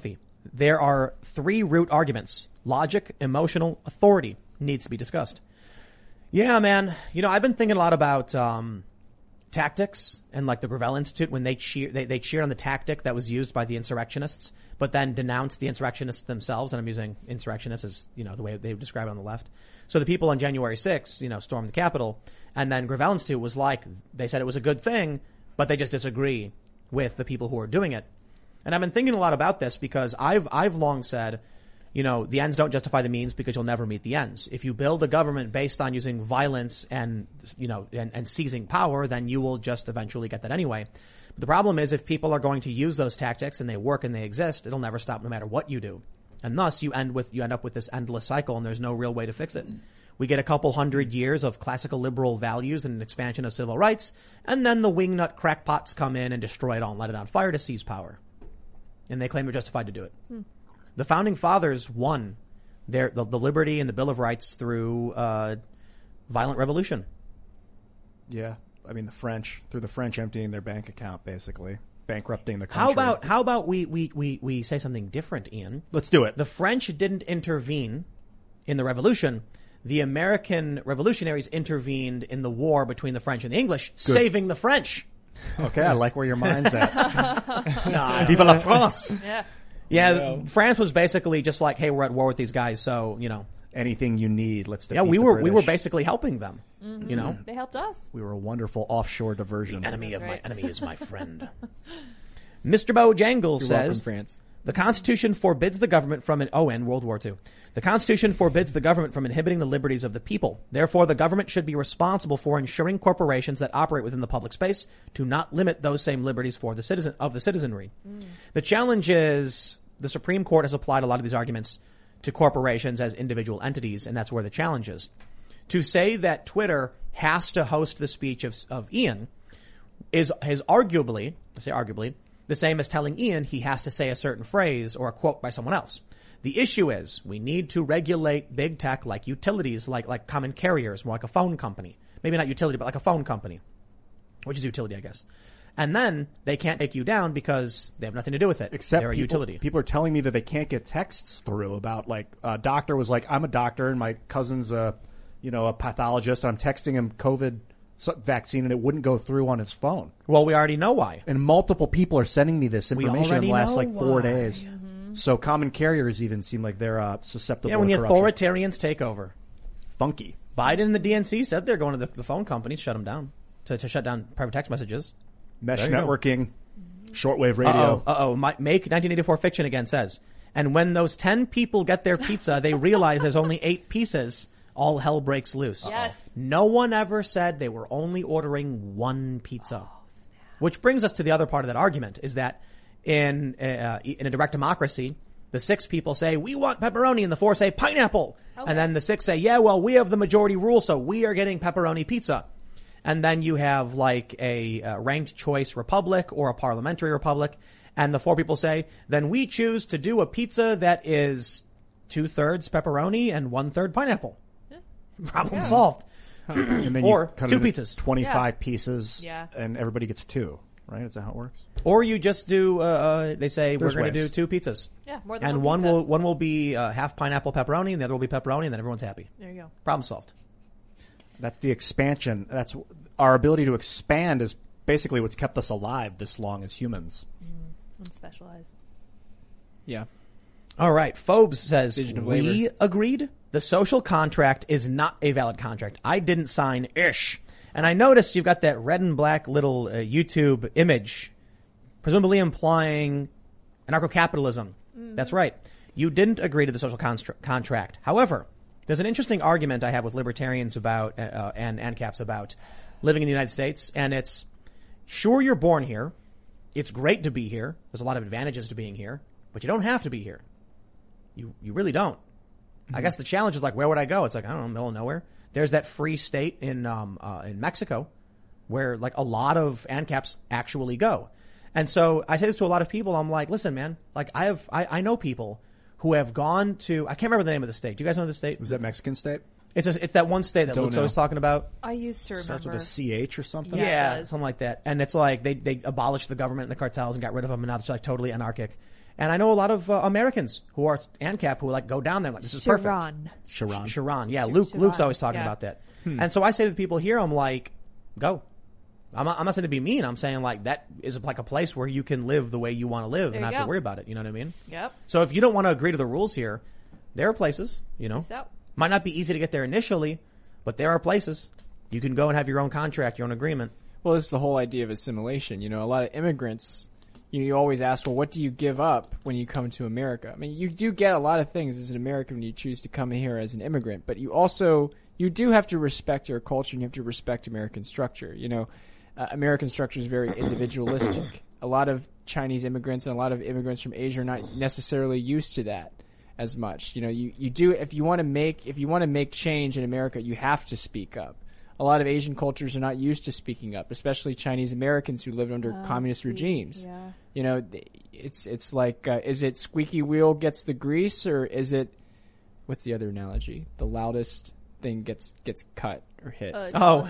there are three root arguments. Logic, emotional, authority needs to be discussed. Yeah, man. You know, I've been thinking a lot about, um, tactics and like the Gravel Institute when they cheer, they, they cheered on the tactic that was used by the insurrectionists, but then denounced the insurrectionists themselves. And I'm using insurrectionists as, you know, the way they describe it on the left. So the people on January sixth, you know, stormed the Capitol, and then Gravel Institute was like, they said it was a good thing, but they just disagree with the people who are doing it. And I've been thinking a lot about this because I've, I've long said, you know, the ends don't justify the means because you'll never meet the ends. If you build a government based on using violence and, you know, and, and seizing power, then you will just eventually get that anyway. But the problem is if people are going to use those tactics and they work and they exist, it'll never stop no matter what you do. And thus you end with, you end up with this endless cycle and there's no real way to fix it. We get a couple hundred years of classical liberal values and an expansion of civil rights, and then the wingnut crackpots come in and destroy it all and let it on fire to seize power. And they claim they're justified to do it. Hmm. The founding fathers won their, the, the liberty and the Bill of Rights through, uh, violent revolution. Yeah. I mean, the French, through the French emptying their bank account, basically. Bankrupting the country. How about, how about we, we, we, we say something different, Ian? Let's do it. The French didn't intervene in the revolution. The American revolutionaries intervened in the war between the French and the English, Good. saving the French. Okay, I like where your mind's at. Nah, Vive la France! Yeah. Yeah, No. France was basically just like, hey, we're at war with these guys, so, you know. Anything you need, let's defeat Yeah, we the were, British. we were basically helping them, Mm-hmm. you know. They helped us. We were a wonderful offshore diversion. Enemy of That's right. my enemy is my friend. Mister Bojangles You're welcome, says, France. the Constitution forbids the government from, an, oh, and World War Two. The Constitution forbids the government from inhibiting the liberties of the people. Therefore, the government should be responsible for ensuring corporations that operate within the public space to not limit those same liberties for the citizen, of the citizenry. Mm. The challenge is the Supreme Court has applied a lot of these arguments to corporations as individual entities, and that's where the challenge is. To say that Twitter has to host the speech of, of Ian is, is arguably, I say arguably, the same as telling Ian he has to say a certain phrase or a quote by someone else. The issue is we need to regulate big tech like utilities, like, like common carriers, more like a phone company. Maybe not utility, but like a phone company, which is utility, I guess. And then they can't take you down because they have nothing to do with it. Except they're a people, utility. people are telling me that they can't get texts through about like a doctor was like, I'm a doctor and my cousin's a, you know, a pathologist. And I'm texting him COVID vaccine and it wouldn't go through on his phone. Well, we already know why. And multiple people are sending me this We information in already the last know like four why. days. Mm-hmm. So common carriers even seem like they're uh, susceptible Yeah, when to the corruption. authoritarians take over. Funky. Biden and the D N C said they're going to the, the phone companies, shut them down, to, to shut down private text messages. Mesh There you go. networking, shortwave radio. Uh-oh, uh-oh. My, Make nineteen eighty-four Fiction again says, and when those ten people get their pizza, they realize there's only eight pieces. All hell breaks loose. Yes. No one ever said they were only ordering one pizza. Which brings us to the other part of that argument, is that in uh, in a direct democracy, the six people say, we want pepperoni, and the four say pineapple. Okay. And then the six say, yeah, well, we have the majority rule, so we are getting pepperoni pizza. And then you have like a uh, ranked choice republic or a parliamentary republic. And the four people say, then we choose to do a pizza that is two thirds pepperoni and one third pineapple. Yeah. Problem Yeah. solved. And then Or you cut two it into pizzas. twenty-five Yeah. pieces. Yeah. And everybody gets two. Right? Is that how it works? Or you just do, uh, uh they say There's we're going to do ways. two pizzas. Yeah, more than And one one pizza. will, one will be uh, half pineapple pepperoni and the other will be pepperoni and then everyone's happy. There you go. Problem solved. That's the expansion. That's our ability to expand is basically what's kept us alive this long as humans. And specialize. Yeah. All right. Phobes says, Division of we labor. agreed the social contract is not a valid contract. I didn't sign ish. And I noticed you've got that red and black little uh, YouTube image, presumably implying anarcho-capitalism. Mm-hmm. That's right. You didn't agree to the social constra- contract. However, there's an interesting argument I have with libertarians about, uh, and ANCAPs about living in the United States. And it's, sure, you're born here. It's great to be here. There's a lot of advantages to being here, but you don't have to be here. You, you really don't. Mm-hmm. I guess the challenge is like, where would I go? It's like, I don't know, middle of nowhere. There's that free state in, um, uh, in Mexico where like a lot of ANCAPs actually go. And so I say this to a lot of people. I'm like, listen, man, like I have, I, I know people who have gone to, I can't remember the name of the state. Do you guys know the state? Is that Mexican state? It's a, it's that one state that Don't Luke's know. always talking about. I used to remember. Starts with a C H or something? Yeah, Yeah, it does. something like that. And it's like they, they abolished the government and the cartels and got rid of them, and now it's like totally anarchic. And I know a lot of uh, Americans who are ANCAP who like go down there like, this is perfect. Sharon. Sharon. Sharon. Yeah, Luke. Sharon, Luke's always talking yeah. about that. And so I say to the people here, I'm like, go. I'm not, I'm not saying to be mean. I'm saying like that is like a place where you can live the way you want to live There and you not have to go. worry about it. You know what I mean? Yep. So if you don't want to agree to the rules here, there are places, you know, Peace out. might not be easy to get there initially, but there are places you can go and have your own contract, your own agreement. Well, it's the whole idea of assimilation. You know, a lot of immigrants, you, know, you always ask, well, what do you give up when you come to America? I mean, you do get a lot of things as an American when you choose to come here as an immigrant, but you also, you do have to respect your culture and you have to respect American structure. You know, uh, American structure is very individualistic. A lot of Chinese immigrants and a lot of immigrants from Asia are not necessarily used to that as much. You know, you, you do, if you want to make, if you want to make change in America, you have to speak up. A lot of Asian cultures are not used to speaking up, especially Chinese Americans who lived under Oh, communist see. regimes. Yeah. You know, th- it's it's like, uh, is it squeaky wheel gets the grease, or is it, what's the other analogy? The loudest thing gets gets cut or hit. Uh, Oh.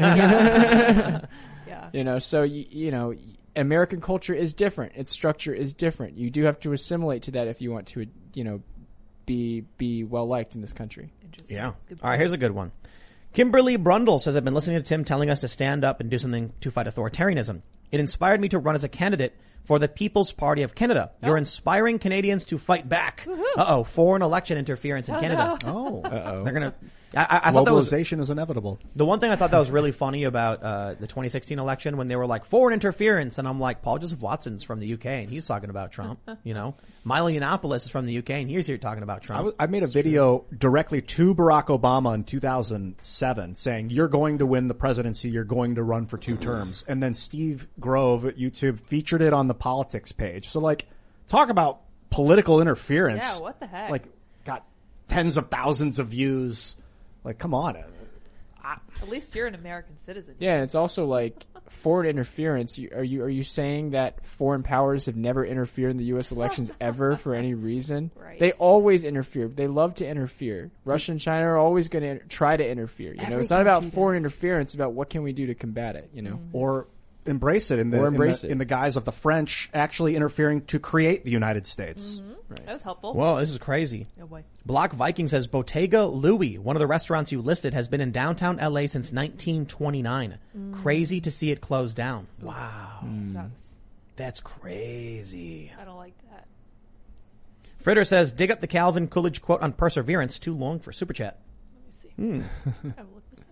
yeah. yeah. You know, so you, you know, American culture is different. Its structure is different. You do have to assimilate to that if you want to, you know, be be well liked in this country. Interesting. Yeah. Good All right, point. here's a good one. Kimberly Brundle says, I've been listening to Tim telling us to stand up and do something to fight authoritarianism. It inspired me to run as a candidate for the People's Party of Canada. You're inspiring Canadians to fight back. Uh-oh, foreign election interference in Canada. Oh. Uh-oh. They're going to... I, I thought that was... Globalization is inevitable. The one thing I thought that was really funny about uh, the twenty sixteen election when they were like, foreign interference, and I'm like, Paul Joseph Watson's from the U K, and he's talking about Trump, you know? Milo Yiannopoulos is from the U K, and he's here talking about I, Trump. w- I made a video directly to Barack Obama in two thousand seven saying, you're going to win the presidency, you're going to run for two terms. And then Steve Grove at YouTube featured it on the politics page. So, like, talk about political interference. Yeah, what the heck? Like, got tens of thousands of views. Like, come on. At least you're an American citizen. Yeah, and it's also like foreign interference. You, are you are you saying that foreign powers have never interfered in the U S elections ever for any reason? Right. They always interfere. They love to interfere. Russia and China are always going to inter- try to interfere. You know, Every it's not about country foreign does. interference. It's about what can we do to combat it. You know. Or embrace it in the, Or embrace in, the it. in the guise of the French actually interfering to create the United States. That was helpful. Whoa, this is crazy. Oh boy. Block Viking says Bottega Louie, one of the restaurants you listed, has been in downtown L A since nineteen twenty-nine. Crazy to see it close down. Wow. Sucks. That's crazy. I don't like that. Fritter says, dig up the Calvin Coolidge quote on perseverance. Too long for super chat. Let me see. I will look this up.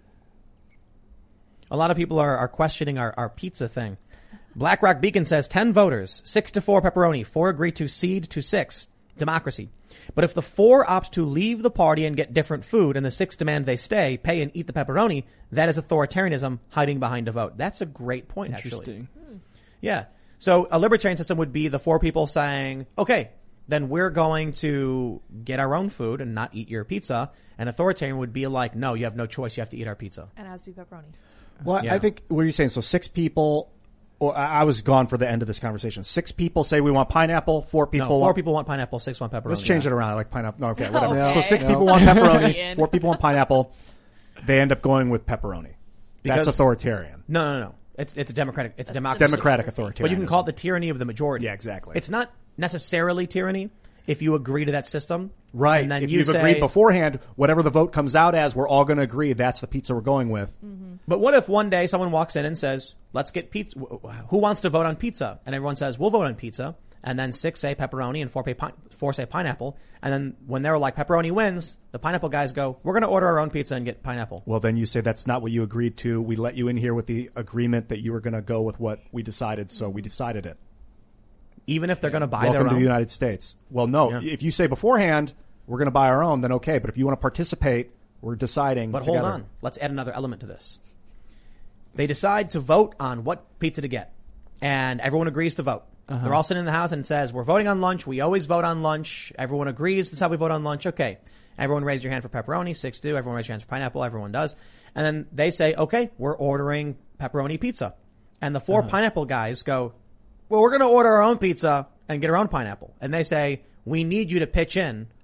A lot of people are, are questioning our, our pizza thing. BlackRock Beacon says ten voters, six to four pepperoni, four agree to cede to six. Democracy. But if the four opt to leave the party and get different food and the six demand they stay, pay and eat the pepperoni, that is authoritarianism hiding behind a vote. That's a great point, actually. Interesting. Yeah. So a libertarian system would be the four people saying, okay, then we're going to get our own food and not eat your pizza. And authoritarian would be like, no, you have no choice. You have to eat our pizza. And it has to be pepperoni. Well, Yeah. I think, what are you saying? So six people, or I I was gone for the end of this conversation. Six people say we want pineapple, four people No, four want... people want pineapple, six want pepperoni. Let's change yeah. it around. I like pineapple. No, okay, whatever. Okay. So six No. people want pepperoni, Ian. four people want pineapple. They end up going with pepperoni. Because- That's authoritarian. No, no, no. It's, it's a democratic, it's a That's democracy. Democratic But authoritarianism. But you can call it the tyranny of the majority. Yeah, exactly. It's not necessarily tyranny if you agree to that system. Right. And then if you you've say, agreed beforehand, whatever the vote comes out as, we're all going to agree that's the pizza we're going with. But what if one day someone walks in and says, let's get pizza. Who wants to vote on pizza? And everyone says, we'll vote on pizza. And then six say pepperoni and four, pay pi- four say pineapple. And then when they're like, pepperoni wins, the pineapple guys go, we're going to order our own pizza and get pineapple. Well, then you say that's not what you agreed to. We let you in here with the agreement that you were going to go with what we decided, so we decided it. Even if they're going to buy Welcome their to own. the United States. Well, no. Yeah. If you say beforehand, we're going to buy our own, then okay. But if you want to participate, we're deciding But together. hold on. Let's add another element to this. They decide to vote on what pizza to get. And everyone agrees to vote. Uh-huh. They're all sitting in the house and it says, we're voting on lunch. We always vote on lunch. Everyone agrees. This is how we vote on lunch. Okay. Everyone raise your hand for pepperoni. Six do. Everyone raise your hands for pineapple. Everyone does. And then they say, okay, we're ordering pepperoni pizza. And the four Uh-huh. pineapple guys go, well, we're going to order our own pizza and get our own pineapple. And they say, we need you to pitch in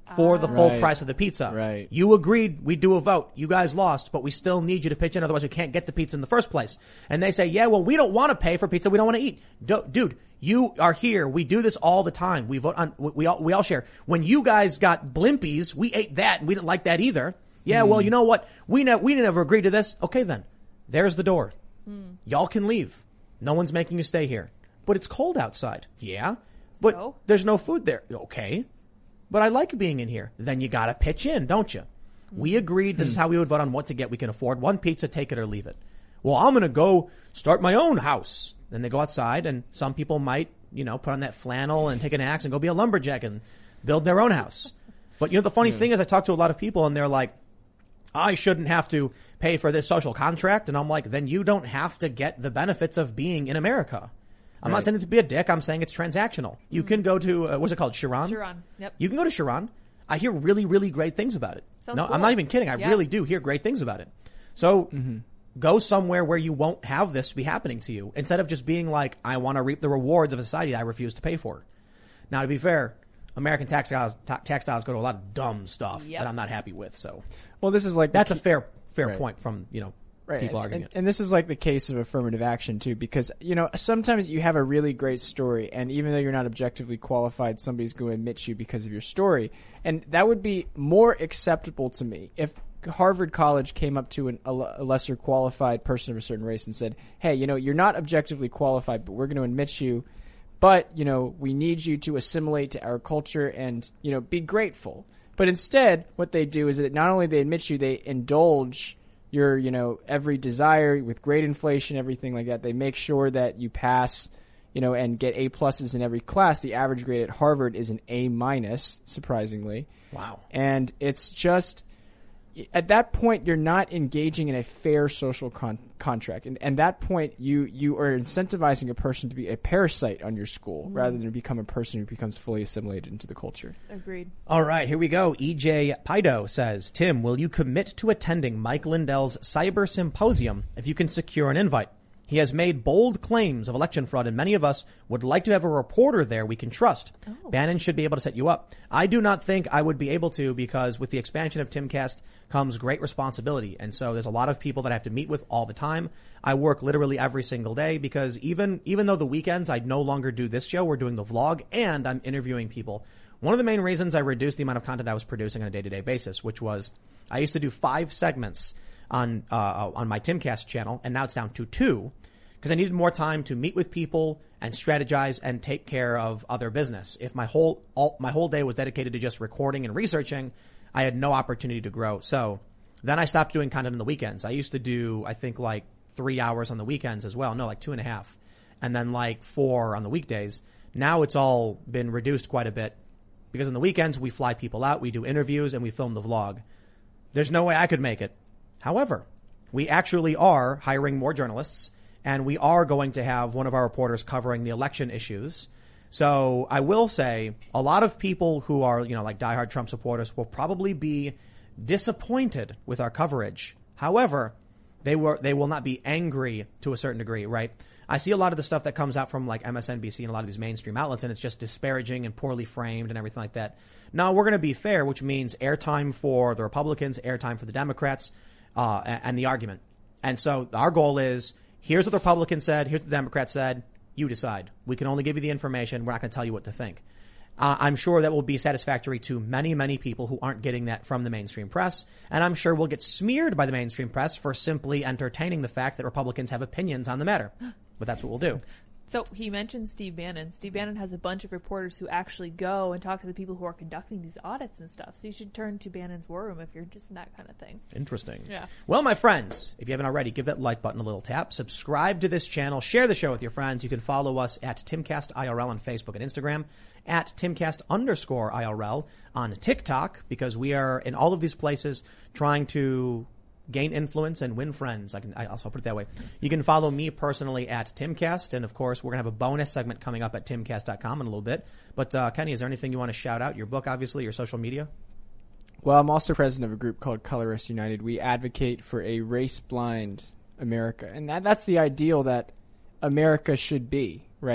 for the full Right. price of the pizza. Right. You agreed we'd do a vote. You guys lost, but we still need you to pitch in, otherwise we can't get the pizza in the first place. And they say, yeah, well, we don't want to pay for pizza we don't want to eat. Do- dude, you are here. We do this all the time. We vote on, we, we all, we all share. When you guys got Blimpies, we ate that and we didn't like that either. Yeah, well, you know what? We ne- we never agreed to this. Okay then. There's the door. Y'all can leave. No one's making you stay here. But it's cold outside. Yeah. But So? there's no food there. Okay. But I like being in here. Then you gotta pitch in, don't you? We agreed this is how we would vote on what to get. We can afford one pizza, take it or leave it. Well, I'm gonna go start my own house. Then they go outside and some people might, you know, put on that flannel and take an axe and go be a lumberjack and build their own house. But you know, the funny thing is I talk to a lot of people and they're like, I shouldn't have to pay for this social contract. And I'm like, then you don't have to get the benefits of being in America. I'm Right. not saying it to be a dick. I'm saying it's transactional. You can go to, uh, what's it called? Chiron? Chiron. Yep. You can go to Chiron. I hear really, really great things about it. Sounds no, cool. I'm not even kidding. I Yeah. really do hear great things about it. So go somewhere where you won't have this be happening to you instead of just being like, I want to reap the rewards of a society I refuse to pay for. Now, to be fair, American tax dollars, ta- tax dollars go to a lot of dumb stuff Yep. that I'm not happy with. So Well, this is like the that's a key- fair, fair Right. point from, you know, Right. people and, arguing and, it. and this is like the case of affirmative action too, because, you know, sometimes you have a really great story and even though you're not objectively qualified, somebody's going to admit you because of your story. And that would be more acceptable to me if Harvard College came up to an, a, a lesser qualified person of a certain race and said, hey, you know, you're not objectively qualified, but we're going to admit you. But, you know, we need you to assimilate to our culture and, you know, be grateful. But instead, what they do is that not only they admit you, they indulge your, you know, every desire with grade inflation, everything like that. They make sure that you pass, you know, and get A pluses in every class. The average grade at Harvard is an A minus, surprisingly. Wow. And it's just, at that point, you're not engaging in a fair social con- contract. And at that point, you, you are incentivizing a person to be a parasite on your school rather than become a person who becomes fully assimilated into the culture. Agreed. All right, here we go. E J Pido says, Tim, will you commit to attending Mike Lindell's Cyber Symposium if you can secure an invite? He has made bold claims of election fraud, and many of us would like to have a reporter there we can trust. Oh. Bannon should be able to set you up. I do not think I would be able to because with the expansion of Timcast comes great responsibility. And so there's a lot of people that I have to meet with all the time. I work literally every single day because even, even though the weekends I no longer do this show, we're doing the vlog and I'm interviewing people. One of the main reasons I reduced the amount of content I was producing on a day-to-day basis, which was I used to do five segments on uh, on my Timcast channel, and now it's down to two because I needed more time to meet with people and strategize and take care of other business. If my whole all, my whole day was dedicated to just recording and researching, I had no opportunity to grow. So then I stopped doing content on the weekends. I used to do, I think, like three hours on the weekends as well. No, like two and a half, and then like four on the weekdays. Now it's all been reduced quite a bit because on the weekends we fly people out, we do interviews, and we film the vlog. There's no way I could make it. However, we actually are hiring more journalists, and we are going to have one of our reporters covering the election issues. So I will say a lot of people who are, you know, like diehard Trump supporters will probably be disappointed with our coverage. However, they were, they will not be angry to a certain degree, right? I see a lot of the stuff that comes out from like M S N B C and a lot of these mainstream outlets, and it's just disparaging and poorly framed and everything like that. No, we're going to be fair, which means airtime for the Republicans, airtime for the Democrats, uh, and the argument. And so our goal is, here's what the Republicans said, here's what the Democrats said, you decide. We can only give you the information, we're not going to tell you what to think. Uh, I'm sure that will be satisfactory to many, many people who aren't getting that from the mainstream press. And I'm sure we'll get smeared by the mainstream press for simply entertaining the fact that Republicans have opinions on the matter. But that's what we'll do. So he mentioned Steve Bannon. Steve Bannon has a bunch of reporters who actually go and talk to the people who are conducting these audits and stuff. So you should turn to Bannon's War Room if you're just in that kind of thing. Interesting. Yeah. Well, my friends, if you haven't already, give that like button a little tap. Subscribe to this channel. Share the show with your friends. You can follow us at Timcast I R L on Facebook and Instagram, at Timcast underscore I R L on TikTok, because we are in all of these places trying to gain influence and win friends. I can, I also put it that way. You can follow me personally at Timcast. And of course, we're going to have a bonus segment coming up at timcast dot com in a little bit. But, uh, Kenny, is there anything you want to shout out? Your book, obviously, your social media? Well, I'm also president of a group called Colorist United. We advocate for a race-blind America. And that, that's the ideal that America should be, right?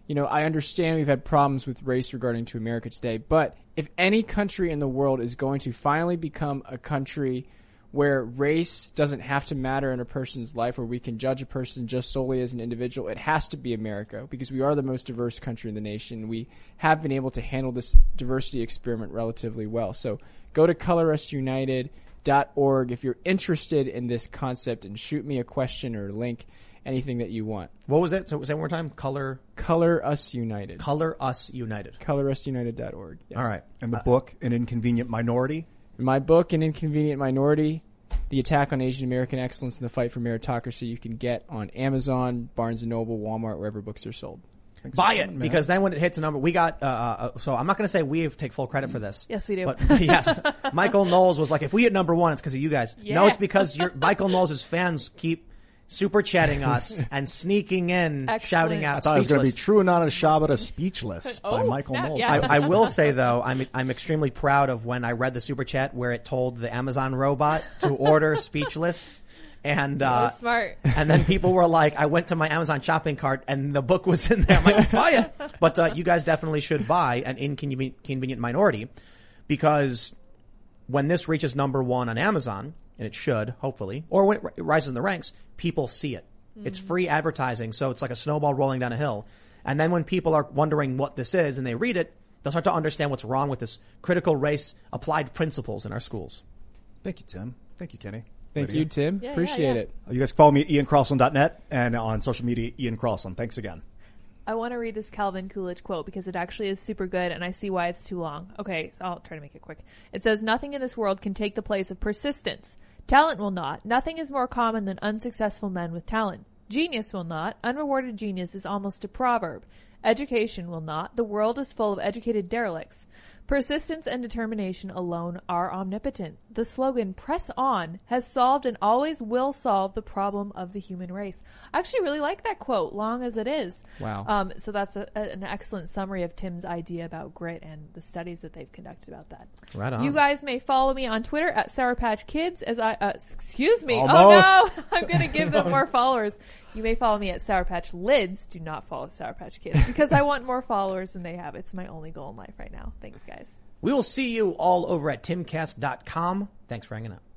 you know, I understand we've had problems with race regarding to America today, but if any country in the world is going to finally become a country where race doesn't have to matter in a person's life, where we can judge a person just solely as an individual, it has to be America, because we are the most diverse country in the nation. We have been able to handle this diversity experiment relatively well. So go to color us united dot org if you're interested in this concept, and shoot me a question or a link, anything that you want. What was it? So say one more time. Color. Color Us United. Color Us United. color us united dot org. Yes. All right. And the book, An Inconvenient Minority. My book, An Inconvenient Minority, The Attack on Asian American Excellence and the Fight for Meritocracy, you can get on Amazon, Barnes and Noble, Walmart, wherever books are sold. Thanks Buy for it, coming, because then when it hits a number, we got, uh, uh, so I'm not going to say we take full credit for this. Yes, we do. But yes, Michael Knowles was like, if we hit number one, it's because of you guys. Yeah. No, it's because your Michael Knowles' fans keep super chatting us and sneaking in, Excellent. shouting out I thought it was going to be speechless. True Nana Shabata Speechless by Oh, Michael snap, Knowles. yeah. I, I will say though, I'm I'm extremely proud of when I read the super chat where it told the Amazon robot to order Speechless, and That uh, was smart. and then people were like, I went to my Amazon shopping cart and the book was in there. I'm like, buy it. But uh, you guys definitely should buy An Inconvenient Convenient Minority, because when this reaches number one on Amazon, and it should hopefully, or when it rises in the ranks, people see it. It's free advertising, so it's like a snowball rolling down a hill. And then when people are wondering what this is and they read it, they'll start to understand what's wrong with this critical race applied principles in our schools. Thank you, Tim. Thank you, Kenny. Thank Lydia. you, Tim. Yeah, Appreciate yeah, yeah. it. You guys can follow me at ian crossland dot net and on social media, Ian Crossland. Thanks again. I want to read this Calvin Coolidge quote because it actually is super good, and I see why it's too long. Okay, so I'll try to make it quick. It says, nothing in this world can take the place of persistence. Talent will not. Nothing is more common than unsuccessful men with talent. Genius will not. Unrewarded genius is almost a proverb. Education will not. The world is full of educated derelicts. Persistence and determination alone are omnipotent. The slogan, press on, has solved and always will solve the problem of the human race. I actually really like that quote, long as it is. Wow. Um, so that's a, a, an excellent summary of Tim's idea about grit and the studies that they've conducted about that. Right on. You guys may follow me on Twitter at Sour Patch Kids as I, uh, excuse me. Almost. Oh no, I'm going to give them more followers. You may follow me at Sour Patch Lids. Do not follow Sour Patch Kids because I want more followers than they have. It's my only goal in life right now. Thanks, guys. We will see you all over at timcast dot com. Thanks for hanging out.